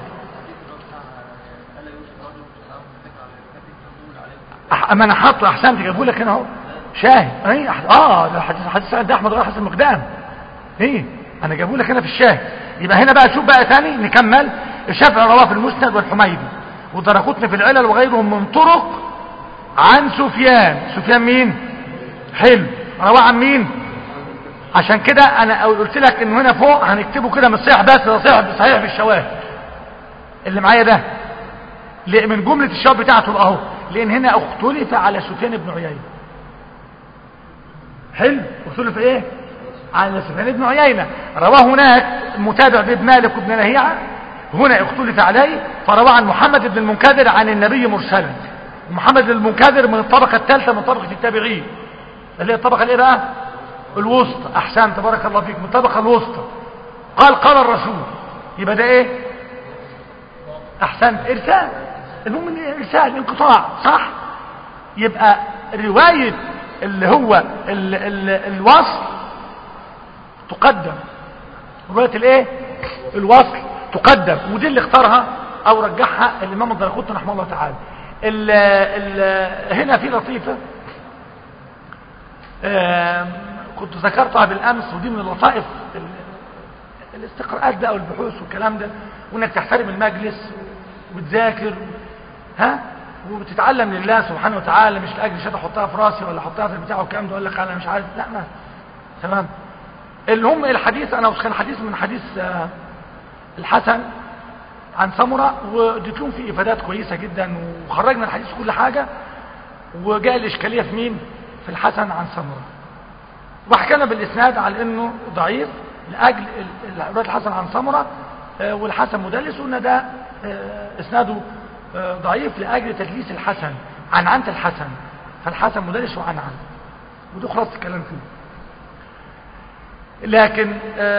اما انا حاطه احسنت جابوا لك هنا اهو شاهد. اي اه ده حديث حديث ده احمد غير حسن مقدام. ايه انا جابوا لك هنا في الشاهد. يبقى هنا بقى شوف بقى تاني نكمل. الشافعي رواه في المسند والحميدي ودرقطني في العلل وغيرهم من طرق عن سفيان. سفيان مين؟ حلو. رواه عن مين؟ عشان كده انا قلت لك انه هنا فوق هنكتبه كده مش صحيح بس، ده صحيح صحيح بالشواهد اللي معايا ده من جمله الشواهد بتاعته اهو. لان هنا اختلف على سفيان بن عيينه. حلو. اختلف ايه على سفيان بن عيينه. رواه هناك متابع بن مالك وابن لهيعة، هنا اختلف عليه فروى عن محمد بن المنكدر عن النبي مرسلا. ومحمد بن المنكدر من الطبقه الثالثه من طبقه التابعين، اللي هي الطبقه الايه بقى؟ الوسطى. احسن تبارك الله فيك، من الطبقه الوسطى. قال قال الرسول، يبقى ده ايه؟ احسنت، ارسال. المهم ارسال انقطاع، صح؟ يبقى روايه اللي هو ال ال الوصل تقدم. روايه الايه؟ الوصل تقدم، ودي اللي اختارها او رجحها الامام الدرقطني رحمه الله تعالى. ال ال هنا في لطيفه كنت ذكرتها بالامس، ودي من اللطائف الاستقراءات بقى والبحوث والكلام ده، وانك تحترم المجلس وتذاكر ها وبتتعلم لله سبحانه وتعالى، مش لاجل شيء احطها في راسي ولا احطها في البتاع والكلام ده، اقول لك انا مش عارف. لا ما تمام. المهم الحديث انا كان حديث من حديث الحسن عن سمرة، واديت لهم فيه افادات كويسه جدا، وخرجنا الحديث كل حاجه، وجاء الاشكاليه في مين؟ في الحسن عن سمرة. وحكينا بالاسناد على انه ضعيف لاجل روايه الحسن عن سمرة، والحسن مدلس، وان ده اسناده ضعيف لاجل تدليس الحسن عن عنت الحسن، فالحسن مدلس وعن عن، وده خلاص الكلام فيه. لكن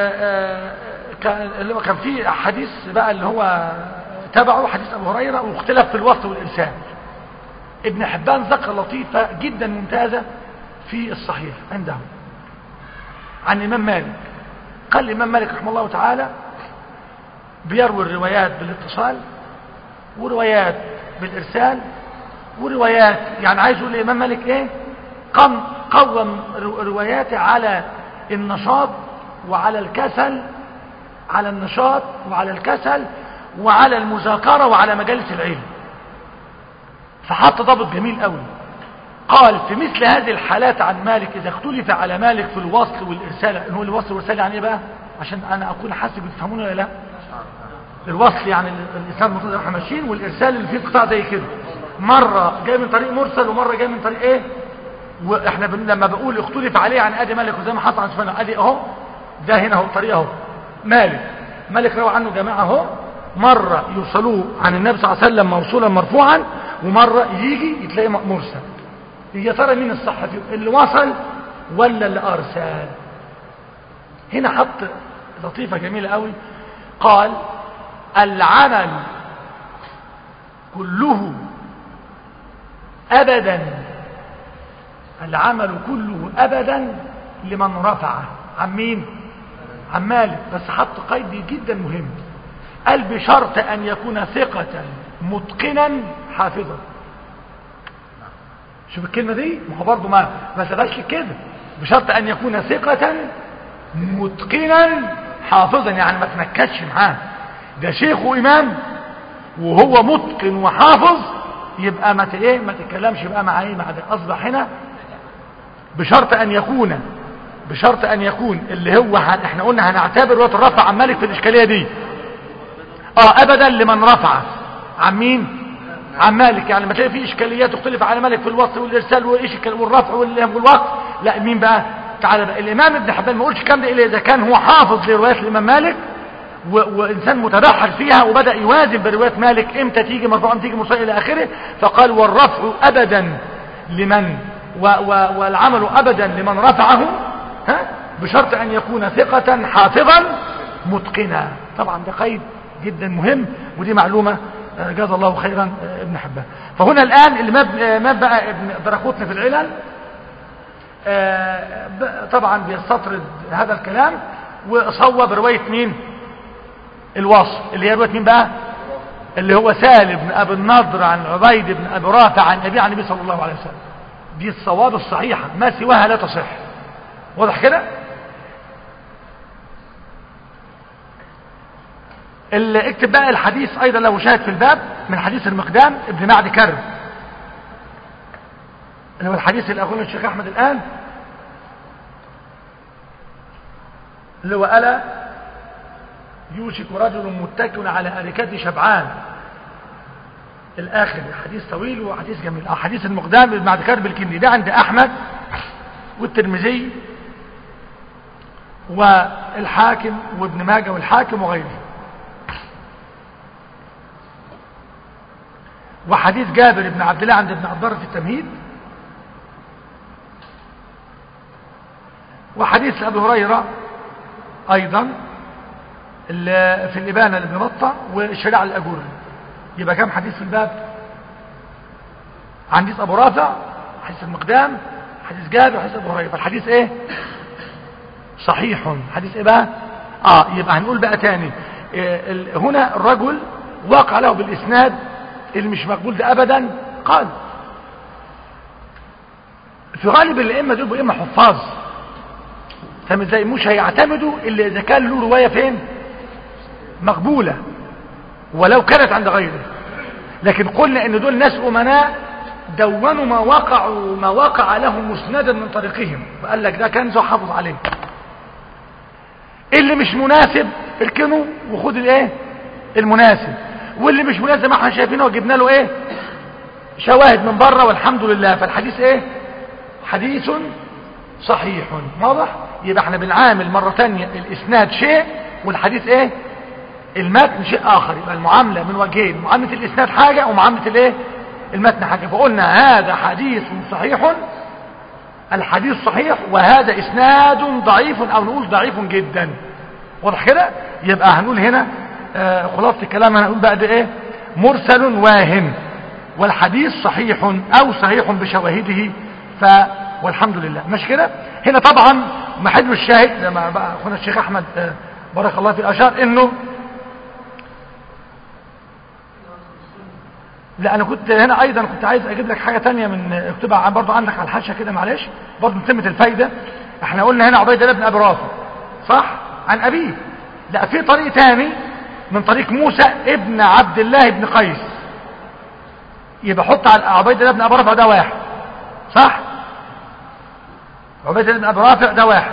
كان كان في حديث بقى اللي هو تبعه حديث ابو هريره، واختلف في الوصل والارسال. ابن حبان ذكر لطيفه جدا ممتازه في الصحيح عنده عن الامام مالك. قال الامام مالك رحمه الله تعالى بيروي الروايات بالاتصال، وروايات بالارسال، وروايات يعني عايز يقول الامام مالك ايه؟ قم قوم رواياته على النشاط وعلى الكسل، على النشاط وعلى الكسل وعلى المذاكره وعلى مجالس العلم. فحط ضابط جميل قوي، قال في مثل هذه الحالات عن مالك اذا اختلف على مالك في الوصل والارسال. ان هو الوصل والارسال يعني ايه بقى؟ عشان انا اكون حاسس بتفهموني ولا لا؟ الوصل يعني الاسناد المفروض احنا ماشيين، والارسال اللي فيه قطاع زي كده، مره جاي من طريق مرسل ومره جاي من طريق ايه. واحنا لما بقول اختلف عليه عن ادي مالك وزي ما حط عن سفيان ادي اهو، ده هنا اهو الطريق اهو مالك مالك روى عنه جماعه اهو، مره يوصلوه عن النبي صلى الله عليه وسلم موصولا مرفوعا، ومره يجي يتلاقي مرسل. يا ترى مين الصح فيهم؟ اللي وصل ولا اللي ارسل؟ هنا حط لطيفه جميله قوي، قال العمل كله ابدا، العمل كله ابدا لمن رفعه. عن مين؟ عن مالك. بس حط قيد جدا مهم، قال بشرط ان يكون ثقة متقنا حافظا. شوف الكلمة دي، ما هو برضه ما ما سبقش كده، بشرط ان يكون ثقة متقنا حافظا، يعني ما تنكدش معاه، ده شيخ وامام وهو متقن وحافظ، يبقى ما ايه ما تتكلمش بقى مع ايه مع ده. اصبح هنا بشرط ان يكون بشرط ان يكون اللي هو هن احنا قلنا هنعتبر رواية الرفع عن مالك في الاشكالية دي اه ابدا لمن رفع عن مين؟ عن مالك. يعني ما تلاقي فيه اشكاليات تختلف على مالك في الوصل والارسال وايش والرفع والوقف، لا مين بقى؟ تعالى بقى الامام ابن حبان ما قلش الكلام ده الا اذا كان هو حافظ لروايات الامام مالك و... وانسان متبحر فيها وبدا يوازن بروايات مالك، امتى تيجي مرفوعا تيجي مرسلا الى اخره. فقال والرفع ابدا لمن و... و... والعمل ابدا لمن رفعه، ها، بشرط ان يكون ثقة حافظا متقنا. طبعا ده قيد جدا مهم، ودي معلومة جزا الله خيرا ابن حبان. فهنا الان اللي ما بقى ابن درقطني في العلل طبعا بيستطرد هذا الكلام وصوب رواية مين؟ الوصل، اللي هي رواية مين بقى؟ اللي هو سالم بن ابي النضر عن عبيد بن ابي رافع عن ابي عن النبي صلى الله عليه وسلم. دي الصواب الصحيحة، ما سواها لا تصح. واضح كده؟ اللي اكتب بقى الحديث ايضا له شاهد في الباب من حديث المقدام ابن معد كرب، اللي هو الحديث اللي اقوله الشيخ احمد الان، اللي هو ألا يوشك رجل متكئ على أريكته شبعان الاخر. حديث طويل وحديث جميل. اه حديث المقدام ابن معد كرب الكندي، ده عند احمد والترمذي والحاكم وابن ماجه والحاكم وغيره. وحديث جابر بن عبد الله عند ابن عبد البر في التمهيد. وحديث ابي هريره ايضا في الابانه لابن بطه والشريعه الاجوري. يبقى كم حديث في الباب؟ حديث ابو رافع، حديث المقدام، حديث جابر، وحديث ابو هريره. فالحديث ايه؟ صحيح. حديث ايه بقى؟ اه يبقى هنقول بقى تاني إيه هنا الرجل وقع له بالاسناد اللي مش مقبول ده ابدا. قال في غالب الائمه دول ائمه حفاظ، فاهم ازاي؟ مش هيعتمدوا الا اذا كان له روايه فين؟ مقبوله، ولو كانت عند غيره. لكن قلنا ان دول ناس امناء دونوا ما وقعوا ما وقع لهم مسندا من طريقهم، وقال لك ده كنز وحافظ عليه. اللي مش مناسب اركنه وخد الايه المناسب، واللي مش مناسب ما احنا شايفينه وجبنا له ايه شواهد من بره والحمد لله. فالحديث ايه؟ حديث صحيح. واضح؟ يبقى احنا بنعامل مرة تانية الاسناد شيء والحديث ايه المتن شيء اخر. يبقى المعاملة من وجهين، معاملة الاسناد حاجة ومعاملة الايه المتن حاجة. فقلنا هذا حديث صحيح، الحديث صحيح، وهذا اسناد ضعيف او نقول ضعيف جدا. واضح كده؟ يبقى هنقول هنا آه خلاصة الكلام هنقول بقى ده ايه؟ مرسل واهن، والحديث صحيح او صحيح بشواهده. ف والحمد لله ماشي كده. هنا طبعا محل الشاهد لما بقى اخونا الشيخ احمد آه بارك الله فيه اشار انه لا انا كنت هنا ايضا كنت عايز اجيب لك حاجة تانية من اكتبها برضو عندك على الحاشية كده معلش برضو تمت الفايدة. احنا قلنا هنا عبيد الله بن ابي رافع صح عن ابيه، لا في طريق تاني من طريق موسى ابن عبد الله بن قيس. يبقى حط على عبيد الله بن ابي رافع ده واحد صح، عبيد الله بن ابي رافع ده واحد.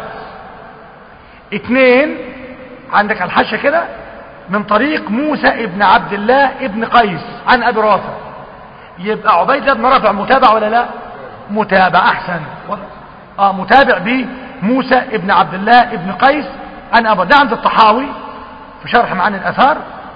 اتنين عندك على الحاشية كده من طريق موسى ابن عبد الله ابن قيس عن ابي رافع. يبقى عبيد الله بن رافع متابع ولا لا؟ متابع. احسن اه متابع بموسى ابن عبد الله ابن قيس عن ابي. ده عند الطحاوي في شرح معاني الاثار،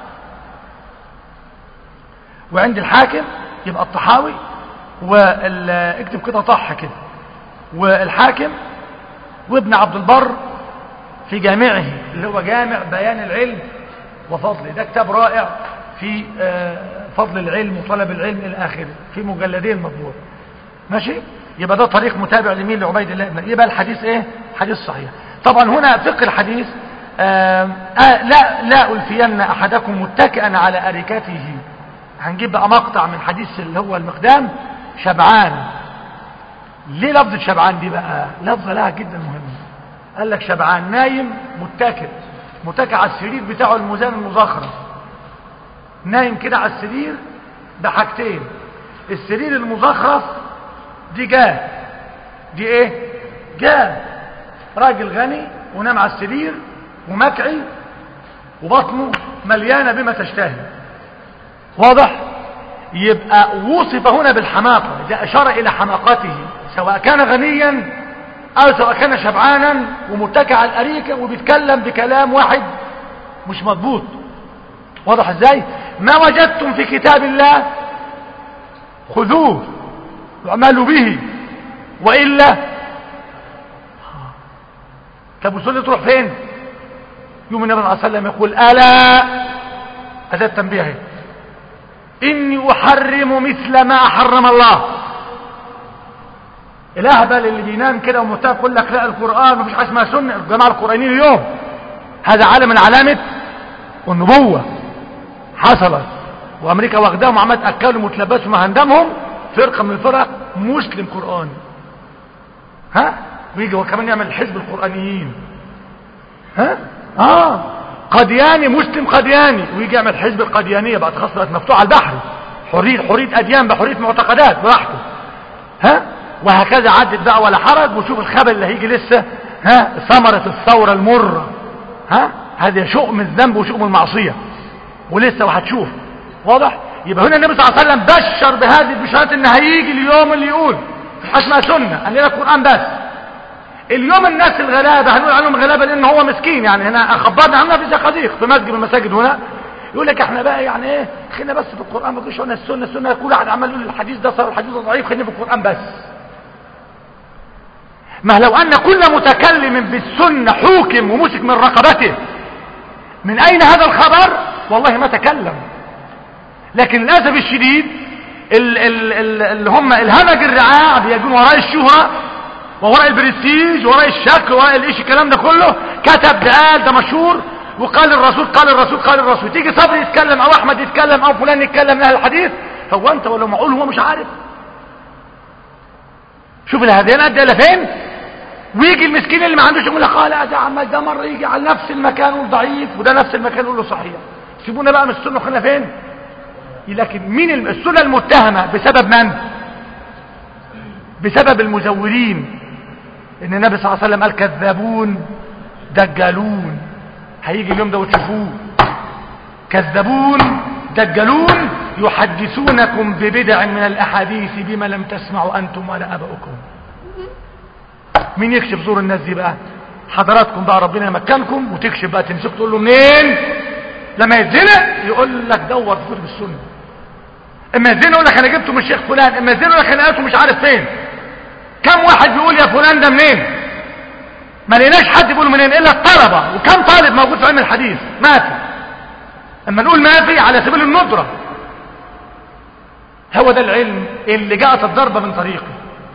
وعند الحاكم. يبقى الطحاوي واكتب كده طح كده، والحاكم وابن عبد البر في جامعه اللي هو جامع بيان العلم وفضله. ده كتاب رائع في فضل العلم وطلب العلم الى اخره، في مجلدين مطبوع ماشي. يبقى ده طريق متابع لمين؟ لعبيد الله بن. يبقى الحديث ايه؟ حديث صحيح. طبعا هنا فقه الحديث آه آه لا لا ألفين أحدكم متكئا على أريكته. هنجيب بقى مقطع من حديث اللي هو المقدام شبعان. ليه لفظة شبعان دي بقى لفظة لها جدا مهمة؟ قال لك شبعان نايم متكئ، متكئ على السرير بتاعه المزان المزخرف، نايم كده على السرير بحاجتين. السرير المزخرف دي جاه، دي ايه؟ جاه. راجل غني ونام على السرير ومكعي وبطنه مليانة بما تشتهي. واضح؟ يبقى وصف هنا بالحماقة، ده أشار إلى حماقته، سواء كان غنيا أو سواء كان شبعانا ومتكئ على الأريكة وبيتكلم بكلام واحد مش مضبوط. واضح ازاي؟ ما وجدتم في كتاب الله خذوه واعملوا به وإلا. طب وصلت تروح فين؟ يوم النبي صلى الله عليه وسلم يقول ألا أداة تنبيه إني أحرم مثل ما أحرم الله. الأهبل اللي بينام كده ومتاق يقول لك لا القرآن مفيش حاجة اسمها سنة، الجماعة القرآنيين اليوم هذا علم من علامة النبوة حصلت، وأمريكا واخداهم وعملت أكلهم وتلبسهم وهندمهم فرقة من الفرق مسلم قرآني. ها؟ ويجي وكمان يعمل حزب القرآنيين. ها؟ آه قدياني مسلم قدياني، ويجي يعمل حزب القديانية بقى تخصص مفتوح على البحر، حرية حرية أديان بحرية معتقدات براحته. ها؟ وهكذا عدت بقى ولا حرج. وشوف الخبل اللي هيجي لسه، ها؟ ثمرة الثورة المرة، ها؟ هذا شؤم الذنب وشؤم المعصية ولسه وهتشوف. واضح؟ يبقى هنا النبي صلى الله عليه وسلم بشر بهذه البشارات ان هيجي اليوم اللي يقول اسمها سنة قال لنا القرآن بس. اليوم الناس الغلابة هنقول عنهم غلابة لان هو مسكين، يعني هنا خبرنا عنها في زقازيق في مسجد من المساجد هنا يقول لك احنا بقى يعني ايه خلينا بس في القرآن، ما تقولش قلنا السنة السنة، كل واحد عمال يقول الحديث ده صار الحديث ده ضعيف، خلينا في القرآن بس. ما لو ان كل متكلم بالسنة حوكم ومسك من رقبته من اين هذا الخبر والله ما تكلم. لكن للاسف الشديد ال ال ال اللي هم الهمج الرعاع بيجون وراء الشهرة ووراء البرستيج ووراء الشك ووراء الايش الكلام ده كله، كتب ده قال ده مشهور وقال الرسول قال الرسول قال الرسول، تيجي صبري يتكلم او احمد يتكلم او فلان يتكلم من اهل الحديث، هو انت ولا معقول هو مش عارف؟ شوف الهذيان ادى الى فين. ويجي المسكين اللي ما عندوش يقول لك اه لا ده عمال ده مره يجي على نفس المكان يقول ضعيف وده نفس المكان يقول له صحيح. سيبونا بقى من السنه خلينا فين. لكن مين السنه المتهمه؟ بسبب من؟ بسبب المزورين. ان النبي صلى الله عليه وسلم قال كذابون دجالون، هيجي اليوم ده وتشوفوه. كذابون دجالون يحدثونكم ببدع من الاحاديث بما لم تسمعوا انتم ولا اباؤكم. مين يكشف زور الناس دي بقى؟ حضراتكم بقى ربنا يمكنكم وتكشف بقى، تمسك تقول له منين لما يتزنق يقول لك دور في كتب السنه. اما يتزنق يقول لك انا جبته من الشيخ فلان، اما يتزنق يقول لك انا لقيته مش عارف فين. كم واحد بيقول يا فلان ده منين؟ ما لقيناش حد بيقول منين الا الطلبه. وكم طالب موجود في علم الحديث؟ ما في. اما نقول ما في على سبيل الندره. هو ده العلم اللي جاءت الضربه من طريقه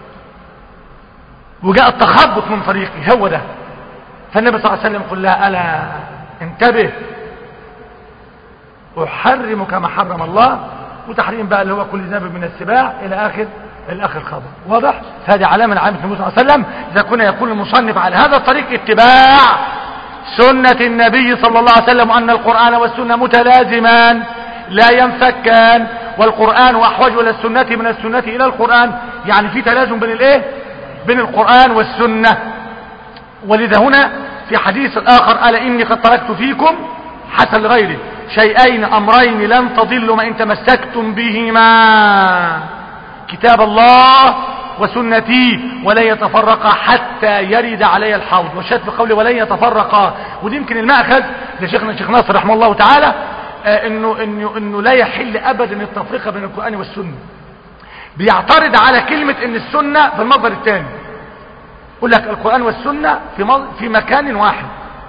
وجاء التخبط من طريقي، هو ده. فالنبي صلى الله عليه وسلم يقول لها ألا انتبه أحرم كما حرم الله، وتحريم بقى اللي هو كل ذنب من السباع إلى آخر الآخر خبر. واضح؟ هذه علامة من علامة النبي صلى الله عليه وسلم. إذا كنا يقول المصنف على هذا الطريق اتباع سنة النبي صلى الله عليه وسلم، أن القرآن والسنة متلازمان لا ينفكان، والقرآن وأحوج إلى السنة من السنة إلى القرآن، يعني في تلازم بين الإيه؟ بين القرآن والسنة. ولذا هنا في حديث الآخر ألا إني قد تركت فيكم حسن لغيره شيئين أمرين لن تضلوا ما إن تمسكتم بهما، كتاب الله وسنتي ولن يتفرقا حتى يرد علي الحوض. والشاهد في قوله ولن يتفرقا، ودي يمكن المأخذ لشيخنا الشيخ ناصر رحمه الله تعالى، آه إنه, إنه, إنه لا يحل أبدا التفرقة بين القرآن والسنة. بيعترض على كلمة ان السنة في المصدر الثاني، يقول لك القرآن والسنة في, في مكان واحد.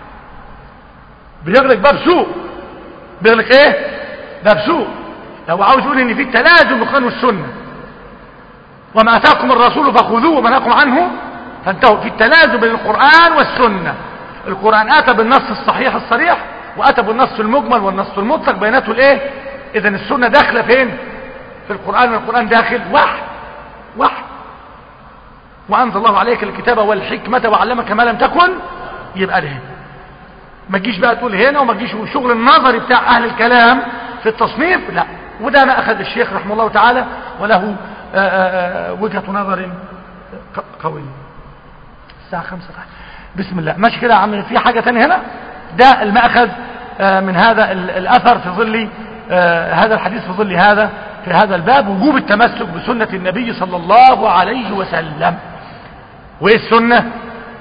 بيغلق باب سوء، بيغلق ايه؟ باب سوء. لو عاوز يقول ان في تلازم بين القرآن والسنة، وما اتاكم الرسول فخذوه وما نهاكم عنه فانتهوا، في التلازم بين القرآن والسنة. القرآن اتى بالنص الصحيح الصريح، واتى بالنص المجمل والنص المطلق، بيناته الايه؟ اذا السنة داخلة فين؟ في القرآن، والقرآن داخل وحي وحي. وانزل الله عليك الكتاب والحكمة وعلمك ما لم تكن، يبقى ده. ما تجيش بقى تقول هنا، وما تجيش شغل النظري بتاع اهل الكلام في التصنيف، لا. وده ما اخذ الشيخ رحمه الله تعالى، وله آآ آآ وجهة نظر قوية. الساعة خمسة تحت. بسم الله. ماشي كده يا عم. في حاجة تانية هنا؟ ده المأخذ من هذا الأثر في ظل هذا الحديث، في ظل هذا في هذا الباب، وجوب التمسك بسنة النبي صلى الله عليه وسلم. وايه السنة؟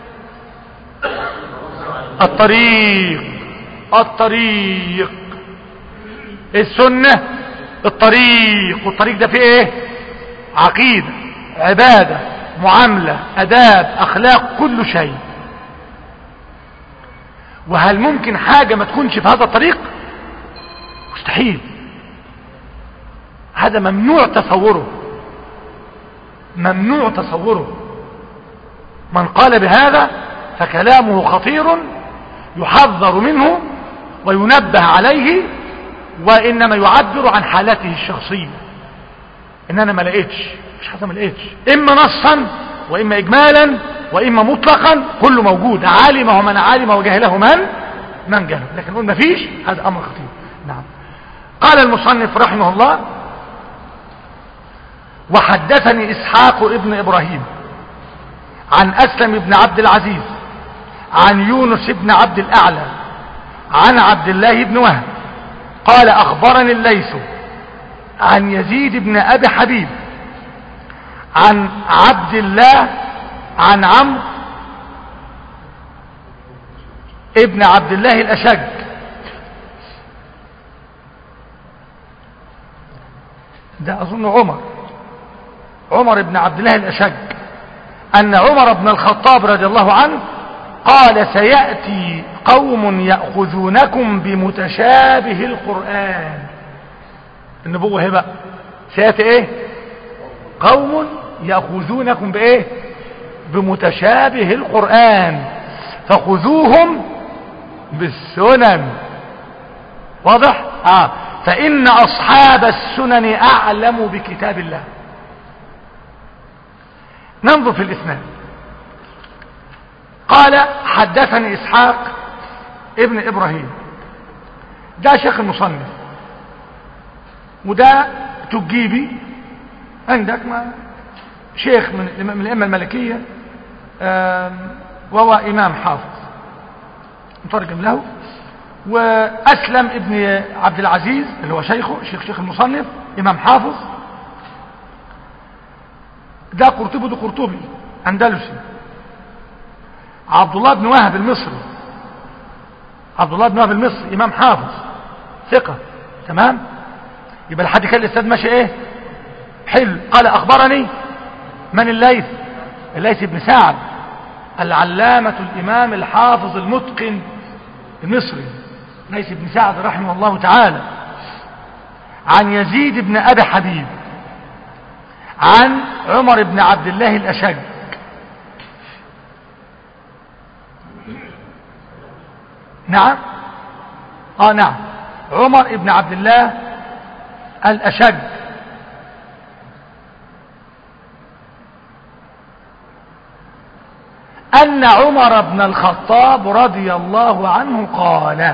الطريق. الطريق السنة الطريق. والطريق ده فيه ايه؟ عقيدة، عبادة، معاملة، اداب، اخلاق، كل شيء. وهل ممكن حاجة ما تكونش في هذا الطريق؟ مستحيل. هذا ممنوع تصوره، ممنوع تصوره. من قال بهذا فكلامه خطير، يحذر منه وينبه عليه، وإنما يعبر عن حالته الشخصية. إن أنا ما لقيتش، مش حتى ما لقيتش، إما نصا وإما إجمالا وإما مطلقا، كله موجود. عالمه من عالم وجهله من من جهل، لكن نقول ما فيش، هذا أمر خطير. نعم. قال المصنف رحمه الله: وحدثني إسحاق ابن إبراهيم عن أسلم بن عبد العزيز عن يونس بن عبد الأعلى عن عبد الله بن وهب قال: أخبرني الليث عن يزيد بن أبي حبيب عن عبد الله عن عمرو ابن عبد الله الأشج ده أظن عمر عمر بن عبد الله الأشج أن عمر بن الخطاب رضي الله عنه قال: سيأتي قوم يأخذونكم بمتشابه القرآن. النبوة هي بقى سيأتي ايه؟ قوم يأخذونكم بايه؟ بمتشابه القرآن فخذوهم بالسنن. واضح؟ آه. فإن أصحاب السنن أعلم بكتاب الله. ننظر في الإسناد. قال: حدثني إسحاق ابن إبراهيم، ده شيخ المصنف، وده تجيبي عندك ما شيخ من, من الأئمة المالكية، وهو إمام حافظ مترجم له. وأسلم ابن عبد العزيز اللي هو شيخه شيخ شيخ المصنف، إمام حافظ. ده قرطبي، ده قرطبي أندلسي. عبد الله بن وهب المصري، عبد الله بن وهب المصري إمام حافظ ثقة. تمام. يبقى لحد كده الاستاذ ماشي ايه؟ حلو. قال: أخبرني من الليث؟ الليث بن سعد العلامة الإمام الحافظ المتقن المصري، ليث بن سعد رحمه الله تعالى، عن يزيد بن أبي حبيب عن عمر بن عبد الله الأشج نعم اه نعم عمر بن عبد الله الأشج أن عمر بن الخطاب رضي الله عنه قال.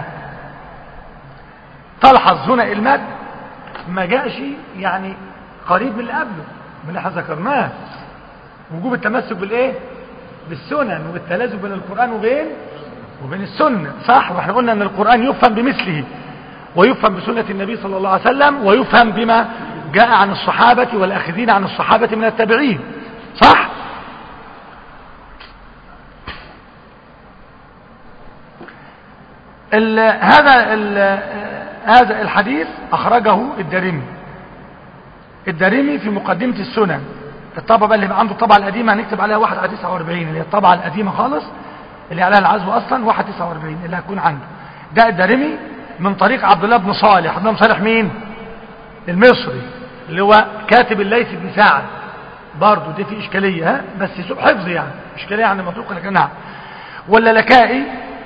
تلحظ هنا المد ما جاءش يعني قريب من اللي قبله، من اللي احنا ذكرناه، وجوب التمسك بالايه؟ بالسنن، والتلازم بين القرآن وبين وبين السنة. صح؟ واحنا قلنا ان القرآن يفهم بمثله، ويفهم بسنة النبي صلى الله عليه وسلم، ويفهم بما جاء عن الصحابة والأخذين عن الصحابة من التابعين. صح؟ ال هذا ال هذا الحديث أخرجه الدارمي الدارمي في مقدمة السنن. الطبعة بقى اللي عنده الطبعة القديمة هنكتب عليها واحد على تسعة واربعين، اللي هي الطبعة القديمة خالص اللي عليها العزو أصلا واحد تسعة واربعين اللي هتكون عنده. ده الدارمي من طريق عبد الله بن صالح. عبد الله بن صالح مين؟ المصري اللي هو كاتب الليث بن سعد. برضه دي في إشكالية، ها بس سوء حفظ يعني، إشكالية عن المطروق، لكن نعم. ولا لكائي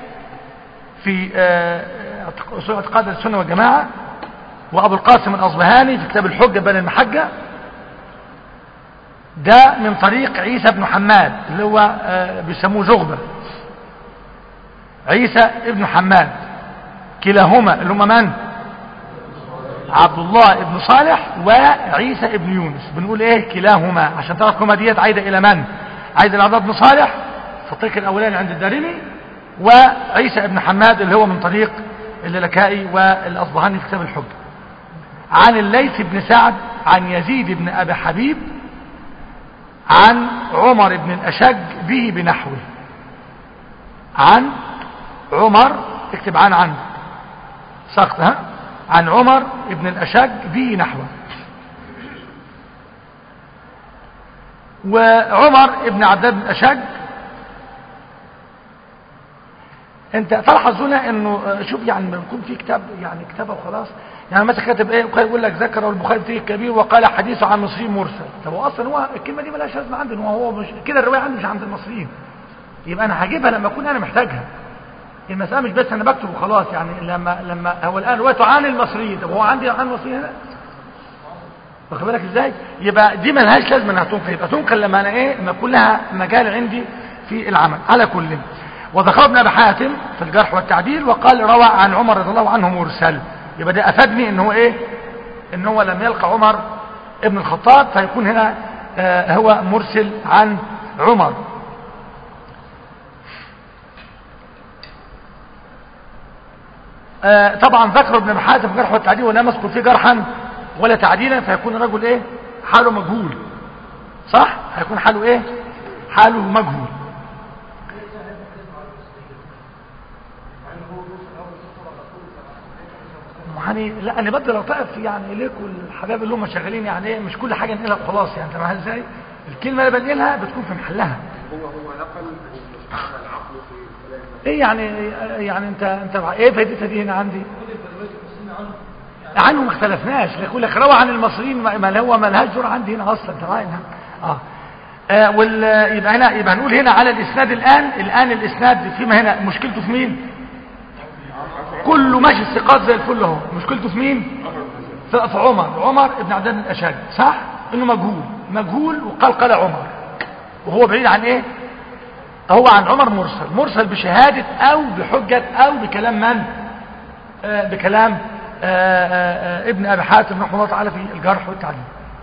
في أصول اعتقاد السنة والجماعة، وأبو القاسم الأصبهاني في كتاب الحجة بين المحجة، ده من طريق عيسى بن حماد اللي هو بيسموه زغبة، عيسى ابن حماد، كلاهما اللي هما من؟ عبد الله ابن صالح وعيسى ابن يونس. بنقول ايه كلاهما عشان تعرف كما ديت عايدة الى من؟ عايدة الى عبد الله بن صالح في الطريق الاولاني عند الدارمي، وعيسى ابن حماد اللي هو من طريق اللالكائي والاصبهاني في كتاب الحجة. عن الليث بن سعد عن يزيد بن ابي حبيب عن عمر بن الاشج به بنحوه. عن عمر، اكتب عن عن سقط ها، عن عمر بن الاشج به نحوه. وعمر بن عبد الله بن الاشج، انت تلاحظ هنا انه شوف يعني لما يكون في كتاب يعني كتابه وخلاص، يعني مثلا كاتب ايه يقول لك ذكر البخاري في الكبير وقال حديثه عن مصري مرسل. طب هو اصلا هو الكلمه دي مالهاش لازمه عندنا، هو مش كده، الروايه عندي مش عند المصريين، يبقى انا هجيبها لما اكون انا محتاجها. المساله مش بس انا بكتب وخلاص، يعني لما لما هو الان روايته عن المصريين، طب هو عندي عن المصريين هنا، واخد بالك ازاي؟ يبقى دي مالهاش لازمه انها تنقل، يبقى تنقل لما انا ايه لما يكون لها مجال عندي في العمل. على كل، وذكر ابن ابي حاتم في الجرح والتعديل وقال روى عن عمر رضي الله عنه مرسل، يبقى ده افادني ان هو ايه ان هو لم يلقى عمر ابن الخطاب، فيكون هنا آه هو مرسل عن عمر. آه طبعا ذكر ابن ابي حاتم في الجرح والتعديل ولم يذكر فيه جرحا ولا تعديلا، فيكون الرجل ايه حاله مجهول، صح؟ هيكون حاله ايه حاله مجهول. يعني لا انا بدي لطائف يعني اليكم الحبايب اللي هم شغالين، يعني ايه مش كل حاجه نقلها وخلاص، يعني انت معايا ازاي؟ الكلمه اللي بنقلها بتكون في محلها. هو هو نقل ومستعمل عقله في كلام. ايه يعني يعني انت انت ايه فائدتها دي هنا عندي؟ عنه ما اختلفناش، يقول لك روى عن المصريين ما هو ما لهاش دور عندي هنا اصلا، انت معايا اه, آه وال يبقى هنا يبقى هنقول هنا على الاسناد الان الان الاسناد فيما هنا مشكلته في مين؟ كله ماشي الثقات زي الفل اهو، مشكلته في مين؟ في عمر عمر ابن عبد الله بن الاشج، صح؟ انه مجهول مجهول وقال قال عمر، وهو بعيد عن ايه؟ هو عن عمر مرسل مرسل بشهادة او بحجة او بكلام من؟ آه بكلام آآ آآ ابن ابي حاتم رحمه الله تعالى في الجرح والتعديل.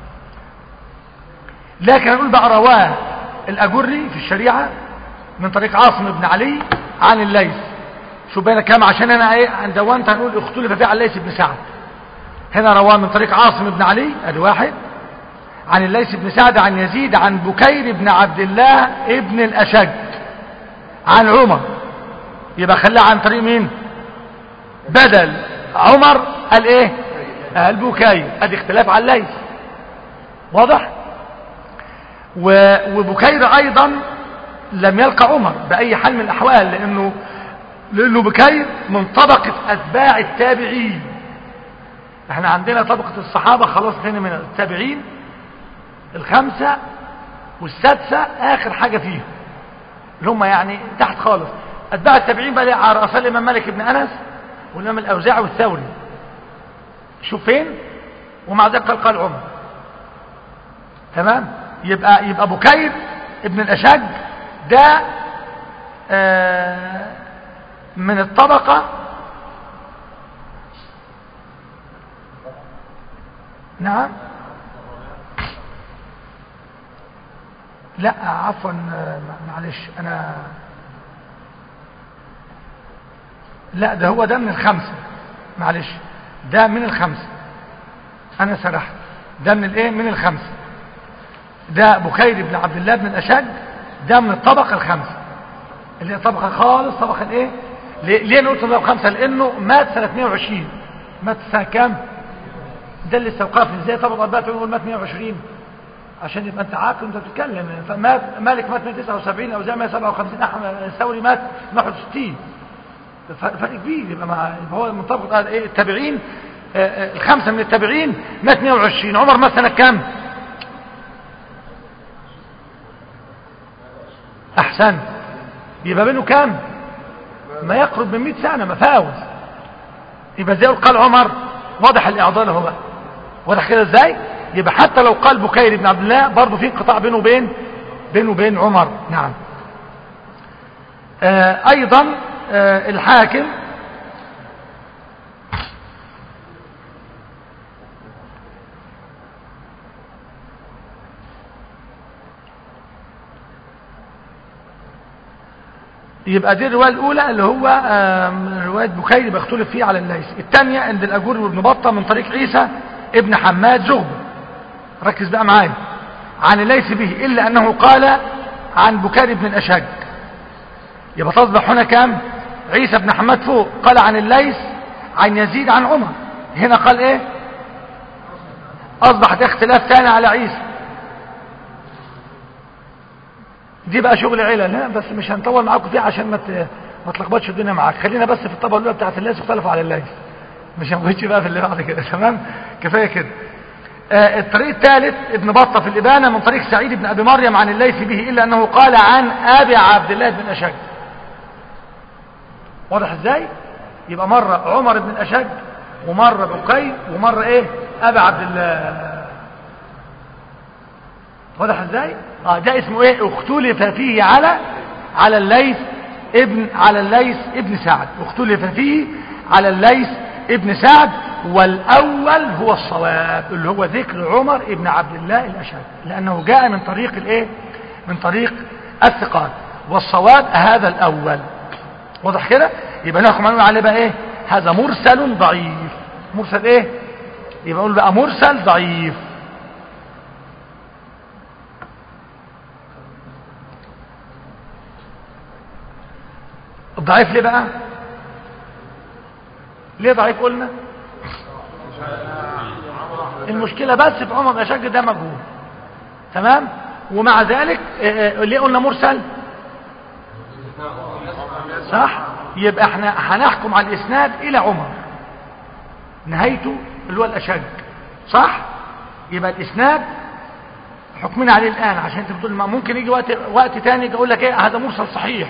لكن هنقول بقى رواه الاجري في الشريعه من طريق عاصم بن علي عن الليث. شو بينا كام عشان انا ايه عند وانت هنقول اختلف فيه عن الليث بن سعد. هنا رواه من طريق عاصم بن علي ادي واحد عن الليث بن سعد عن يزيد عن بكير بن عبد الله ابن الاشج عن عمر، يبقى خلاه عن طريق مين؟ بدل عمر قال ايه؟ قال بكير، ادي اختلاف على الليث، واضح؟ وبكير ايضا لم يلقى عمر باي حال من الاحوال، لانه لانه بكير من طبقه اتباع التابعين. احنا عندنا طبقه الصحابه خلاص هنا من التابعين الخمسه والسادسه اخر حاجه فيهم اللي هم يعني تحت خالص. اتباع التابعين بقى على راسه الامام مالك بن انس والامام الاوزاعي والثوري، شوف فين؟ ومع ذلك قال قال عمر. تمام؟ يبقى يبقى بكير ابن الاشج ده آه من الطبقه نعم لا عفوا معلش انا لا ده هو ده من الخمسه، معلش ده من الخمسه، انا سرحت، ده من الايه؟ من الخمسه. ده بكير بن عبد الله بن الاشج ده من الطبقه الخامسه اللي هي طبقه خالص، طبقه الايه؟ ليه نقول طبقه خامسه؟ لانه مات سنه مئة وعشرين. مات سنه كام؟ ده اللي استوقفني ازاي طبقه اربعه تقول مات مئة وعشرين عشان يبقى انت عاقل وانت بتتكلم. فمات مالك مات مئة وتسعة وسبعين او زي مئة وسبعة وخمسين، احمد الثوري مات مئة وواحد وستين، فرق كبير. يبقى مع هو من طبقه ايه؟ التابعين الخمسه من التابعين مات مئة وعشرين. عمر مات سنه كام؟ احسن، يبقى بينه كام؟ ما يقرب من مئة سنة مفاوز. يبقى زي قال عمر واضح الاعضال اهو بقى، واضح كده ازاي؟ يبقى حتى لو قال بكير بن عبد الله برضه في انقطاع بينه وبين بينه وبين عمر. نعم. آه ايضا آه الحاكم يبقى دي الرواية الأولى اللي هو رواية بكير بيختلف فيه على الليث. الثانية عند الأجور وابن بطة من طريق عيسى ابن حماد زغب، ركز بقى معايا، عن الليث به إلا أنه قال عن بكير بن الأشج. يبقى تصبح هنا كام؟ عيسى بن حماد فوق قال عن الليث عن يزيد عن عمر، هنا قال ايه؟ أصبحت اختلاف ثاني على عيسى. دي بقى شغل علل، ها بس مش هنطول معاكم فيها عشان ما ما تلخبطش الدنيا معاك. خلينا بس في الطبقه الاولى بتاعت الليث اختلفوا على الليث، مش هنخش بقى في اللي بعد كده. تمام، كفايه كده. آه الطريق الثالث ابن بطه في الابانه من طريق سعيد بن ابي مريم عن الليث به الا انه قال عن ابي عبد الله بن اشج. واضح ازاي؟ يبقى مره عمر بن الاشج ومره بكير ومره ايه؟ ابي عبد الله. واضح ازاي؟ اه ده اسمه ايه؟ اختلف فيه على على الليث ابن على الليث ابن سعد، اختلف فيه على الليث ابن سعد، والاول هو الصواب اللي هو ذكر عمر ابن عبد الله الاشج، لانه جاء من طريق الايه؟ من طريق الثقات، والصواب هذا الاول. واضح كده؟ يبقى نحكم نقول عليه بقى ايه؟ هذا مرسل ضعيف. مرسل ايه؟ يبقى نقول بقى مرسل ضعيف. ضعيف ليه بقى؟ ليه ضعيف قلنا؟ المشكلة بس في عمر بن الأشج ده مجهول، تمام؟ ومع ذلك ليه قلنا مرسل؟ صح؟ يبقى احنا هنحكم على الإسناد إلى عمر، نهايته اللي هو الأشج، صح؟ يبقى الإسناد حكمنا عليه الآن، عشان انت بتقول ممكن يجي وقت وقت تاني يقول لك ايه هذا مرسل صحيح.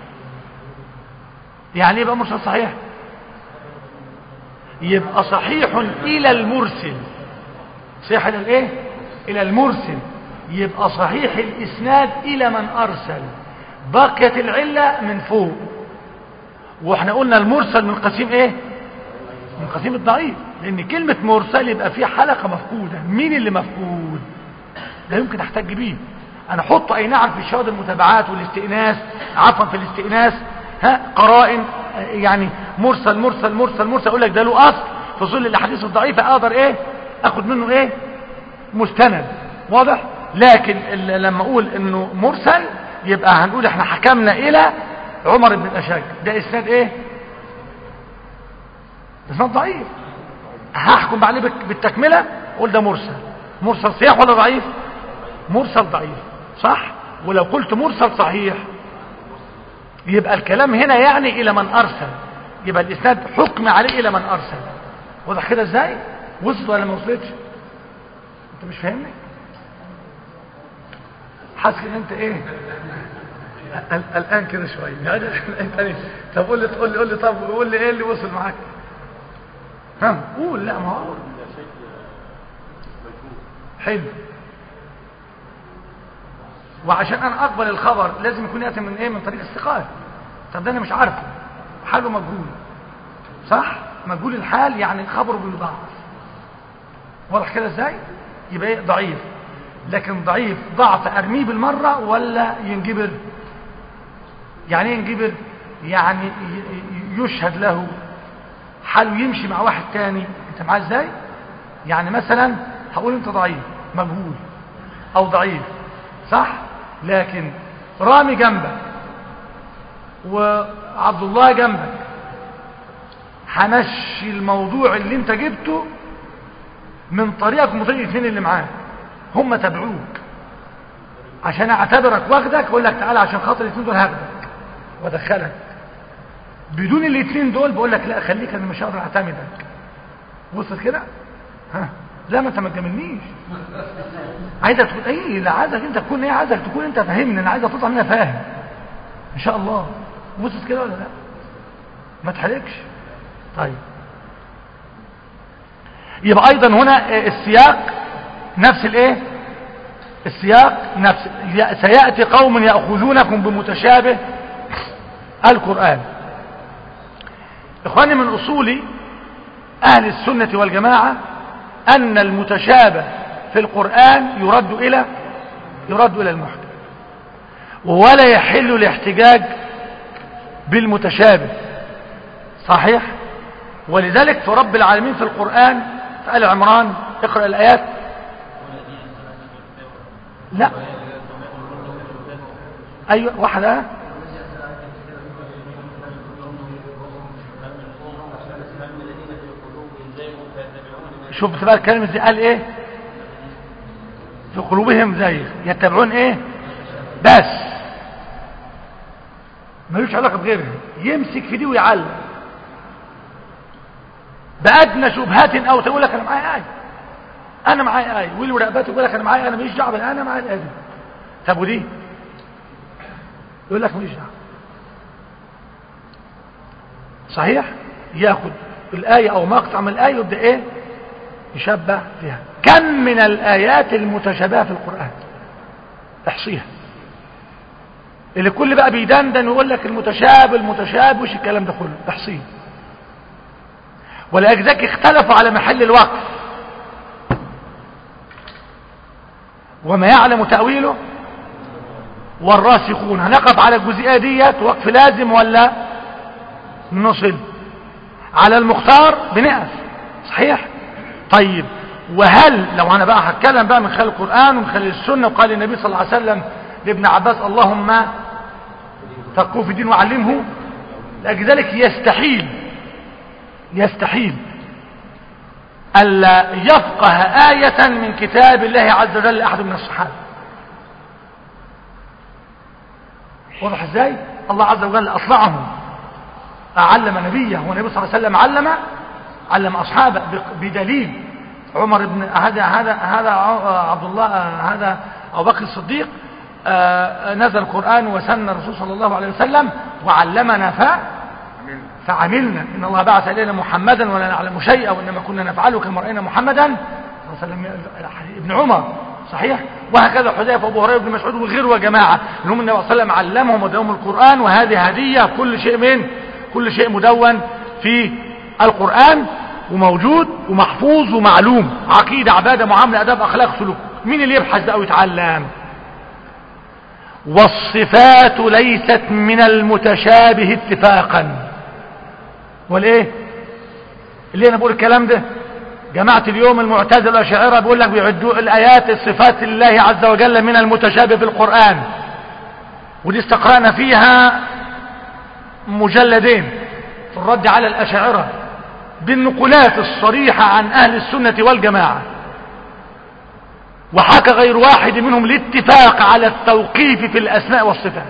يعني ايه بقى مرسل صحيح؟ يبقى صحيح الى المرسل، صحيح الى الايه؟ الى المرسل، يبقى صحيح الاسناد الى من ارسل، بقيت العله من فوق. واحنا قلنا المرسل من قسيم ايه؟ من قسيم الضعيف، لان كلمه مرسل يبقى فيه حلقه مفقوده. مين اللي مفقود؟ لا يمكن احتج بيه. انا احطه اي نعم في شواهد المتابعات والاستئناس، عفوا في الاستئناس، ها قرائن، يعني مرسل مرسل مرسل مرسل، اقول لك ده له اصل في ظل الاحاديث الضعيفه اقدر ايه اخد منه ايه مستند. واضح؟ لكن لما اقول انه مرسل يبقى هنقول احنا حكمنا الى عمر بن الاشج، ده اسناد ايه؟ اسناد ضعيف. هحكم عليه بالتكمله اقول ده مرسل. مرسل صحيح ولا ضعيف؟ مرسل ضعيف، صح؟ ولو قلت مرسل صحيح يبقى الكلام هنا يعني الى من ارسل، يبقى الاسناد حكم عليه الى من ارسل. واضح كده ازاي؟ وصلت ولا ما وصلتش؟ انت مش فاهمني؟ حاسس ان انت ايه الان كده شويه انت. طب قول لي قول لي قول لي طب قول لي ايه اللي وصل معاك؟ فهم قول. لا ما هو حلو، وعشان انا اقبل الخبر لازم يكون ياتي من ايه؟ من طريق الثقات. طب ده انا مش عارفه، حاله مجهول، صح؟ مجهول الحال يعني خبره بيضعف. واضح كده ازاي؟ يبقى ايه؟ ضعيف. لكن ضعيف ضعف ارميه بالمره ولا ينجبر؟ يعني ايه ينجبر؟ يعني يشهد له حاله يمشي مع واحد تاني. انت معاه ازاي؟ يعني مثلا هقول انت ضعيف مجهول او ضعيف، صح؟ لكن رامي جنبك وعبد الله جنبك، همشي الموضوع اللي انت جبته من طريقك ومن طريق الاثنين اللي معاك، هم تبعوك عشان اعتبرك واخدك، اقول لك تعالى عشان خاطر الاثنين دول هاخدك وادخلك. بدون الاثنين دول بقول لك لا خليك انا مش هقدر اعتمدك. وصلت كده؟ ها لا ما انت ما تجاملنيش. عايزك تكون ايه؟ لا عايزك انت تكون ايه؟ عايزك تكون انت فاهمني، انا عايزك تطلع منها فاهم ان شاء الله. وصلت كده ولا لا؟ ما تحركش. طيب يبقى ايضا هنا السياق نفس الايه السياق نفس سيأتي قوم يأخذونكم بمتشابه القرآن. اخواني من اصول اهل السنة والجماعة ان المتشابه في القرآن يرد الى يرد الى المحكم، ولا يحل الاحتجاج بالمتشابه. صحيح؟ ولذلك في رب العالمين في القرآن في آل عمران اقرأ الآيات. لا ايوه واحدة. شوف بقى الكلمة دي قال ايه؟ في قلوبهم زيغ يتبعون ايه بس، ملوش علاقة بغيرها، يمسك في دي ويعلم بأدنى شبهات او تقول لك انا معايا آية انا معايا آية، واللي رقبته يقول لك انا معايا، انا ماليش دعوه انا معايا الآية دي. طب ودي يقول لك ماليش دعوه. صحيح؟ ياخد الآية او مقطع من الآية يبدأ ايه يشبه فيها. كم من الآيات المتشابهة في القرآن احصيها، اللي كل بقى بيدندن ويقول لك المتشابه المتشابه وش الكلام ده كله احصيه. ولأجزاك اختلفوا على محل الوقف، وما يعلم تأويله والراسخون. هنقف على الجزئية ديت وقف لازم ولا نصل على المختار بنقف؟ صحيح. طيب وهل لو انا بقى هتكلم بقى من خلال القرآن ومن خلال السنة، وقال النبي صلى الله عليه وسلم لابن عباس اللهم فقهه في الدين وعلمه، لذلك يستحيل يستحيل ألا يفقه آية من كتاب الله عز وجل أحد من الصحابة. واضح ازاي؟ الله عز وجل أطلعهم، علم نبيه والنبي صلى الله عليه وسلم علم علم أصحابه بدليل عمر بن هذا هذا هذا عبد الله هذا أبو بكر الصديق نزل القرآن وسن الرسول صلى الله عليه وسلم وعلمنا ف فعملنا. إن الله بعث إلينا محمدا ولا نعلم شيئا وإنما كنا نفعله كما رأينا محمدا صلى الله عليه وسلم. ابن عمر صحيح. وهكذا حذيفة وابو هريرة وابن مسعود وغيره وجماعة انهم النبي صلى الله عليه وسلم علمهم ودهم القرآن، وهذه هدية. كل شيء من كل شيء مدون في القرآن وموجود ومحفوظ ومعلوم، عقيدة عبادة معاملة أداب أخلاق سلوك. مين اللي يبحث أو يتعلم؟ والصفات ليست من المتشابه اتفاقا. والايه اللي انا بقول الكلام ده جماعة اليوم المعتزلة والأشاعرة بيقول لك بيعدوا الآيات الصفات لله عز وجل من المتشابه في القرآن، ودي استقرأنا فيها مجلدين في الرد على الأشاعرة بالنقولات الصريحة عن أهل السنة والجماعة، وحكى غير واحد منهم الاتفاق على التوقيف في الأسماء والصفات.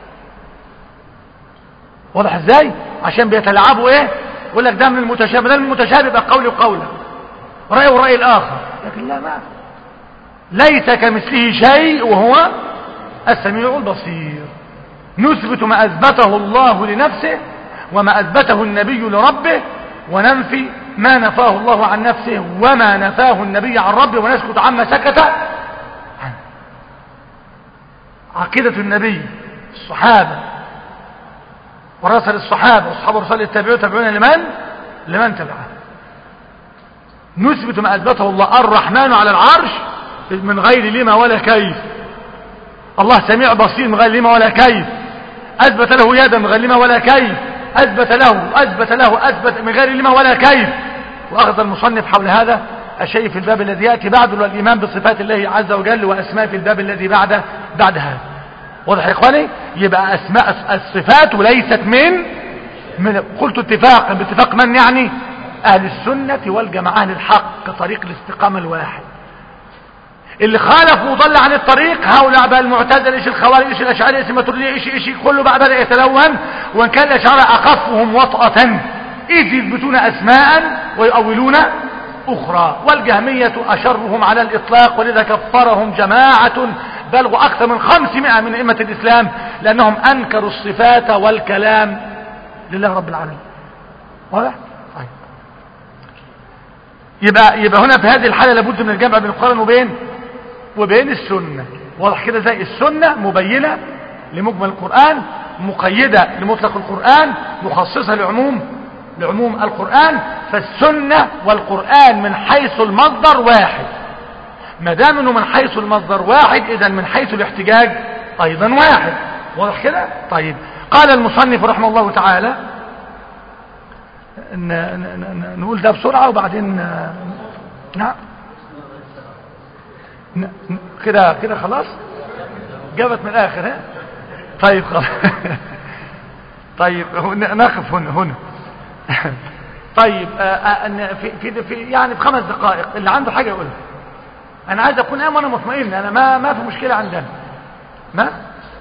واضح ازاي؟ عشان بيتلعبوا ايه؟ يقول لك ده من المتشابه، ده من المتشابه يبقى قولي وقوله، رأي ورأي الآخر. لكن لا، ما ليس كمثله شيء وهو السميع البصير. نثبت ما أثبته الله لنفسه وما أثبته النبي لربه، وننفي ما نفاه الله عن نفسه وما نفاه النبي عن ربه، ونسكت عما سكت عنه. عقيدة النبي الصحابة ورسل الصحابة والصحابة ورسل التابعون تابعون لمن لمن تبعه. نثبت ما أثبته الله. الرحمن على العرش من غير لما ولا كيف. الله سميع بصير من غير لما ولا كيف. أثبت له يدا من غير لما ولا كيف. أثبت له أثبت له أثبت من غير لما ولا كيف. وأخذ المصنف حول هذا الشيء في الباب الذي يأتي بعده، والإيمان بصفات الله عز وجل وأسماء في الباب الذي بعد بعد هذا. واضح يا إخواني؟ يبقى أسماء الصفات وليست من من قلت اتفاقا باتفاق من يعني أهل السنة والجماعة، أهل الحق، طريق الاستقامة الواحد. اللي خالفوا وضل عن الطريق هؤلاء بقى المعتزلة، ايش الخوارج، ايش الاشاعرة، ايش الماتريدية، ايش ايش كله بقى بدأ يتلون. وان كان الاشاعرة اخفهم وطأة اذ يثبتون اسماء ويؤولون اخرى، والجهمية اشرهم على الاطلاق، ولذا كفرهم جماعة بلغوا اكثر من خمسمائة من ائمة الاسلام، لانهم انكروا الصفات والكلام لله رب العالمين. واضح؟ طيب يبقى يبقى هنا في هذه الحالة لابد من الجمع بين القرآن وبين وبين السنة. واضح كده؟ زي السنة مبينة لمجمل القرآن، مقيدة لمطلق القرآن، مخصصة لعموم لعموم القرآن. فالسنة والقرآن من حيث المصدر واحد. ما دام انه من حيث المصدر واحد، اذا من حيث الاحتجاج ايضا واحد. واضح كده؟ طيب قال المصنف رحمه الله تعالى، نقول ده بسرعة وبعدين نعم كده كده خلاص جابت من الاخر. ها طيب خلاص طيب نقف هنا هنا طيب في في في يعني في خمس دقائق اللي عنده حاجه يقولها. انا عايز اكون امن ومطمئن، انا ما ما في مشكله عندنا. ما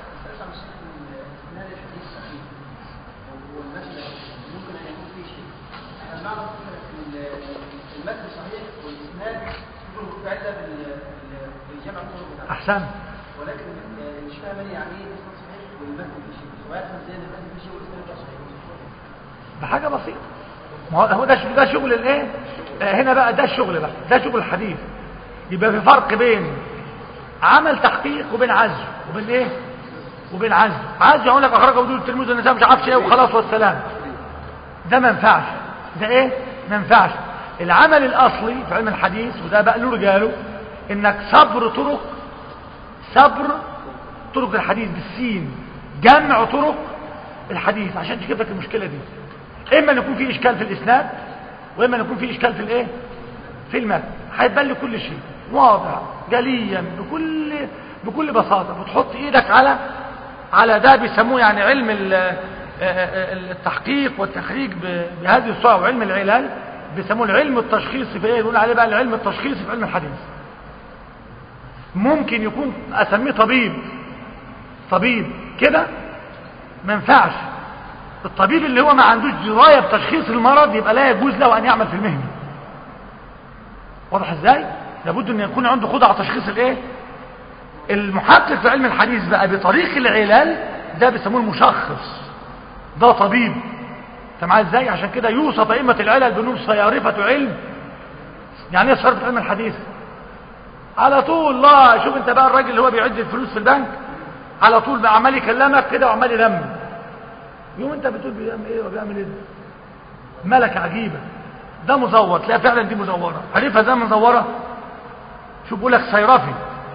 احسن، ولكن مش فاهم يعني ايه الاسناد صحيح والمتن في شيء، ويفهم زي المتن في شيء والاسناد صحيح بحاجه بسيطه. ما هو ده ده شغل الايه هنا بقى، ده الشغل بقى، ده شغل الحديث. يبقى في فرق بين عمل تحقيق وبين عزل وبين ايه وبين عزل. عزل يقول لك اخرجه بدون الترمذي والنسائي مش عارف ايه وخلاص والسلام، ده ما ينفعش. ده ايه ما ينفعش. العمل الاصلي في علم الحديث وده بقى له رجاله، انك صبر طرق صبر طرق الحديث بالسين، جمع طرق الحديث عشان تجيب لك المشكله دي. اما ان يكون في اشكال في الاسناد، واما ان يكون في اشكال في الايه في المتن. هيبان لي كل شيء واضح جليا بكل بكل بساطه. بتحط ايدك على على ده بيسموه يعني علم التحقيق والتخريج بهذه الصوره، وعلم العلل بيسموه العلم التشخيصي. في ايه يقول عليه بقى العلم التشخيصي في علم الحديث. ممكن يكون اسميه طبيب طبيب كده ما ينفعش. الطبيب اللي هو ما عندوش درايه بتشخيص المرض يبقى لا يجوز له ان يعمل في المهنه. واضح ازاي؟ لابد ان يكون عنده قدره على تشخيص الايه المحقق في علم الحديث بقى بطريق العلل، ده بيسموه المشخص، ده طبيب. انت معايا ازاي؟ عشان كده يوصف ائمه العلل بانهم صيارفه علم. يعني ايه صيارفه علم الحديث؟ على طول لا شوف انت بقى الراجل اللي هو بيعد الفلوس في البنك على طول بقى عمال يكلمك كده وعمال يلم، يوم انت بتقول بيعمل ايه وبيعمل ايه؟ ملكه عجيبه. ده مزور، تلاقي فعلا دي مزوره. عارفها زي مزوره؟ شوف بيقول لك صيرفي.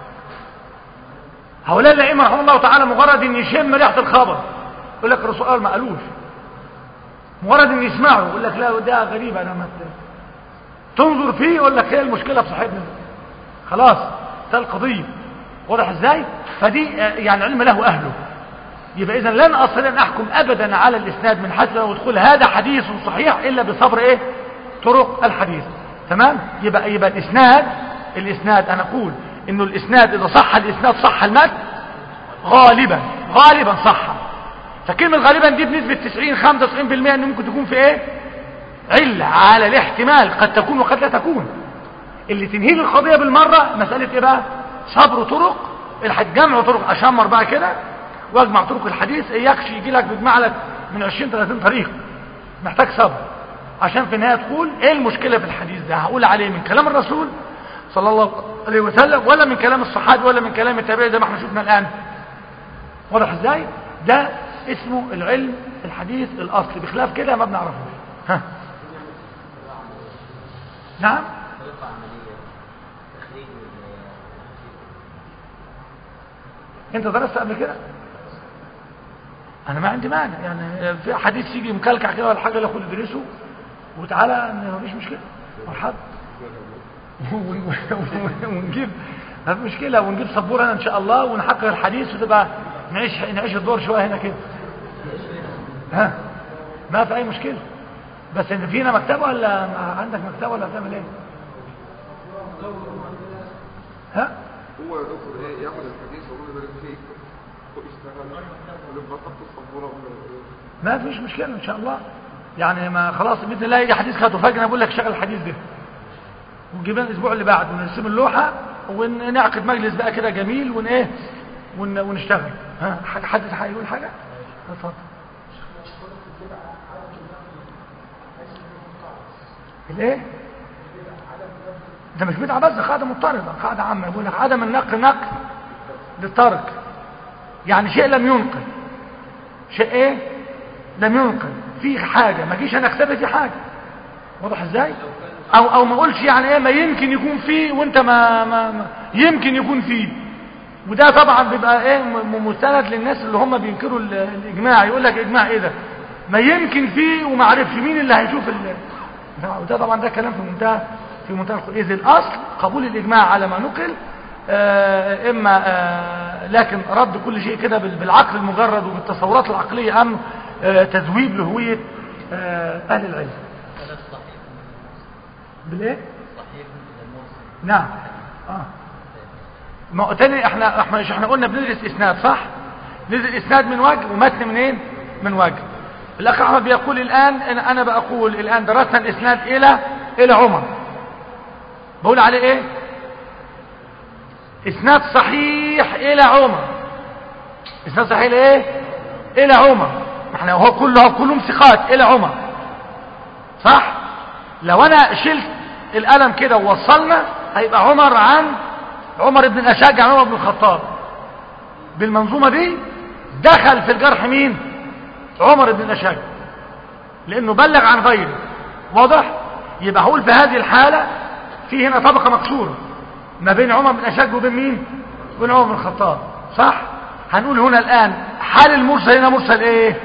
هؤلاء الائمه رحمه الله تعالى مجرد ان يشم ريحه الخبر يقول لك الرسول قال ما قالوش، مجرد ان يسمعه يقول لك لا ده غريب انا ما تنظر فيه يقول لك ايه المشكله في صاحبنا خلاص ده القضيه. واضح ازاي؟ فدي يعني علم له اهله. يبقى اذا لن استطيع ان احكم ابدا على الاسناد من حيث لو ادخل هذا حديث صحيح الا بصبر ايه طرق الحديث. تمام؟ يبقى يبقى الاسناد الاسناد انا اقول انه الاسناد اذا صح الاسناد صح المتن غالبا غالبا صح. فكلمه غالبا دي بنسبه تسعين خمسة وتسعين بالمئة ان ممكن تكون في ايه عله على الاحتمال، قد تكون وقد لا تكون. اللي تنهي القضيه بالمره مساله ايه بقى؟ صبر طرق الحديث، جمع طرق. اشمر بقى كده واجمع طرق الحديث، اياكش يجي لك بيجمع لك من عشرين ثلاثين طريق، محتاج صبر عشان في النهايه تقول ايه المشكله في الحديث ده. هقول عليه من كلام الرسول صلى الله عليه وسلم ولا من كلام الصحابه ولا من كلام التابعين زي ما احنا شفنا الان. واضح ازاي؟ ده اسمه العلم الحديث الاصلي. بخلاف كده ما بنعرفوش. ها نعم انت درست قبل كده؟ انا ما عندي مانع يعني في حديث يجي مكلكع كده ولا حاجه ياخد يدرسه وتعالى مفيش مشكله مرحبا ونجيب ما في مشكله ونجيب سبوره ان شاء الله ونحقق الحديث وتبقى نعيش نعيش الدور شويه هنا كده. ها ما في اي مشكله. بس انت فينا مكتبه ولا عندك مكتبه ولا بتعمل ايه؟ ها هو يا دكتور ايه ياخد الحديث ويقول يبارك فيك ويشتغل ولما تحط الصبوره ما فيش مشكله ان شاء الله. يعني ما خلاص باذن الله يجي حديث خدته فجاه بقول لك شغل الحديث ده ونجيب الاسبوع اللي بعده ونرسم اللوحه ونعقد مجلس بقى كده جميل ون ايه ون ونشتغل. ها حد هيقول حاجه؟ اتفضل. الايه؟ ده مش بدعه بس، ده قاعده مضطرده، قاعده عامه يقول لك عدم النقل نقل للترك، يعني شيء لم ينقل، شيء ايه لم ينقل في حاجه ما جيش انا اختبر في حاجه، واضح ازاي؟ او او ما اقولش يعني ايه ما يمكن يكون فيه وانت ما, ما, ما يمكن يكون فيه، وده طبعا بيبقى ايه مستند للناس اللي هم بينكروا الاجماع، يقول لك اجماع ايه ده ما يمكن فيه وما عرفش مين اللي هيشوف ال... وده طبعا ده كلام في منتهى في منتهى اذ الاصل قبول الاجماع على ما نقل، آه اما آه لكن رد كل شيء كده بالعقل المجرد وبالتصورات العقليه ام آه تذويب لهويه آه اهل العلم. هذا صحيح بالايه؟ صحيح نعم. اه ما تاني احنا احنا مش احنا قلنا بندرس اسناد صح؟ ندرس اسناد من وجه ومتن منين؟ من وجه. الاخ احمد بيقول الان انا انا بقول الان درسنا الاسناد الى الى عمر، بقول عليه ايه؟ اسناد صحيح الى عمر. اسناد صحيح ايه؟ الى عمر. احنا هو كله كلهم ثقات الى عمر صح؟ لو انا شلت القلم كده ووصلنا هيبقى عمر عن عمر بن الاشج عن عمر بن الخطاب. بالمنظومه دي دخل في الجرح مين؟ عمر بن الاشج، لانه بلغ عن غيره. واضح؟ يبقى هقول في هذه الحاله في هنا طبقه مكسوره ما بين عمر بن الاشج وبين مين؟ وبين عمر بن الخطاب صح؟ هنقول هنا الان حال المرسل هنا مرسل ايه؟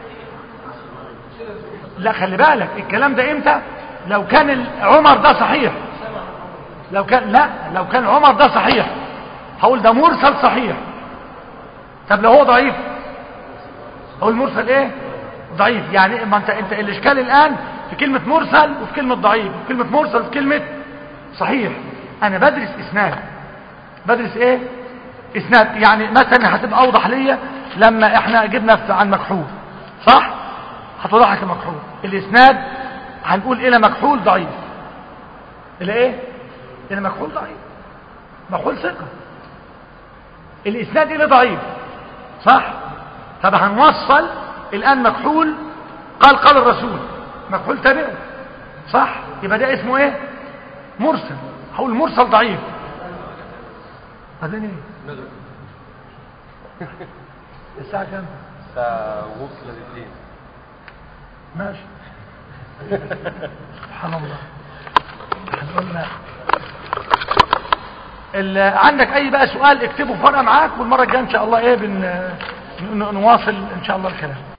لا خلي بالك الكلام ده امتى؟ لو كان عمر ده صحيح، لو كان لا لو كان عمر ده صحيح هقول ده مرسل صحيح. طب لو هو ضعيف هقول مرسل ايه؟ ضعيف. يعني ما انت انت الاشكال الان في كلمه مرسل وفي كلمه ضعيف وفي كلمه مرسل وفي كلمه صحيح. انا بدرس اسناد، بدرس ايه؟ اسناد. يعني مثلا هتبقى اوضح ليا لما احنا جبنا عن مكحول صح؟ هتوضح لك المكحول الاسناد هنقول الى مكحول ضعيف، الى ايه؟ الى مكحول ضعيف، مكحول ثقه. الاسناد الى ضعيف صح؟ طب هنوصل الان مكحول قال قال الرسول، مكحول تابعه صح؟ يبقى ده اسمه ايه؟ مرسل. هقول مرسل ضعيف. بعدين ايه؟ الساعه كام؟ الساعه وصل الاثنين. ماشي. سبحان الله. قلنا عندك اي بقى سؤال اكتبه فرقه معاك، والمره الجايه ان شاء الله ايه بن نواصل ان شاء الله الكلام.